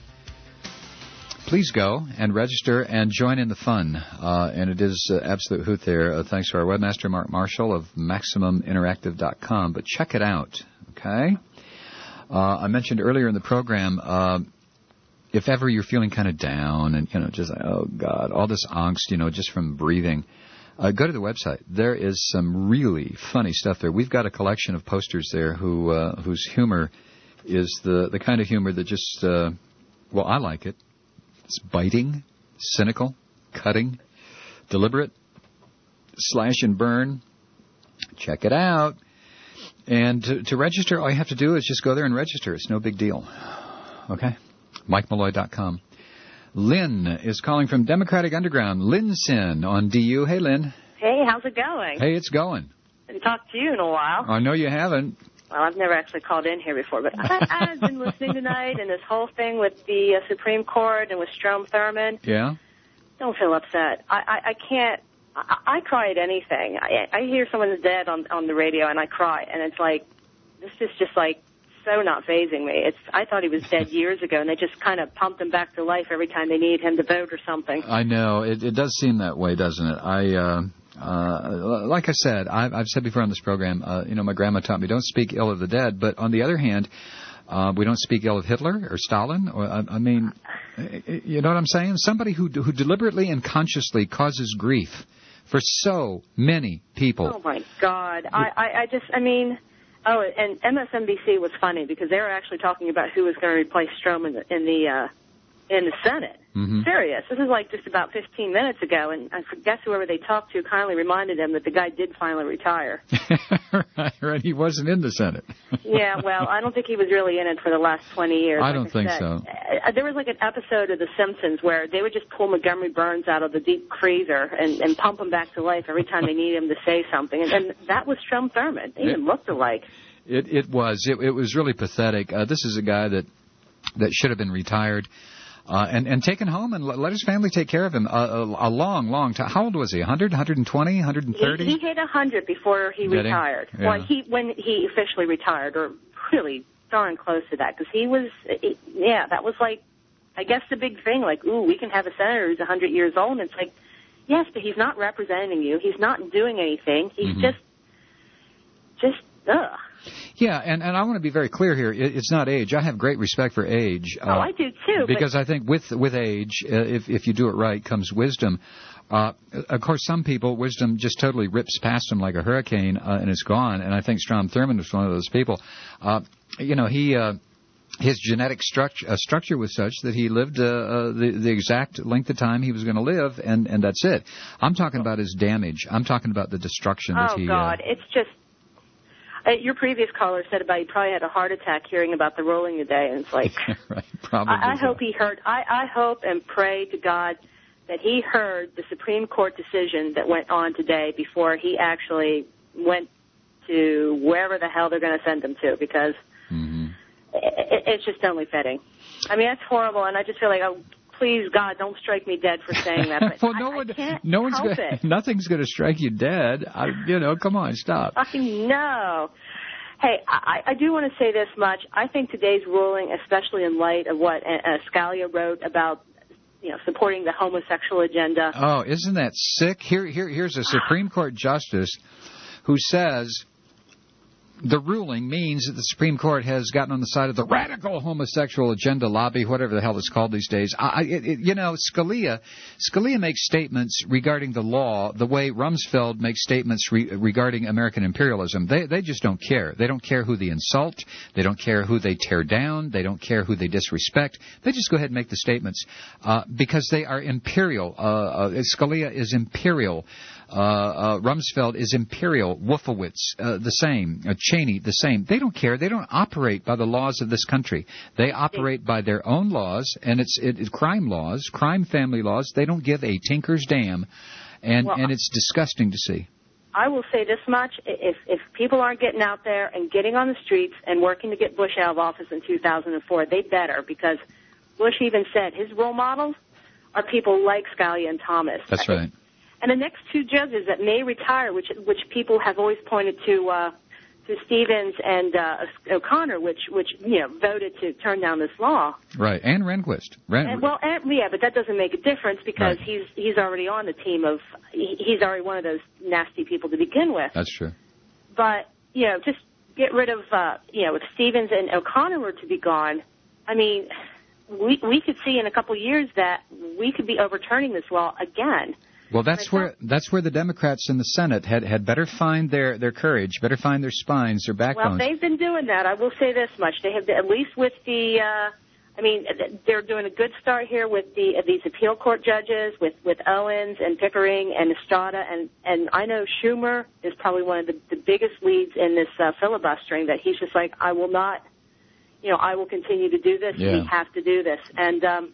S14: please go and register and join in the fun. Uh, and it is uh, absolute hoot there. Uh, thanks to our webmaster, Mark Marshall of maximum interactive dot com. But check it out, okay? Uh, I mentioned earlier in the program, uh, if ever you're feeling kind of down and, you know, just like, oh, God, all this angst, you know, just from breathing, uh, go to the website. There is some really funny stuff there. We've got a collection of posters there who uh, whose humor is the, the kind of humor that just, uh, well, I like it. It's biting, cynical, cutting, deliberate, slash and burn. Check it out. And to, to register, all you have to do is just go there and register. It's no big deal. Okay? mike malloy dot com. Lynn is calling from Democratic Underground. Lynn Sin on D U. Hey, Lynn.
S4: Hey, how's it going?
S14: Hey, it's going.
S4: I haven't talked to you in a while.
S14: I know you haven't.
S4: Well, I've never actually called in here before, but I, I've been listening tonight, and this whole thing with the uh, Supreme Court and with Strom Thurmond.
S14: Yeah?
S4: Don't feel upset. I, I, I can't. I, I cry at anything. I, I hear someone's dead on on the radio, and I cry, and it's like, this is just like so not phasing me. It's I thought he was dead years ago, and they just kind of pumped him back to life every time they need him to vote or something.
S14: I know. It, it does seem that way, doesn't it? I, uh, uh, like I said, I've, I've said before on this program, uh, you know, my grandma taught me don't speak ill of the dead, but on the other hand, uh, we don't speak ill of Hitler or Stalin. Or I, I mean, you know what I'm saying? Somebody who who deliberately and consciously causes grief for so many people.
S4: Oh, my God. I, I, I just, I mean, oh, and M S N B C was funny because they were actually talking about who was going to replace Strom in the, in the, uh, in the Senate.
S14: Mm-hmm.
S4: Serious. This is like just about fifteen minutes ago, and I guess whoever they talked to kindly reminded them that the guy did finally retire.
S14: right, right. He wasn't in the Senate.
S4: Yeah, well, I don't think he was really in it for the last twenty years.
S14: I
S4: like
S14: don't
S4: I
S14: think
S4: said.
S14: so.
S4: Uh, there was like an episode of The Simpsons where they would just pull Montgomery Burns out of the deep freezer and, and pump him back to life every time they need him to say something. And, and that was Strom Thurmond. They even looked alike.
S14: It, it was. It, it was really pathetic. Uh, this is a guy that, that should have been retired. Uh, and, and taken home and let, let his family take care of him a, a, a long, long time. How old was he? one hundred, one twenty, one thirty?
S4: He, he hit one hundred before he
S14: Did
S4: retired.
S14: He? Yeah.
S4: Well, he when he officially retired, or really darn close to that, because he was, it, yeah, that was like, I guess the big thing, like, ooh, we can have a senator who's one hundred years old. And it's like, yes, but he's not representing you. He's not doing anything. He's mm-hmm. just, just, ugh.
S14: Yeah, and, and I want to be very clear here. It, it's not age. I have great respect for age.
S4: Oh, uh, I do too.
S14: Because
S4: but...
S14: I think with with age, uh, if if you do it right, comes wisdom. Uh, of course, some people, wisdom just totally rips past them like a hurricane, uh, and it's gone. And I think Strom Thurmond was one of those people. Uh, you know, he uh, his genetic structure uh, structure was such that he lived uh, uh, the the exact length of time he was going to live, and and that's it. I'm talking about his damage. I'm talking about the destruction that
S4: oh,
S14: he.
S4: Oh God,
S14: uh,
S4: it's just. Uh, your previous caller said about he probably had a heart attack hearing about the ruling today, and it's like,
S14: right, probably.
S4: I, I
S14: so.
S4: hope he heard. I, I hope and pray to God that he heard the Supreme Court decision that went on today before he actually went to wherever the hell they're going to send him to, because
S14: mm-hmm.
S4: it, it's just only fitting. I mean, that's horrible, and I just feel like, oh, please, God, don't strike me dead for saying that. But
S14: well, no
S4: I,
S14: one,
S4: I can't
S14: no one's
S4: help
S14: gonna,
S4: it.
S14: Nothing's going to strike you dead. I, you know, come on, stop.
S4: I know. Hey, I, I do want to say this much. I think today's ruling, especially in light of what uh, Scalia wrote about, you know, supporting the homosexual agenda.
S14: Oh, isn't that sick? Here, here, here's a Supreme Court justice who says the ruling means that the Supreme Court has gotten on the side of the radical homosexual agenda lobby, whatever the hell it's called these days. I, it, it, you know, Scalia, Scalia makes statements regarding the law the way Rumsfeld makes statements re, regarding American imperialism. They, they just don't care. They don't care who they insult. They don't care who they tear down. They don't care who they disrespect. They just go ahead and make the statements uh, because they are imperial. Uh, uh, Scalia is imperial. Uh, uh, Rumsfeld is imperial. Wolfowitz, uh, the same. Uh, Cheney, the same. They don't care. They don't operate by the laws of this country. They operate by their own laws, and it's it, it, crime laws, crime family laws. They don't give a tinker's damn, and,
S4: well,
S14: and it's disgusting to see.
S4: I will say this much. If, if people aren't getting out there and getting on the streets and working to get Bush out of office in two thousand four, they better, because Bush even said his role models are people like Scalia and Thomas.
S14: That's right.
S4: And the next two judges that may retire, which which people have always pointed to uh, to Stevens and uh, O'Connor, which which you know voted to turn down this law.
S14: Right, and Rehnquist. Ren-
S4: and, well, and, yeah, but that doesn't make a difference because
S14: right.
S4: he's he's already on the team of he, he's already one of those nasty people to begin with.
S14: That's true.
S4: But you know, just get rid of uh, you know, if Stevens and O'Connor were to be gone, I mean, we we could see in a couple of years that we could be overturning this law again.
S14: Well, that's where that's where the Democrats in the Senate had, had better find their, their courage, better find their spines, their backbones.
S4: Well, they've been doing that. I will say this much: they have, at least with the, uh, I mean, they're doing a good start here with the uh, these appeal court judges, with, with Owens and Pickering and Estrada, and and I know Schumer is probably one of the, the biggest leads in this uh, filibustering. That he's just like, I will not, you know, I will continue to do this.
S14: Yeah.
S4: We have to do this, and um,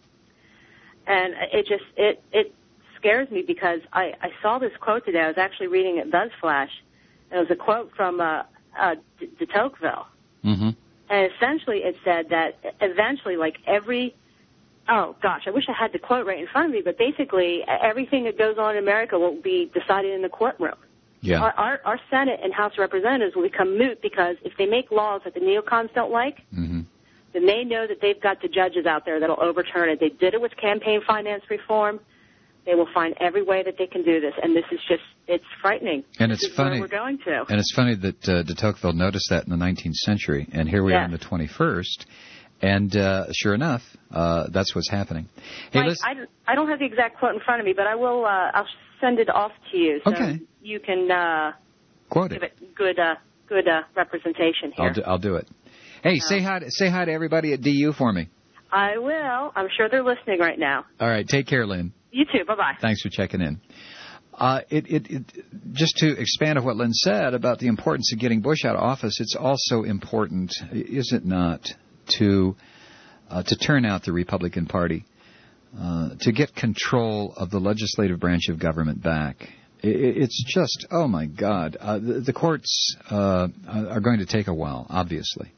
S4: and it just it it. scares me because I, I saw this quote today. I was actually reading it BuzzFlash, and it was a quote from uh, uh, de, de Tocqueville.
S14: Mm-hmm.
S4: And essentially it said that eventually, like every, oh gosh, I wish I had the quote right in front of me, but basically everything that goes on in America will be decided in the courtroom.
S14: Yeah.
S4: Our, our, our Senate and House of Representatives will become moot because if they make laws that the neocons don't like,
S14: mm-hmm.
S4: then they know that they've got the judges out there that'll overturn it. They did it with campaign finance reform. They will find every way that they can do this, and this is just, it's frightening.
S14: And
S4: this
S14: it's
S4: is
S14: funny.
S4: Where we're going to.
S14: And it's funny that uh, de Tocqueville noticed that in the nineteenth century, and here we
S4: yes.
S14: are in the twenty-first, and uh, sure enough, uh, that's what's happening. Hey,
S4: Mike, I, I don't have the exact quote in front of me, but I will, uh, I'll send it off to you so
S14: okay.
S4: you can uh,
S14: quote
S4: give
S14: it.
S4: it good, uh, good uh, representation here.
S14: I'll do, I'll do it. Hey,
S4: no.
S14: say hi, to, say hi to everybody at D U for me.
S4: I will. I'm sure they're listening right now.
S14: All right, take care, Lynn.
S4: You too. Bye-bye.
S14: Thanks for checking in. Uh, it, it, it, just to expand on what Lynn said about the importance of getting Bush out of office, it's also important, is it not, to uh, to turn out the Republican Party, uh, to get control of the legislative branch of government back. It, it's just, oh my God, uh, the, the courts uh, are going to take a while, obviously.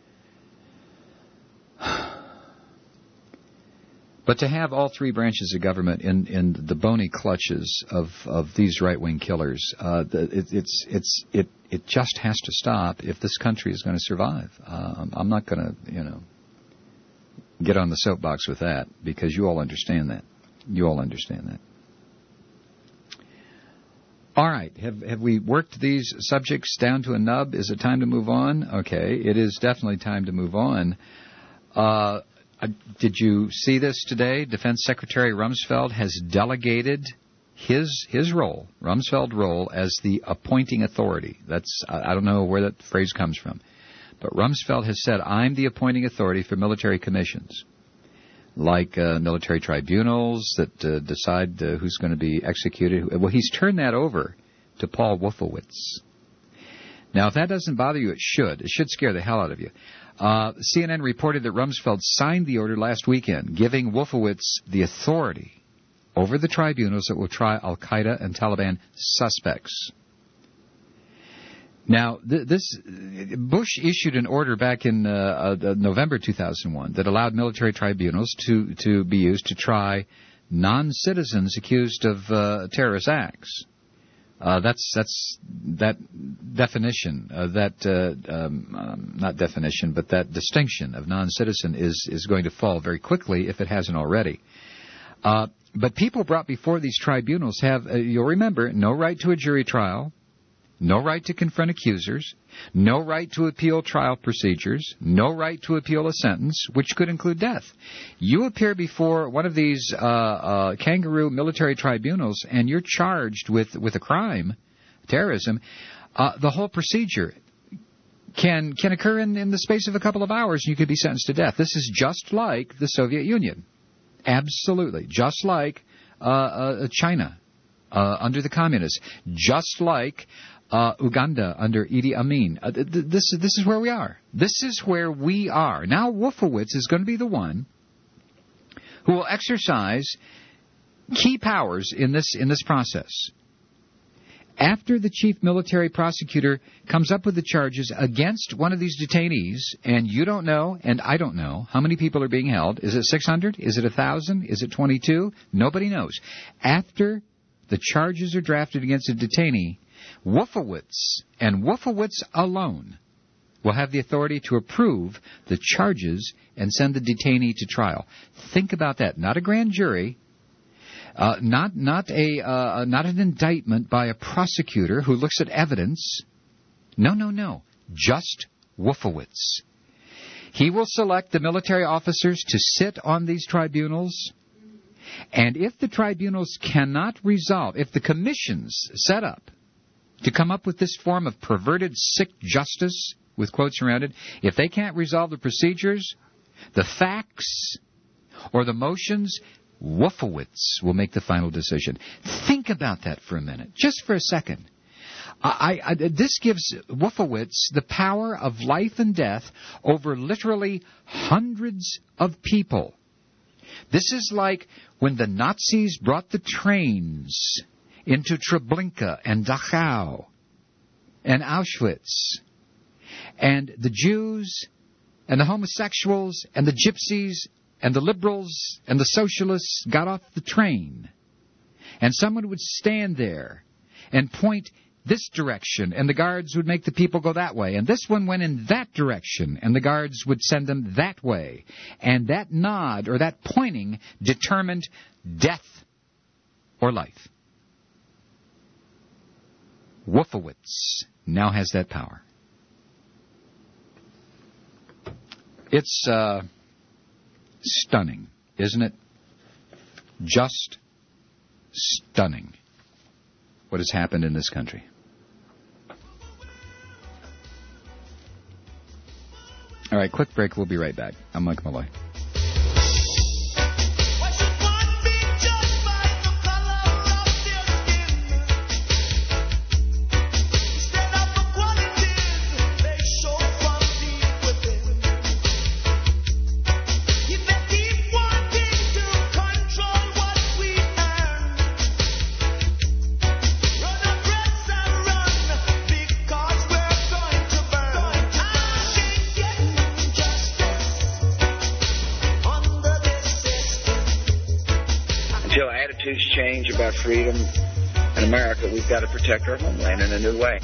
S14: But to have all three branches of government in, in the bony clutches of, of these right-wing killers, uh, it, it's it's it it just has to stop if this country is going to survive. Uh, I'm not going to you know get on the soapbox with that because you all understand that. You all understand that. All right. Have have we worked these subjects down to a nub? Is it time to move on? Okay. It is definitely time to move on. Uh, did you see this today? Defense Secretary Rumsfeld has delegated his his role, Rumsfeld's role, as the appointing authority. That's I don't know where that phrase comes from. But Rumsfeld has said, I'm the appointing authority for military commissions, like uh, military tribunals that uh, decide uh, who's going to be executed. Well, he's turned that over to Paul Wolfowitz. Now, if that doesn't bother you, it should. It should scare the hell out of you. Uh, C N N reported that Rumsfeld signed the order last weekend, giving Wolfowitz the authority over the tribunals that will try al-Qaeda and Taliban suspects. Now, th- this Bush issued an order back in uh, uh, November two thousand one that allowed military tribunals to, to be used to try non-citizens accused of uh, terrorist acts. Uh, that's that's that definition, uh, that uh, um, um, not definition, but that distinction of non-citizen is is going to fall very quickly if it hasn't already. Uh, but people brought before these tribunals have, uh, you'll remember, no right to a jury trial. No right to confront accusers, no right to appeal trial procedures, no right to appeal a sentence, which could include death. You appear before one of these uh, uh, kangaroo military tribunals, and you're charged with, with a crime, terrorism. Uh, the whole procedure can can occur in, in the space of a couple of hours, and you could be sentenced to death. This is just like the Soviet Union. Absolutely. Just like uh, uh, China uh, under the communists. Just like... Uh, Uganda under Idi Amin. Uh, th- th- this, this is where we are. This is where we are. Now Wolfowitz is going to be the one who will exercise key powers in this in this process. After the chief military prosecutor comes up with the charges against one of these detainees, and you don't know, and I don't know, how many people are being held. Is it six hundred? Is it one thousand? Is it twenty-two? Nobody knows. After the charges are drafted against a detainee, Wolfowitz, and Wolfowitz alone, will have the authority to approve the charges and send the detainee to trial. Think about that. Not a grand jury, uh, not not a uh, not an indictment by a prosecutor who looks at evidence. No, no, no. Just Wolfowitz. He will select the military officers to sit on these tribunals. And if the tribunals cannot resolve, if the commissions set up to come up with this form of perverted, sick justice, with quotes around it, if they can't resolve the procedures, the facts, or the motions, Wolfowitz will make the final decision. Think about that for a minute, just for a second. I, I, this gives Wolfowitz the power of life and death over literally hundreds of people. This is like when the Nazis brought the trains into Treblinka and Dachau and Auschwitz, and the Jews and the homosexuals and the gypsies and the liberals and the socialists got off the train, and someone would stand there and point this direction, and the guards would make the people go that way, and this one went in that direction, and the guards would send them that way, and that nod or that pointing determined death or life. Wolfowitz now has that power. It's uh, stunning, isn't it? Just stunning what has happened in this country. All right, quick break. We'll be right back. I'm Mike Malloy.
S5: Change about freedom in America, we've got to protect our homeland in a new way.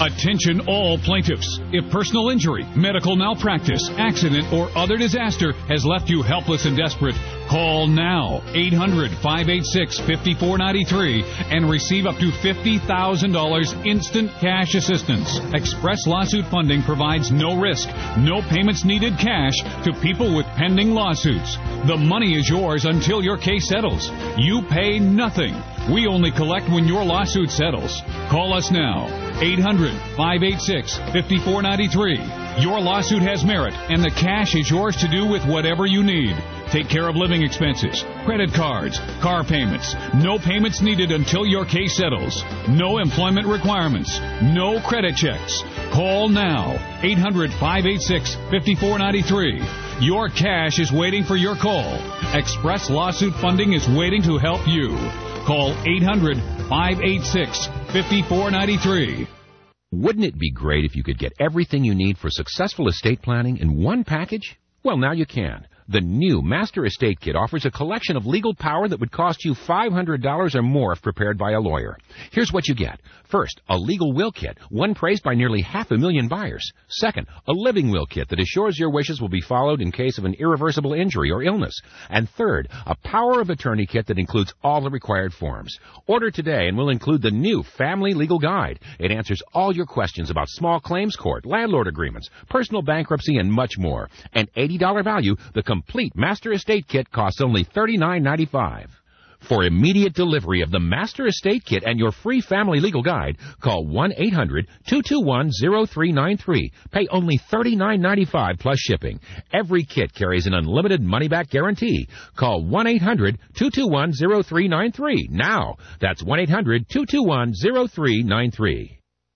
S6: Attention all plaintiffs. If personal injury, medical malpractice, accident, or other disaster has left you helpless and desperate, call now. eight hundred, five eight six, five four nine three and receive up to fifty thousand dollars instant cash assistance. Express Lawsuit Funding provides no risk, no payments needed cash to people with pending lawsuits. The money is yours until your case settles. You pay nothing. We only collect when your lawsuit settles. Call us now. eight hundred, five eight six, five four nine three. Your lawsuit has merit, and the cash is yours to do with whatever you need. Take care of living expenses, credit cards, car payments. No payments needed until your case settles. No employment requirements. No credit checks. Call now. eight hundred, five eight six, five four nine three. Your cash is waiting for your call. Express Lawsuit Funding is waiting to help you. Call eight hundred, five eight six, five four nine three.
S7: Wouldn't it be great if you could get everything you need for successful estate planning in one package? Well, now you can. The new Master Estate Kit offers a collection of legal power that would cost you five hundred dollars or more if prepared by a lawyer. Here's what you get. First, a legal will kit, one praised by nearly half a million buyers. Second, a living will kit that assures your wishes will be followed in case of an irreversible injury or illness. And third, a power of attorney kit that includes all the required forms. Order today and we'll include the new Family Legal Guide. It answers all your questions about small claims court, landlord agreements, personal bankruptcy, and much more. An eighty dollars value, the complete Master Estate Kit costs only thirty-nine ninety-five. For immediate delivery of the Master Estate Kit and your free Family Legal Guide, call one eight hundred, two two one, zero three nine three. Pay only thirty-nine ninety-five plus shipping. Every kit carries an unlimited money-back guarantee. Call one eight hundred, two two one, zero three nine three now. That's one eight hundred, two two one, zero three nine three.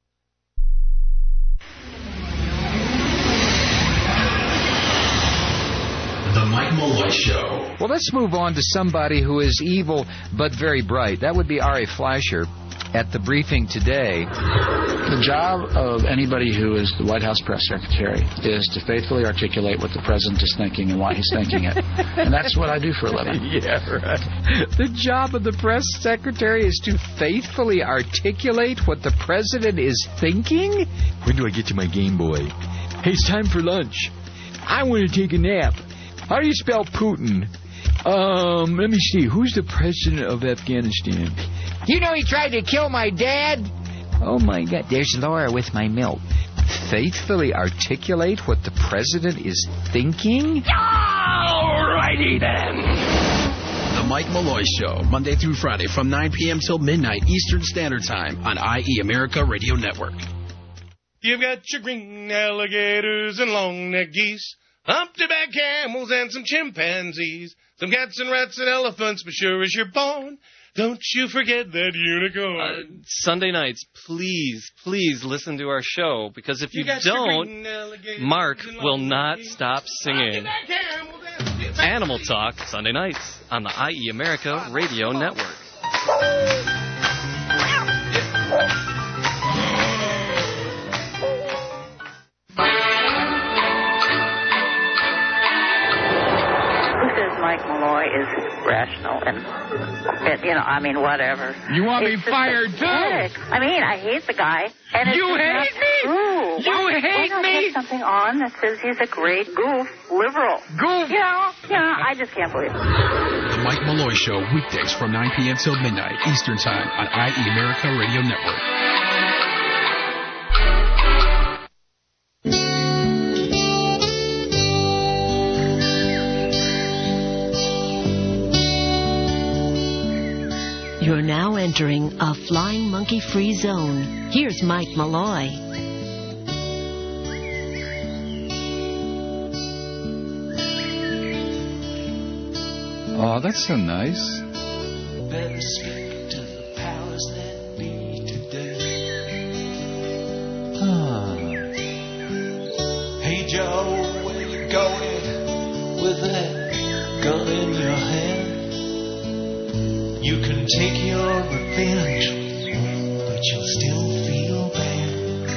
S16: The Mike Malloy Show.
S14: Well, let's move on to somebody who is evil but very bright. That would be Ari Fleischer at the briefing today.
S12: The job of anybody who is the White House press secretary is to faithfully articulate what the president is thinking and why he's thinking it. And that's what I do for a living.
S14: Yeah, right. The job of the press secretary is to faithfully articulate what the president is thinking? When do I get to my Game Boy? Hey, it's time for lunch. I want to take a nap. How do you spell Putin? Um, let me see. Who's the president of Afghanistan?
S18: You know he tried to kill my dad?
S14: Oh, my God. There's Laura with my milk. Faithfully articulate what the president is thinking?
S16: All righty then. The Mike Malloy Show, Monday through Friday from nine p.m. till midnight Eastern Standard Time on I E America Radio Network.
S21: You've got your green alligators and long-necked geese, humpty-back camels and some chimpanzees, some cats and rats and elephants, but sure as you're born, don't you forget that unicorn.
S26: Uh, Sunday nights, please, please listen to our show, because if you, you don't, Mark will not stop singing. Animal Talk, Sunday nights on the I E America Radio Network.
S27: Mike Malloy is rational and, and, you know, I mean, whatever.
S18: You want
S27: it's
S18: me fired, too?
S27: I mean, I hate the guy. And it's
S18: you hate me?
S27: True.
S18: You
S27: why,
S18: hate
S27: why
S18: me?
S27: Put something on that says he's a great goof, liberal.
S18: Goof?
S27: You know, you know, I just can't believe it.
S16: The Mike Malloy Show, weekdays from nine p.m. till midnight Eastern Time on I E America Radio Network.
S25: You're now entering a flying monkey-free zone. Here's Mike Malloy.
S14: Oh, that's so nice.
S28: Better speak to the powers that be today.
S14: Ah.
S28: Hey Joe, where you going with that gun in your hand? You can take your revenge, but you'll still feel bad.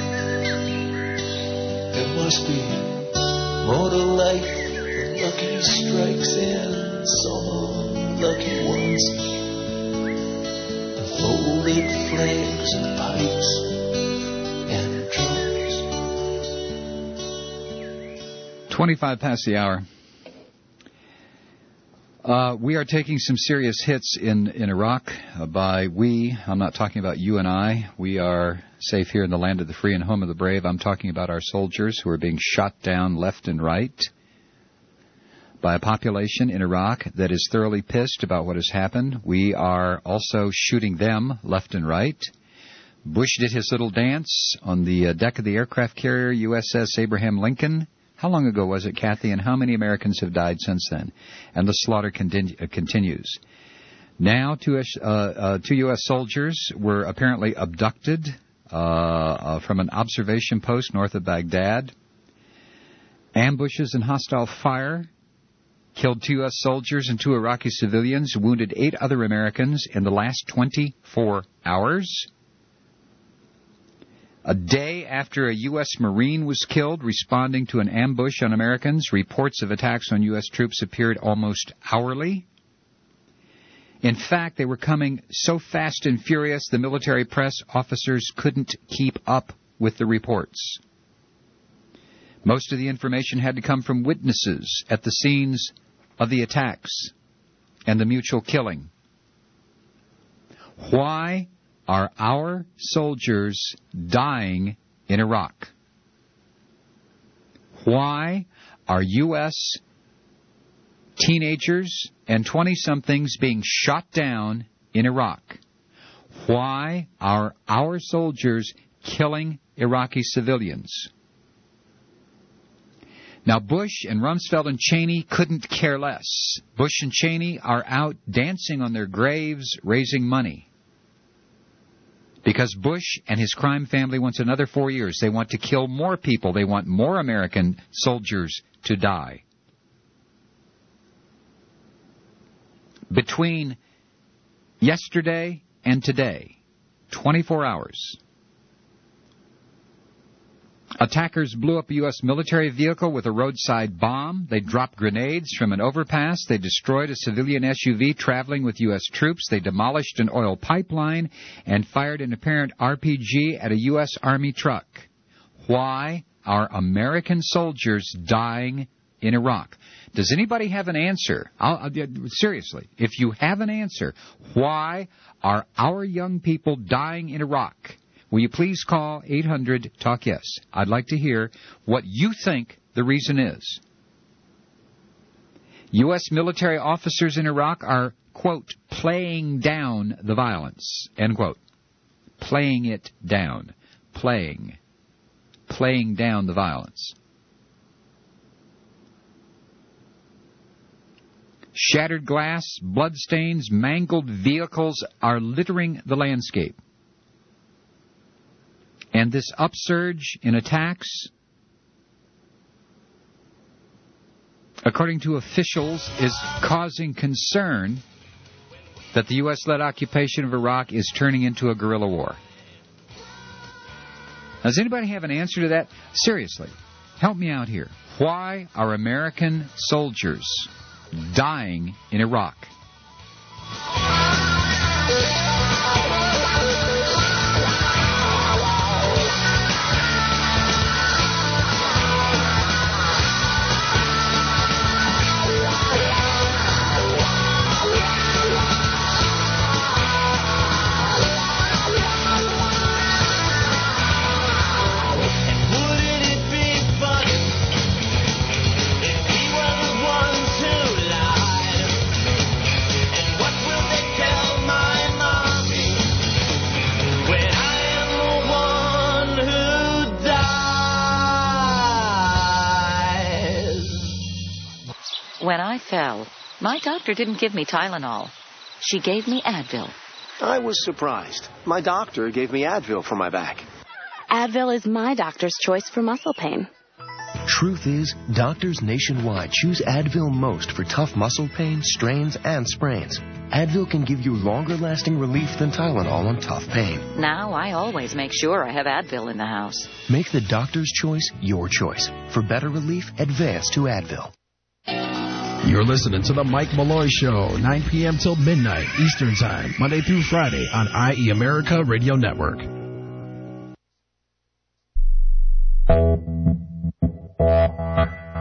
S28: There must be more to life than lucky strikes and some unlucky ones. The folded flags and pipes and
S14: twenty-five past the hour. Uh, we are taking some serious hits in, in Iraq. Uh, by we, I'm not talking about you and I. We are safe here in the land of the free and home of the brave. I'm talking about our soldiers who are being shot down left and right by a population in Iraq that is thoroughly pissed about what has happened. We are also shooting them left and right. Bush did his little dance on the uh, deck of the aircraft carrier U S S Abraham Lincoln. How long ago was it, Kathy, and how many Americans have died since then? And the slaughter continu- uh, continues. Now, two, uh, uh, two U S soldiers were apparently abducted uh, uh, from an observation post north of Baghdad. Ambushes and hostile fire killed two U S soldiers and two Iraqi civilians, wounded eight other Americans in the last twenty-four hours. A day after a U S Marine was killed responding to an ambush on Americans, reports of attacks on U S troops appeared almost hourly. In fact, they were coming so fast and furious, the military press officers couldn't keep up with the reports. Most of the information had to come from witnesses at the scenes of the attacks and the mutual killing. Why are our soldiers dying in Iraq? Why are U S teenagers and twenty-somethings being shot down in Iraq? Why are our soldiers killing Iraqi civilians? Now, Bush and Rumsfeld and Cheney couldn't care less. Bush and Cheney are out dancing on their graves, raising money. Because Bush and his crime family wants another four years. They want to kill more people. They want more American soldiers to die. Between yesterday and today, twenty-four hours, attackers blew up a U S military vehicle with a roadside bomb. They dropped grenades from an overpass. They destroyed a civilian S U V traveling with U S troops. They demolished an oil pipeline and fired an apparent R P G at a U S Army truck. Why are American soldiers dying in Iraq? Does anybody have an answer? I'll, I'll, seriously, if you have an answer, why are our young people dying in Iraq? Will you please call eight hundred talk yes? I'd like to hear what you think the reason is. U S military officers in Iraq are, quote, playing down the violence, end quote. Playing it down. Playing. Playing down the violence. Shattered glass, bloodstains, mangled vehicles are littering the landscape. And this upsurge in attacks, according to officials, is causing concern that the U S-led occupation of Iraq is turning into a guerrilla war. Does anybody have an answer to that? Seriously, help me out here. Why are American soldiers dying in Iraq?
S15: When I fell, my doctor didn't give me Tylenol. She gave me Advil.
S1: I was surprised. My doctor gave me Advil for my back.
S17: Advil is my doctor's choice for muscle pain.
S24: Truth is, doctors nationwide choose Advil most for tough muscle pain, strains, and sprains. Advil can give you longer-lasting relief than Tylenol on tough pain.
S15: Now I always make sure I have Advil in the house.
S24: Make the doctor's choice your choice. For better relief, advance to Advil.
S16: You're listening to The Mike Malloy Show, nine p.m. till midnight Eastern Time, Monday through Friday on I E America Radio Network.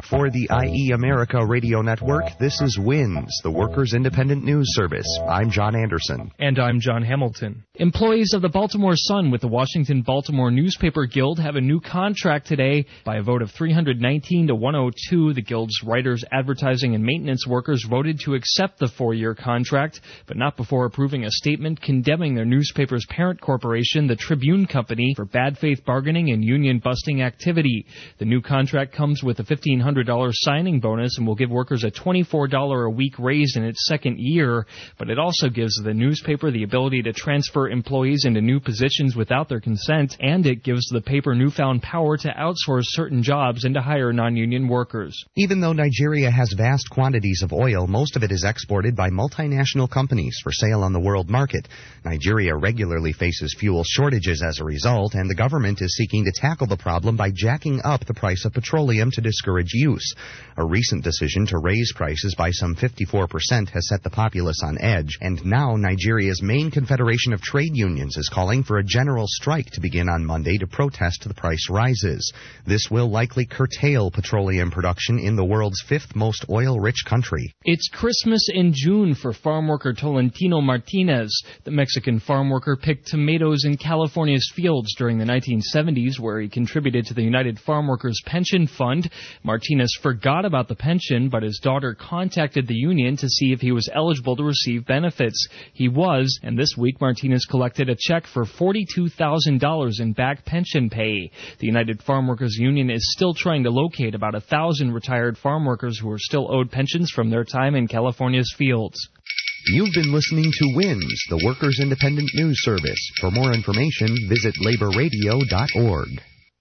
S8: For the I E America Radio Network, this is WINS, the Workers' Independent News Service. I'm John Anderson.
S9: And I'm John Hamilton. Employees of the Baltimore Sun with the Washington Baltimore Newspaper Guild have a new contract today. By a vote of three hundred nineteen to one oh two, the Guild's writers, advertising, and maintenance workers voted to accept the four-year contract, but not before approving a statement condemning their newspaper's parent corporation, the Tribune Company, for bad faith bargaining and union-busting activity. The new contract comes with a fifteen hundred dollars signing bonus and will give workers a twenty-four dollars a week raise in its second year, but it also gives the newspaper the ability to transfer employees into new positions without their consent, and it gives the paper newfound power to outsource certain jobs and to hire non-union workers.
S8: Even though Nigeria has vast quantities of oil, most of it is exported by multinational companies for sale on the world market. Nigeria regularly faces fuel shortages as a result, and the government is seeking to tackle the problem by jacking up the price of petroleum to discourage use. A recent decision to raise prices by some fifty-four percent has set the populace on edge, and now Nigeria's main confederation of trade unions is calling for a general strike to begin on Monday to protest the price rises. This will likely curtail petroleum production in the world's fifth most oil-rich country.
S9: It's Christmas in June for farm worker Tolentino Martinez. The Mexican farm worker picked tomatoes in California's fields during the nineteen seventies, where he contributed to the United Farm Workers Pension Fund. Martinez forgot about the pension, but his daughter contacted the union to see if he was eligible to receive benefits. He was, and this week Martinez collected a check for forty-two thousand dollars in back pension pay. The United Farm Workers Union is still trying to locate about a thousand retired farm workers who are still owed pensions from their time in California's fields.
S8: You've been listening to WINS, the Workers' Independent News Service. For more information, visit labor radio dot org.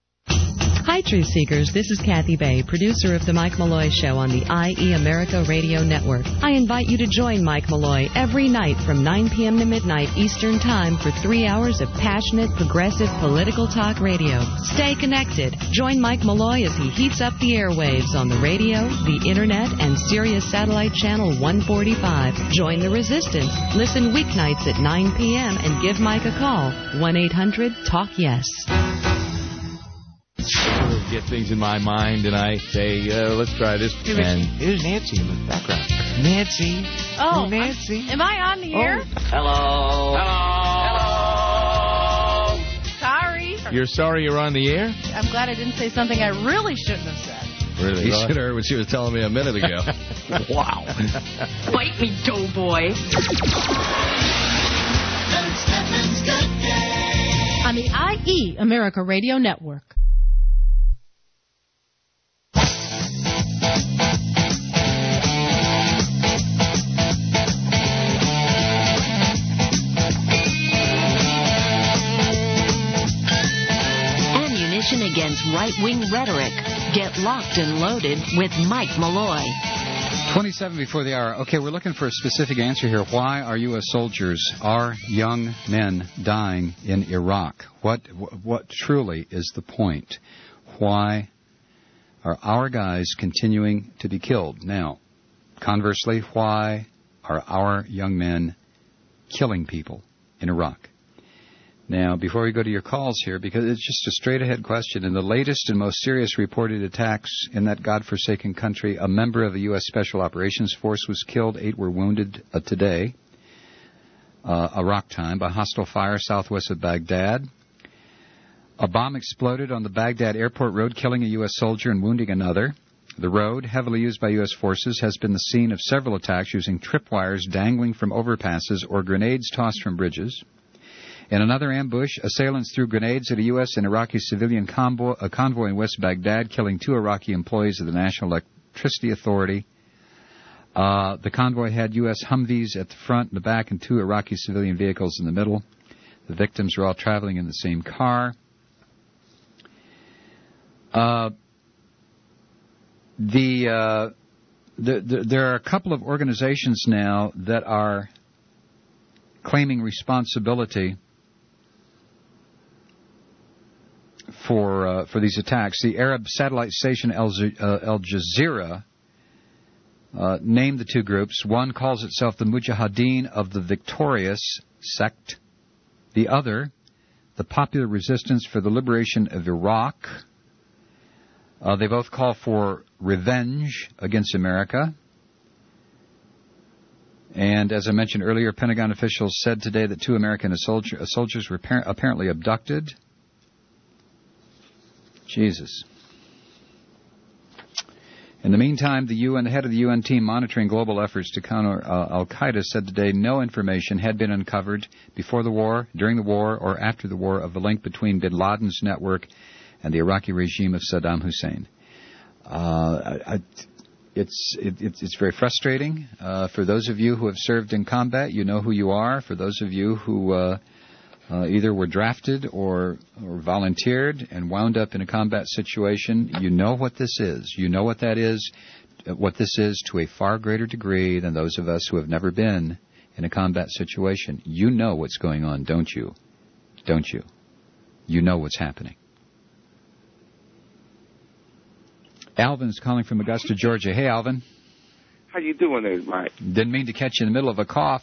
S25: Hi, Truth Seekers. This is Kathy Bay, producer of The Mike Malloy Show on the I E America Radio Network. I invite you to join Mike Malloy every night from nine p.m. to midnight Eastern Time for three hours of passionate, progressive political talk radio. Stay connected. Join Mike Malloy as he heats up the airwaves on the radio, the internet, and Sirius Satellite Channel one forty-five. Join the resistance. Listen weeknights at nine p.m. and give Mike a call. one eight hundred talk yes.
S10: Get things in my mind, and I say, uh, let's try this. And here's Nancy in the background. Nancy.
S11: Oh,
S10: oh Nancy.
S11: I'm, am I on the air?
S10: Oh. Hello. Hello.
S11: Hello. Sorry.
S10: You're sorry you're on the air?
S11: I'm glad I didn't say something I really shouldn't have said.
S10: Really? You should have heard what she was telling me a minute ago. Wow.
S11: Bite me, doughboy. On the I E America Radio Network.
S25: Against right-wing rhetoric. Get locked and loaded with Mike Malloy.
S14: twenty-seven before the hour. Okay, we're looking for a specific answer here. Why are U S soldiers, our young men, dying in Iraq? What, what truly is the point? Why are our guys continuing to be killed? Now, conversely, why are our young men killing people in Iraq? Now, before we go to your calls here, because it's just a straight-ahead question, in the latest and most serious reported attacks in that godforsaken country, a member of the U S Special Operations Force was killed, eight were wounded uh, today, uh, Iraq time, by hostile fire southwest of Baghdad. A bomb exploded on the Baghdad airport road, killing a U S soldier and wounding another. The road, heavily used by U S forces, has been the scene of several attacks using tripwires dangling from overpasses or grenades tossed from bridges. In another ambush, assailants threw grenades at a U S and Iraqi civilian convoy, a convoy in West Baghdad, killing two Iraqi employees of the National Electricity Authority. Uh, the convoy had U S Humvees at the front and the back and two Iraqi civilian vehicles in the middle. The victims were all traveling in the same car. Uh, the, uh, the, the there are a couple of organizations now that are claiming responsibility for uh, for these attacks. The Arab satellite station Al, uh, Al Jazeera uh, named the two groups. One calls itself the Mujahideen of the Victorious Sect. The other, the Popular Resistance for the Liberation of Iraq. Uh, they both call for revenge against America. And as I mentioned earlier, Pentagon officials said today that two American soldier, soldiers were par- apparently abducted. Jesus. In the meantime, the U N, the head of the U N team monitoring global efforts to counter uh, al-Qaeda said today no information had been uncovered before the war, during the war, or after the war of the link between bin Laden's network and the Iraqi regime of Saddam Hussein. Uh, I, I, it's it, it's very frustrating. Uh, for those of you who have served in combat, you know who you are. For those of you who uh, uh, either were drafted or, or volunteered and wound up in a combat situation, you know what this is. You know what that is, what this is to a far greater degree than those of us who have never been in a combat situation. You know what's going on, don't you? Don't you? You know what's happening. Alvin's calling from Augusta, Georgia. Hey, Alvin.
S2: How you doing there, Mike?
S14: Didn't mean to catch you in the middle of a cough.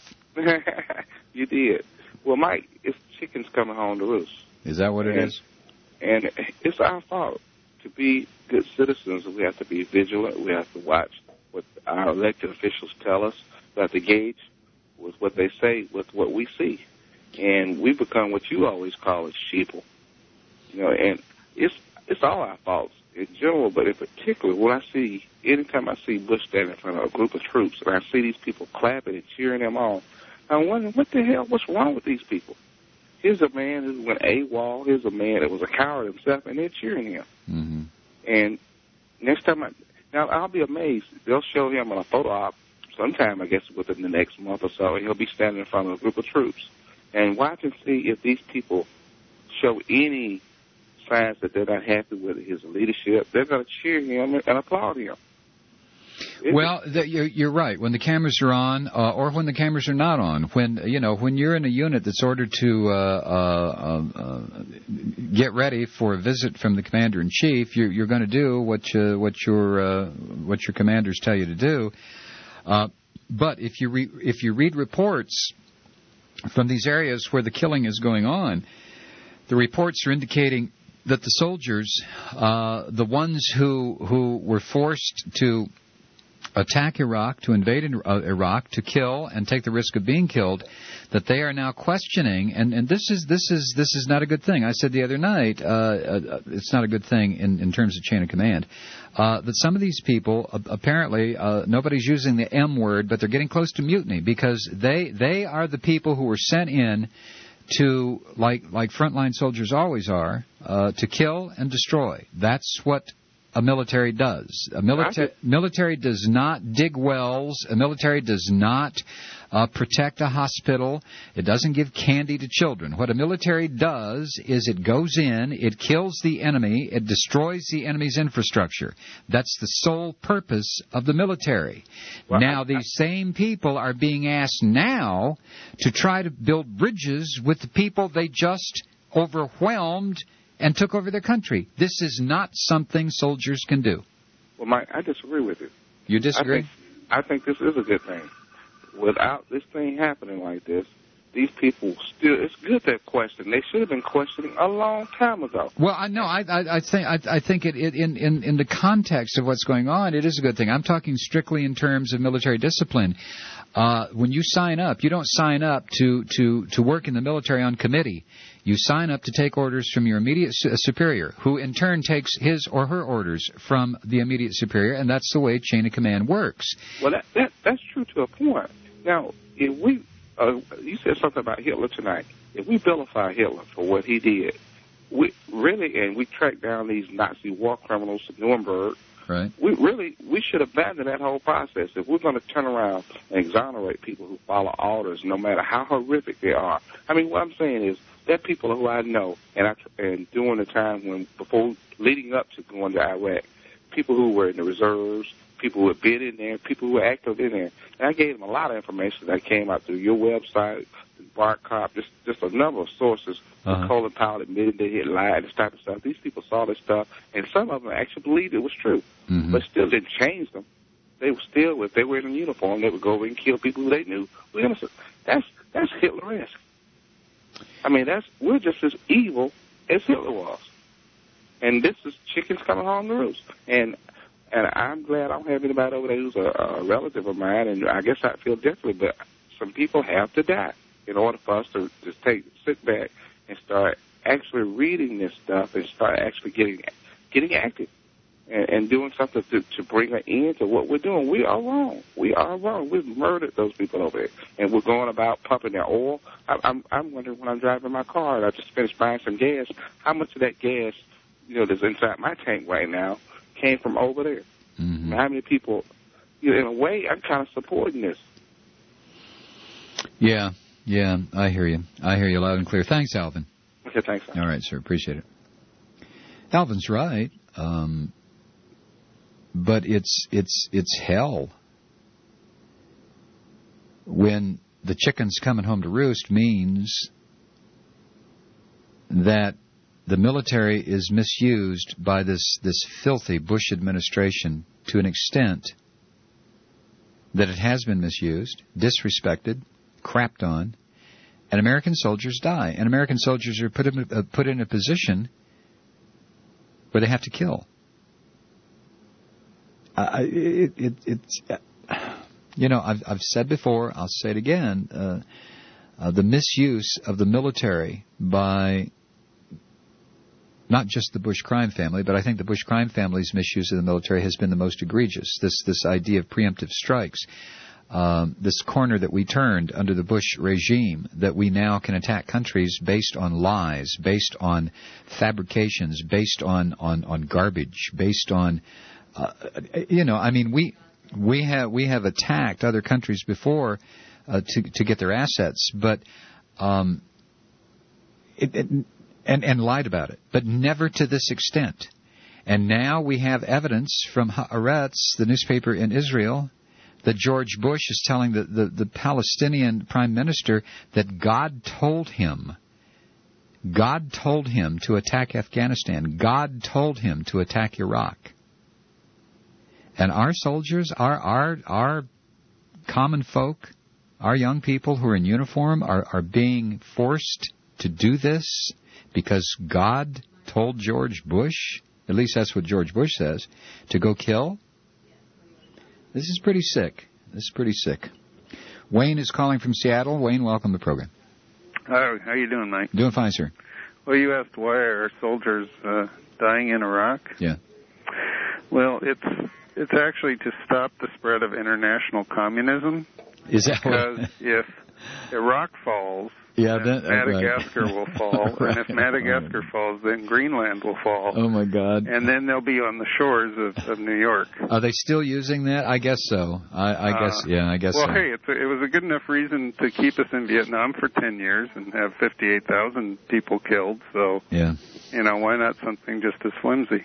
S2: You did. Well, Mike, it's chickens coming home to roost.
S14: Is that what
S2: and,
S14: it is?
S2: And it's our fault. To be good citizens, we have to be vigilant. We have to watch what our elected officials tell us. We have to gauge with what they say with what we see. And we become what you always call as sheeple. You know, and it's it's all our faults in general, but in particular, when I see, anytime I see Bush standing in front of a group of troops and I see these people clapping and cheering them on, I'm wondering, what the hell, what's wrong with these people? Here's a man who went AWOL. Here's a man that was a coward himself, and they're cheering him.
S14: Mm-hmm.
S2: And next time, I, now I'll be amazed. They'll show him on a photo op sometime, I guess, within the next month or so, and he'll be standing in front of a group of troops. And watch and see if these people show any signs that they're not happy with his leadership. They're going to cheer him and applaud him.
S14: Well, the, you're, you're right. When the cameras are on, uh, or when the cameras are not on, when you know, when you're in a unit that's ordered to uh, uh, uh, get ready for a visit from the commander in chief, you're, you're going to do what you, what your uh, what your commanders tell you to do. Uh, but if you re- if you read reports from these areas where the killing is going on, the reports are indicating that the soldiers, uh, the ones who who were forced to attack Iraq, to invade Iraq, to kill and take the risk of being killed, that they are now questioning, and, and this is this is this is not a good thing. I said the other night, uh, uh, it's not a good thing in, in terms of chain of command. Uh, that some of these people, uh, apparently, uh, nobody's using the M word, but they're getting close to mutiny because they they are the people who were sent in to, like like frontline soldiers always are, uh, to kill and destroy. That's what a military does. A military military does not dig wells. A military does not uh, protect a hospital. It doesn't give candy to children. What a military does is it goes in, it kills the enemy, it destroys the enemy's infrastructure. That's the sole purpose of the military. Well, now, I, these I, same people are being asked now to try to build bridges with the people they just overwhelmed and took over their country. This is not something soldiers can do.
S2: Well, Mike, I disagree with you.
S14: You disagree?
S2: I think, I think this is a good thing. Without this thing happening like this, these people still, it's good they're questioning. They should have been questioning a long time ago.
S14: Well, I know. I, I, I think I, I think it, it in, in in the context of what's going on, it is a good thing. I'm talking strictly in terms of military discipline. Uh, when you sign up, you don't sign up to, to, to work in the military on committee. You sign up to take orders from your immediate superior, who in turn takes his or her orders from the immediate superior, and that's the way chain of command works.
S2: Well, that, that that's true to a point. Now, if we, uh, you said something about Hitler tonight. If we vilify Hitler for what he did, we really, and we track down these Nazi war criminals to Nuremberg,
S14: right?
S2: We really, we should abandon that whole process. If we're going to turn around and exonerate people who follow orders, no matter how horrific they are. I mean, what I'm saying is, there are people who I know, and I, and during the time when, before, leading up to going to Iraq, people who were in the reserves, people who had been in there, people who were active in there. And I gave them a lot of information that came out through your website, BarkCop, just just a number of sources. Uh-huh. Colin Powell admitted they had lied, this type of stuff. These people saw this stuff, and some of them actually believed it was true,
S14: mm-hmm.
S2: but still didn't change them. They were still, if they were in a uniform, they would go over and kill people who they knew. That's that's Hitler-esque. I mean, that's we're just as evil as Hitler was. And this is chickens coming home to roost. And and I'm glad I don't have anybody over there who's a, a relative of mine, and I guess I feel differently, but some people have to die in order for us to just take, sit back and start actually reading this stuff and start actually getting getting active and, and doing something to, to bring an end to what we're doing. We are wrong. We are wrong. We've murdered those people over there, and we're going about pumping their oil. I, I'm, I'm wondering when I'm driving my car, and I just finished buying some gas, how much of that gas, you know, that's inside my tank right now came from over there. Mm-hmm. How many people, you know, in a way, I'm kind of supporting this.
S14: Yeah, yeah, I hear you. I hear you loud and clear. Thanks, Alvin.
S2: Okay, thanks.
S14: All right, sir. Appreciate it. Alvin's right, um, but it's it's it's hell when the chickens coming home to roost means that the military is misused by this, this filthy Bush administration to an extent that it has been misused, disrespected, crapped on, and American soldiers die. And American soldiers are put in, uh, put in a position where they have to kill. Uh, it, it, it's, uh, you know, I've, I've said before, I'll say it again, uh, uh, the misuse of the military by not just the Bush crime family, but I think the Bush crime family's misuse of the military has been the most egregious. This this idea of preemptive strikes, um, this corner that we turned under the Bush regime, that we now can attack countries based on lies, based on fabrications, based on on, on garbage, based on, uh, you know, I mean, we we have we have attacked other countries before uh, to to get their assets, but um, it. it And, and lied about it, but never to this extent. And now we have evidence from Haaretz, the newspaper in Israel, that George Bush is telling the, the, the Palestinian prime minister that God told him, God told him to attack Afghanistan. God told him to attack Iraq. And our soldiers, our, our, our common folk, our young people who are in uniform are, are being forced to do this because God told George Bush, at least that's what George Bush says, to go kill? This is pretty sick. This is pretty sick. Wayne is calling from Seattle. Wayne, welcome to the program.
S3: Hi, how you doing, Mike?
S14: Doing fine, sir.
S3: Well, you asked why are soldiers uh, dying in Iraq?
S14: Yeah.
S3: Well, it's it's actually to stop the spread of international communism.
S14: Is that
S3: because
S14: what?
S3: if Iraq falls,
S14: yeah,
S3: then
S14: that,
S3: Madagascar
S14: right.
S3: will fall,
S14: right.
S3: and if Madagascar right. falls, then Greenland will fall.
S14: Oh my God!
S3: And then they'll be on the shores of, of New York.
S14: Are they still using that? I guess so. I, I uh, guess, yeah, I guess.
S3: Well,
S14: so.
S3: hey, it's a, it was a good enough reason to keep us in Vietnam for ten years and have fifty-eight thousand people killed. So,
S14: yeah,
S3: you know, why not something just as flimsy?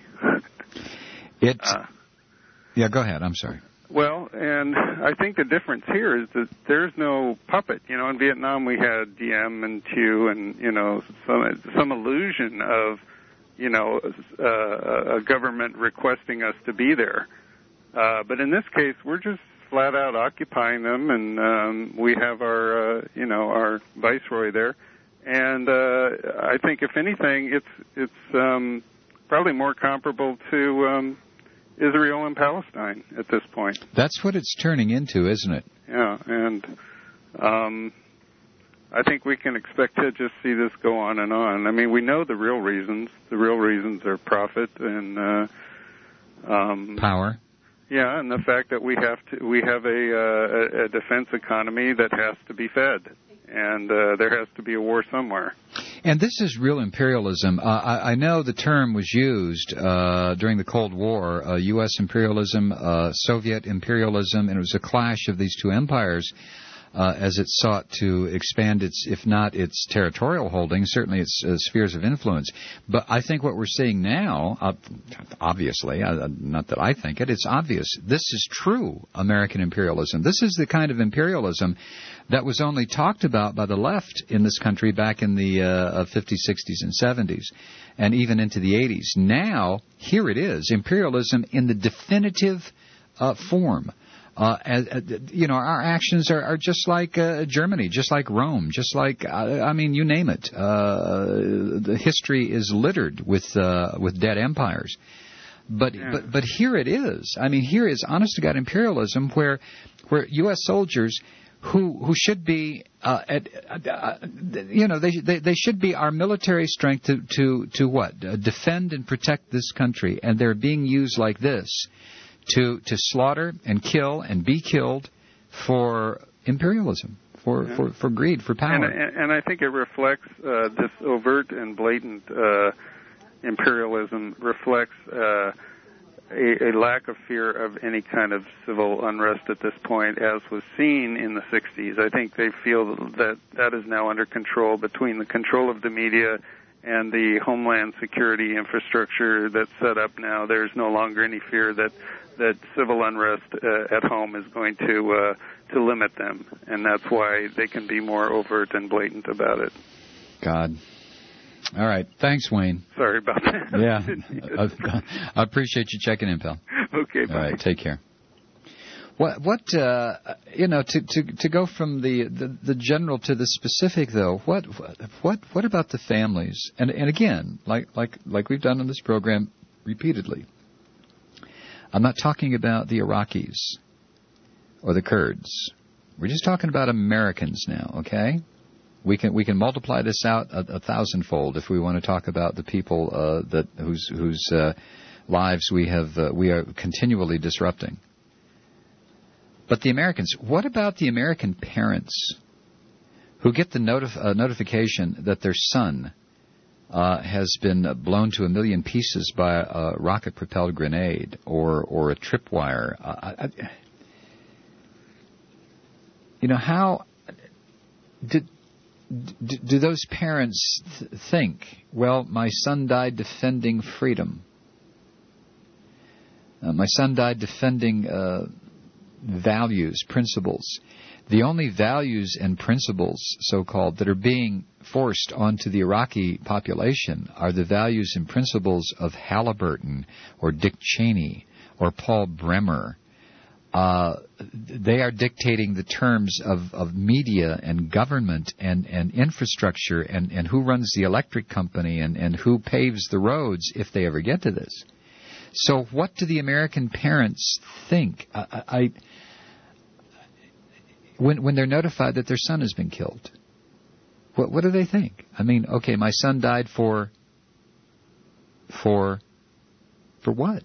S14: It. Uh, yeah, go ahead. I'm sorry.
S3: Well, and I think the difference here is that there's no puppet. You know, in Vietnam we had Diem and Thieu and, you know, some some illusion of, you know, uh, a government requesting us to be there. Uh, but in this case, we're just flat out occupying them, and um, we have our, uh, you know, our viceroy there. And uh, I think, if anything, it's it's um, probably more comparable to Um, Israel and Palestine at this point.
S14: That's what it's turning into, isn't it?
S3: Yeah, and um, I think we can expect to just see this go on and on. I mean, we know the real reasons. The real reasons are profit and uh, um,
S14: power.
S3: Yeah, and the fact that we have to we have a, uh, a defense economy that has to be fed, and uh, there has to be a war somewhere.
S14: And this is real imperialism. Uh, I, I know the term was used uh, during the Cold War, uh, U S imperialism, uh, Soviet imperialism, and it was a clash of these two empires uh, as it sought to expand its, if not its territorial holdings, certainly its uh, spheres of influence. But I think what we're seeing now, uh, obviously, uh, not that I think it, it's obvious, this is true American imperialism. This is the kind of imperialism that was only talked about by the left in this country back in the uh, fifties, sixties, and seventies, and even into the eighties. Now, here it is, imperialism in the definitive uh, form. Uh, as, uh, you know, our actions are, are just like uh, Germany, just like Rome, just like, uh, I mean, you name it. Uh, the history is littered with uh, with dead empires. But, yeah. but but here it is. I mean, here is honest-to-God imperialism where where U S soldiers who who should be, uh, at, uh, you know, they, they they should be our military strength to, to, to what? Uh, defend and protect this country. And they're being used like this to to slaughter and kill and be killed for imperialism, for, yeah. for, for greed, for power.
S3: And, and, and I think it reflects uh, this overt and blatant uh, imperialism reflects uh, a, a lack of fear of any kind of civil unrest at this point, as was seen in the sixties. I think they feel that that is now under control between the control of the media and the Homeland Security infrastructure that's set up now. There's no longer any fear that that civil unrest uh, at home is going to uh, to limit them, and that's why they can be more overt and blatant about it.
S14: God. All right. Thanks, Wayne.
S3: Sorry about that.
S14: Yeah. I, I appreciate you checking in, pal.
S3: Okay, bye.
S14: All right. Take care. What, what, uh, you know, to, to, to go from the, the, the general to the specific, though, what, what, what about the families? And, and again, like, like, like we've done on this program repeatedly, I'm not talking about the Iraqis or the Kurds. We're just talking about Americans now, okay? We can we can multiply this out a, a thousandfold if we want to talk about the people uh, that whose whose uh, lives we have uh, we are continually disrupting. But the Americans, what about the American parents who get the notif- uh, notification that their son uh, has been blown to a million pieces by a rocket-propelled grenade or or a tripwire? Uh, I, you know, how did do, do those parents th- think, well, my son died defending freedom. Uh, my son died defending uh, values, principles. The only values and principles, so-called, that are being forced onto the Iraqi population are the values and principles of Halliburton or Dick Cheney or Paul Bremer. Uh, they are dictating the terms of, of media and government and, and infrastructure and, and who runs the electric company and, and who paves the roads if they ever get to this. So what do the American parents think? I, I, when when they're notified that their son has been killed, what what do they think? I mean, okay, my son died for for for what?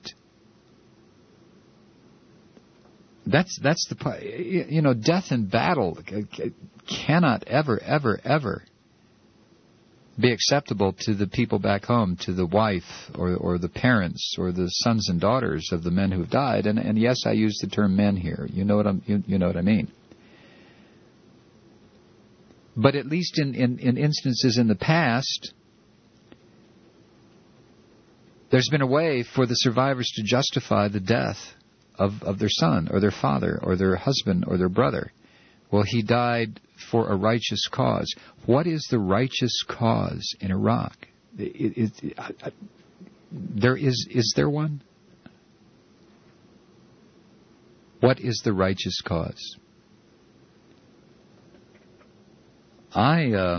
S14: That's that's the part. You know, death in battle cannot ever, ever, ever be acceptable to the people back home, to the wife or or the parents or the sons and daughters of the men who've died. And and yes, I use the term men here. You know what I'm you, you know what I mean. But at least in, in, in instances in the past, there's been a way for the survivors to justify the death of, of their son or their father or their husband or their brother. Well, he died for a righteous cause. What is the righteous cause in Iraq? It, it, it, I, I, there is is there one? What is the righteous cause? I uh,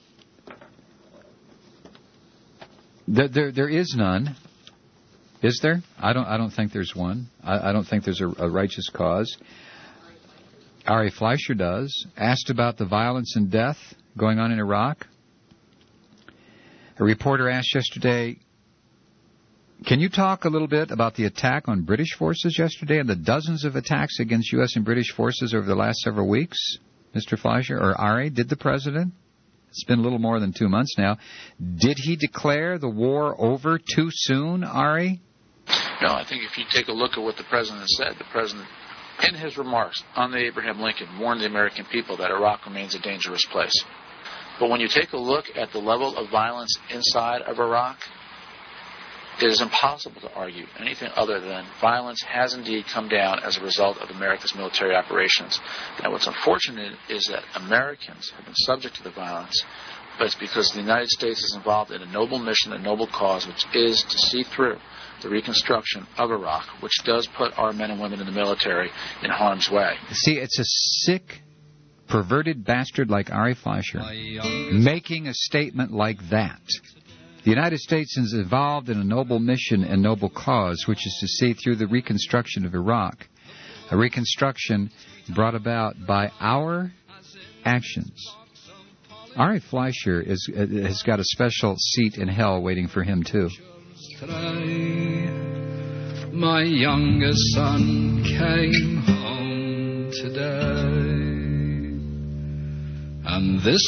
S14: there, there there is none. Is there? I don't. I don't think there's one. I, I don't think there's a, a righteous cause. Ari Fleischer does. Asked about the violence and death going on in Iraq. A reporter asked yesterday, "Can you talk a little bit about the attack on British forces yesterday and the dozens of attacks against U S and British forces over the last several weeks?" Mister Fleischer, or Ari, did the president? It's been a little more than two months now. Did he declare the war over too soon, Ari?
S12: No, I think if you take a look at what the president said, the president, in his remarks on the Abraham Lincoln, warned the American people that Iraq remains a dangerous place. But when you take a look at the level of violence inside of Iraq, it is impossible to argue anything other than violence has indeed come down as a result of America's military operations. Now, what's unfortunate is that Americans have been subject to the violence but it's because the United States is involved in a noble mission, a noble cause, which is to see through the reconstruction of Iraq, which does put our men and women in the military in harm's way.
S14: See, it's a sick, perverted bastard like Ari Fleischer making a statement like that. The United States is involved in a noble mission and noble cause, which is to see through the reconstruction of Iraq, a reconstruction brought about by our actions. Ari Fleischer is, uh, has got a special seat in hell waiting for him, too.
S4: My youngest son came home today, and this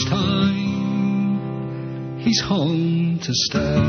S4: time he's home to stay.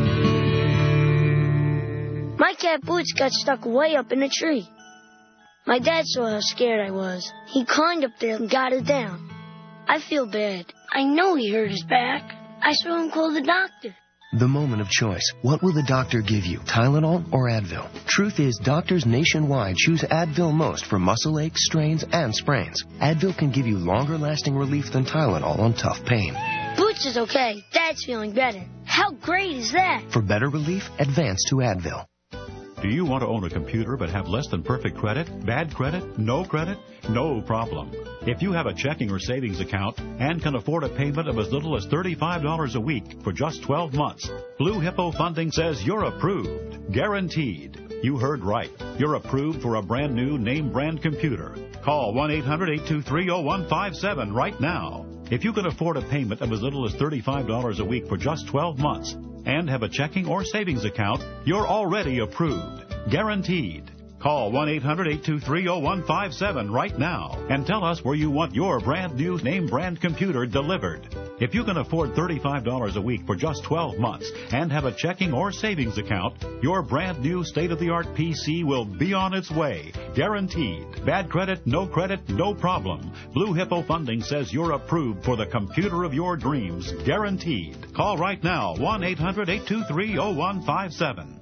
S5: My cat Boots got stuck way up in a tree. My dad saw how scared I was. He climbed up there and got it down. I feel bad. I know he hurt his back. I saw him call the doctor.
S24: The moment of choice. What will the doctor give you, Tylenol or Advil? Truth is, doctors nationwide choose Advil most for muscle aches, strains, and sprains. Advil can give you longer-lasting relief than Tylenol on tough pain.
S5: Boots is okay. Dad's feeling better. How great is that?
S24: For better relief, advance to Advil.
S6: Do you want to own a computer but have less than perfect credit? Bad credit? No credit? No problem. If you have a checking or savings account and can afford a payment of as little as thirty-five dollars a week for just twelve months, Blue Hippo Funding says you're approved. Guaranteed. You heard right. You're approved for a brand new name brand computer. Call one eight hundred eight two three oh one five seven right now. If you can afford a payment of as little as thirty-five dollars a week for just twelve months and have a checking or savings account, you're already approved. Guaranteed. Call one eight hundred eight two three oh one five seven right now and tell us where you want your brand new name brand computer delivered. If you can afford thirty-five dollars a week for just twelve months and have a checking or savings account, your brand new state-of-the-art P C will be on its way. Guaranteed. Bad credit, no credit, no problem. Blue Hippo Funding says you're approved for the computer of your dreams. Guaranteed. Call right now, one eight hundred eight two three oh one five seven.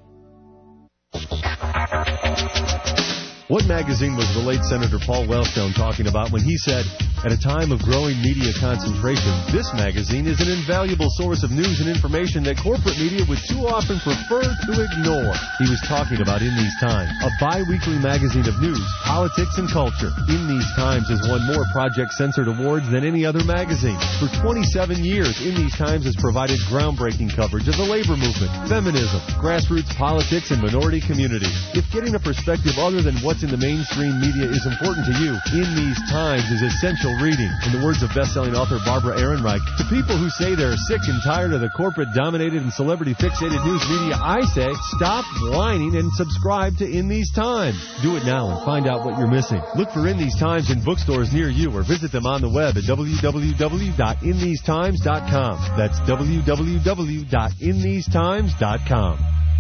S13: What magazine was the late Senator Paul Wellstone talking about when he said, at a time of growing media concentration, this magazine is an invaluable source of news and information that corporate media would too often prefer to ignore? He was talking about In These Times, a bi-weekly magazine of news, politics, and culture. In These Times has won more Project Censored awards than any other magazine. For twenty-seven years, In These Times has provided groundbreaking coverage of the labor movement, feminism, grassroots politics, and minority communities. If getting a perspective other than what's in the mainstream media is important to you, In These Times is essential reading. In the words of best-selling author Barbara Ehrenreich, to people who say they're sick and tired of the corporate-dominated and celebrity-fixated news media, I say, stop whining and subscribe to In These Times. Do it now and find out what you're missing. Look for In These Times in bookstores near you or visit them on the web at w w w dot in these times dot com. That's w w w dot in these times dot com.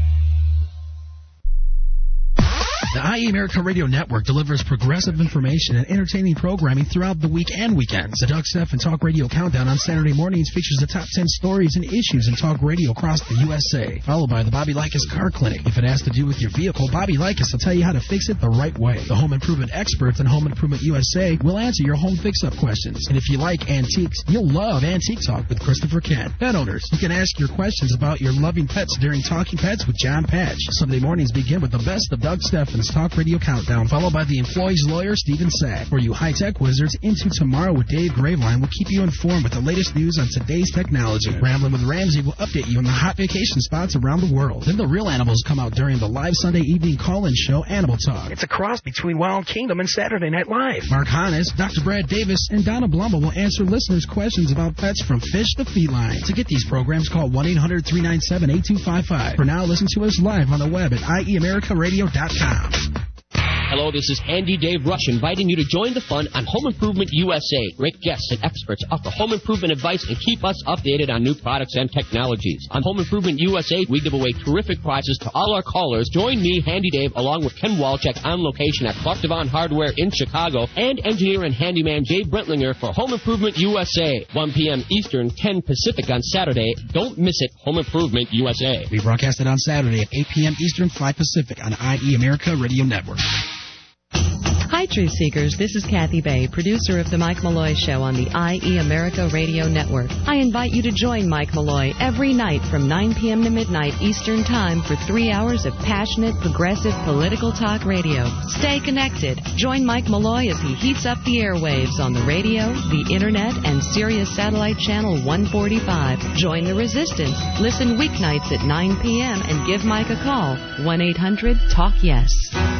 S16: The I E America Radio Network delivers progressive information and entertaining programming throughout the week and weekends. The Doug Stephan Talk Radio Countdown on Saturday mornings features the top ten stories and issues in talk radio across the U S A, followed by the Bobby Likas Car Clinic. If it has to do with your vehicle, Bobby Likas will tell you how to fix it the right way. The home improvement experts in Home Improvement U S A will answer your home fix-up questions. And if you like antiques, you'll love Antique Talk with Christopher Kent. Pet owners, you can ask your questions about your loving pets during Talking Pets with John Patch. Sunday mornings begin with the best of Doug Stephan's Talk Radio Countdown, followed by the employee's lawyer, Stephen Sack. For you high-tech wizards, Into Tomorrow with Dave Graveline will keep you informed with the latest news on today's technology. Ramblin' with Ramsey will update you on the hot vacation spots around the world. Then the real animals come out during the live Sunday evening call-in show, Animal Talk.
S18: It's a cross between Wild Kingdom and Saturday Night Live.
S16: Mark Hannes, Doctor Brad Davis, and Donna Blumble will answer listeners' questions about pets from fish to feline. To get these programs, call one eight hundred three nine seven eight two five five. For now, listen to us live on the web at i e america radio dot com.
S19: Hello, this is Handy Dave Rush inviting you to join the fun on Home Improvement U S A. Great guests and experts offer home improvement advice and keep us updated on new products and technologies. On Home Improvement U S A, we give away terrific prizes to all our callers. Join me, Handy Dave, along with Ken Walczak on location at Clark Devon Hardware in Chicago and engineer and handyman Jay Brentlinger for Home Improvement U S A. one p.m. Eastern, ten Pacific on Saturday. Don't miss it, Home Improvement U S A.
S16: We broadcast it on Saturday at eight p.m. Eastern, five Pacific on I E America Radio Network.
S25: Hi, Truth Seekers. This is Kathy Bay, producer of The Mike Malloy Show on the I E America Radio Network. I invite you to join Mike Malloy every night from nine p.m. to midnight Eastern Time for three hours of passionate, progressive, political talk radio. Stay connected. Join Mike Malloy as he heats up the airwaves on the radio, the internet, and Sirius Satellite Channel one forty-five. Join the resistance. Listen weeknights at nine p.m. and give Mike a call. one eight hundred talk yes.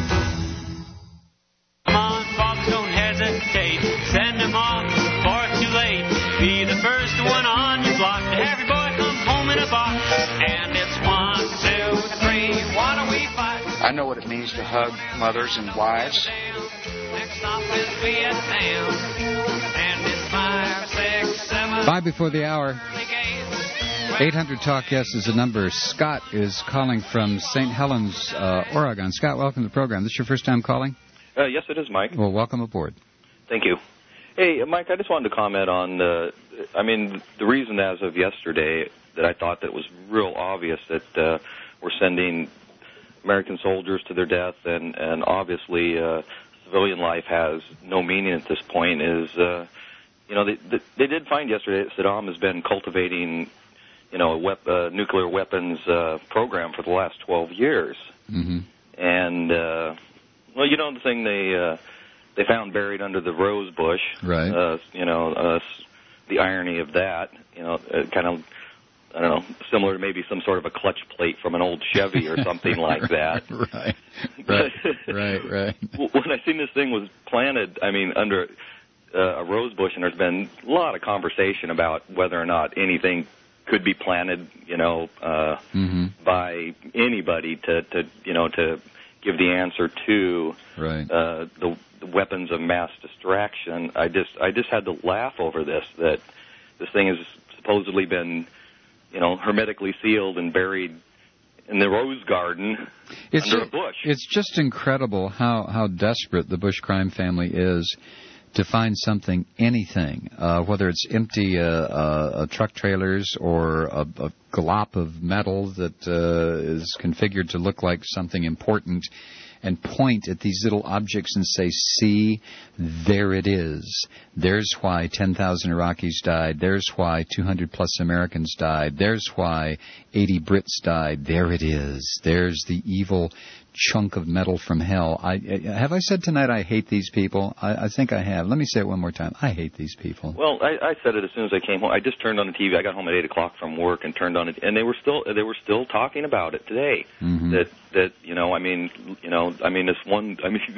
S7: Come on, folks, don't hesitate. Send them off before it's too late. Be the first one on your block to have your boy come home in a box. And it's one, two, three, what do we fight?
S20: I know what it means to hug mothers and wives.
S7: Next stop is Vietnam. And it's five, six, seven.
S14: Five before the hour. eight hundred talk yes is the number. Scott is calling from Saint Helens, uh, Oregon. Scott, welcome to the program. This your first time calling?
S21: Uh, yes, it is, Mike.
S14: Well, welcome aboard.
S21: Thank you. Hey, Mike, I just wanted to comment on, uh, I mean, the reason as of yesterday that I thought that it was real obvious that uh, we're sending American soldiers to their death and, and obviously uh, civilian life has no meaning at this point is, uh, you know, they, they, they did find yesterday that Saddam has been cultivating, you know, a wep- uh, nuclear weapons uh, program for the last twelve years.
S14: Mm-hmm.
S21: And, uh, well, you know, the thing they uh, they found buried under the rose bush.
S14: Right.
S21: Uh, you know, uh, the irony of that, you know, uh, kind of, I don't know, similar to maybe some sort of a clutch plate from an old Chevy or something like that.
S14: Right, right, right, right.
S21: When I seen this thing was planted, I mean, under uh, a rose bush, and there's been a lot of conversation about whether or not anything could be planted, you know, uh,
S14: mm-hmm.
S21: by anybody to, to, you know, to give the answer to
S14: right.
S21: uh, the, the weapons of mass distraction. I just, I just had to laugh over this. That this thing has supposedly been, you know, hermetically sealed and buried in the rose garden
S14: it's
S21: under
S14: a,
S21: a bush.
S14: It's just incredible how how desperate the Bush crime family is to find something, anything, uh, whether it's empty uh, uh, truck trailers or a, a glop of metal that uh, is configured to look like something important, and point at these little objects and say, see, there it is. There's why ten thousand Iraqis died. There's why two hundred plus Americans died. There's why eighty Brits died. There it is. There's the evil chunk of metal from hell. I, have I said tonight I hate these people? I, I think I have. Let me say it one more time. I hate these people.
S21: Well, I, I said it as soon as I came home. I just turned on the T V. I got home at eight o'clock from work and turned on it, and they were still they were still talking about it today.
S14: Mm-hmm.
S21: That that you know, I mean, you know, I mean, this one. I mean,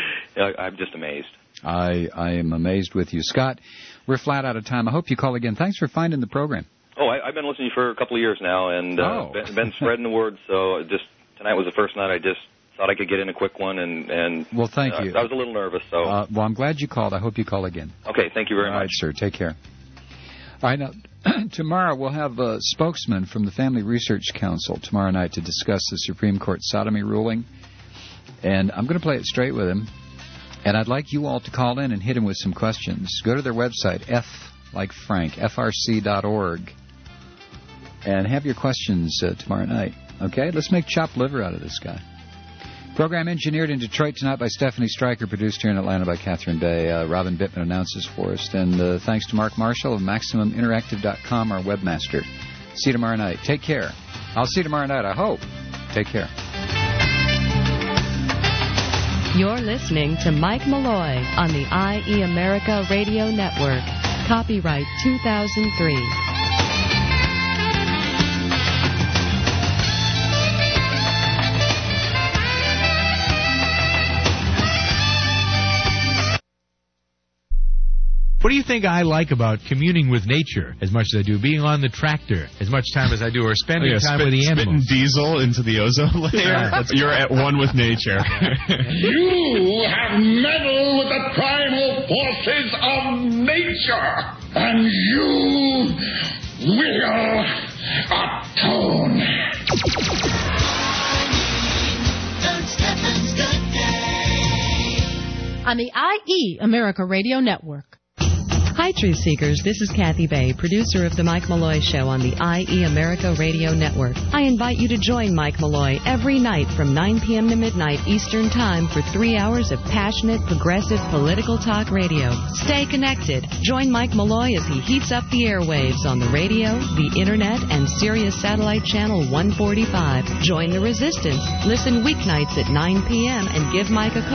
S21: I, I'm just amazed.
S14: I I am amazed with you, Scott. We're flat out of time. I hope you call again. Thanks for finding the program.
S21: Oh, I, I've been listening for a couple of years now, and uh,
S14: oh.
S21: been, been spreading the word. So just tonight was the first night I just thought I could get in a quick one, and and
S14: well, thank
S21: uh,
S14: you.
S21: I was a little nervous, so
S14: uh, well, I'm glad you called. I hope you call again.
S21: Okay, thank you very
S14: All
S21: much.
S14: All right, sir. Take care. All right, now tomorrow we'll have a spokesman from the Family Research Council tomorrow night to discuss the Supreme Court sodomy ruling, and I'm going to play it straight with him. And I'd like you all to call in and hit him with some questions. Go to their website, F like Frank, F R C dot org, and have your questions uh, tomorrow night. Okay? Let's make chopped liver out of this guy. Program engineered in Detroit tonight by Stephanie Stryker, produced here in Atlanta by Catherine Bay. Uh, Robin Bittman announces for us. And uh, thanks to Mark Marshall of Maximum Interactive dot com, our webmaster. See you tomorrow night. Take care. I'll see you tomorrow night, I hope. Take care.
S25: You're listening to Mike Malloy on the I E America Radio Network. Copyright two thousand three.
S10: What do you think I like about communing with nature as much as I do being on the tractor, as much time as I do, or spending
S22: oh, yeah,
S10: time
S22: spit,
S10: with the animals?
S22: Spitting diesel into the ozone layer.
S10: Yeah,
S22: You're at one with nature.
S23: You have meddled with the primal forces of nature, and you will atone.
S11: On the I E America Radio Network.
S25: Hi, Truth Seekers. This is Kathy Bay, producer of The Mike Malloy Show on the I E America Radio Network. I invite you to join Mike Malloy every night from nine p.m. to midnight Eastern Time for three hours of passionate, progressive, political talk radio. Stay connected. Join Mike Malloy as he heats up the airwaves on the radio, the Internet, and Sirius Satellite Channel one forty-five. Join the resistance. Listen weeknights at nine p.m. and give Mike a call.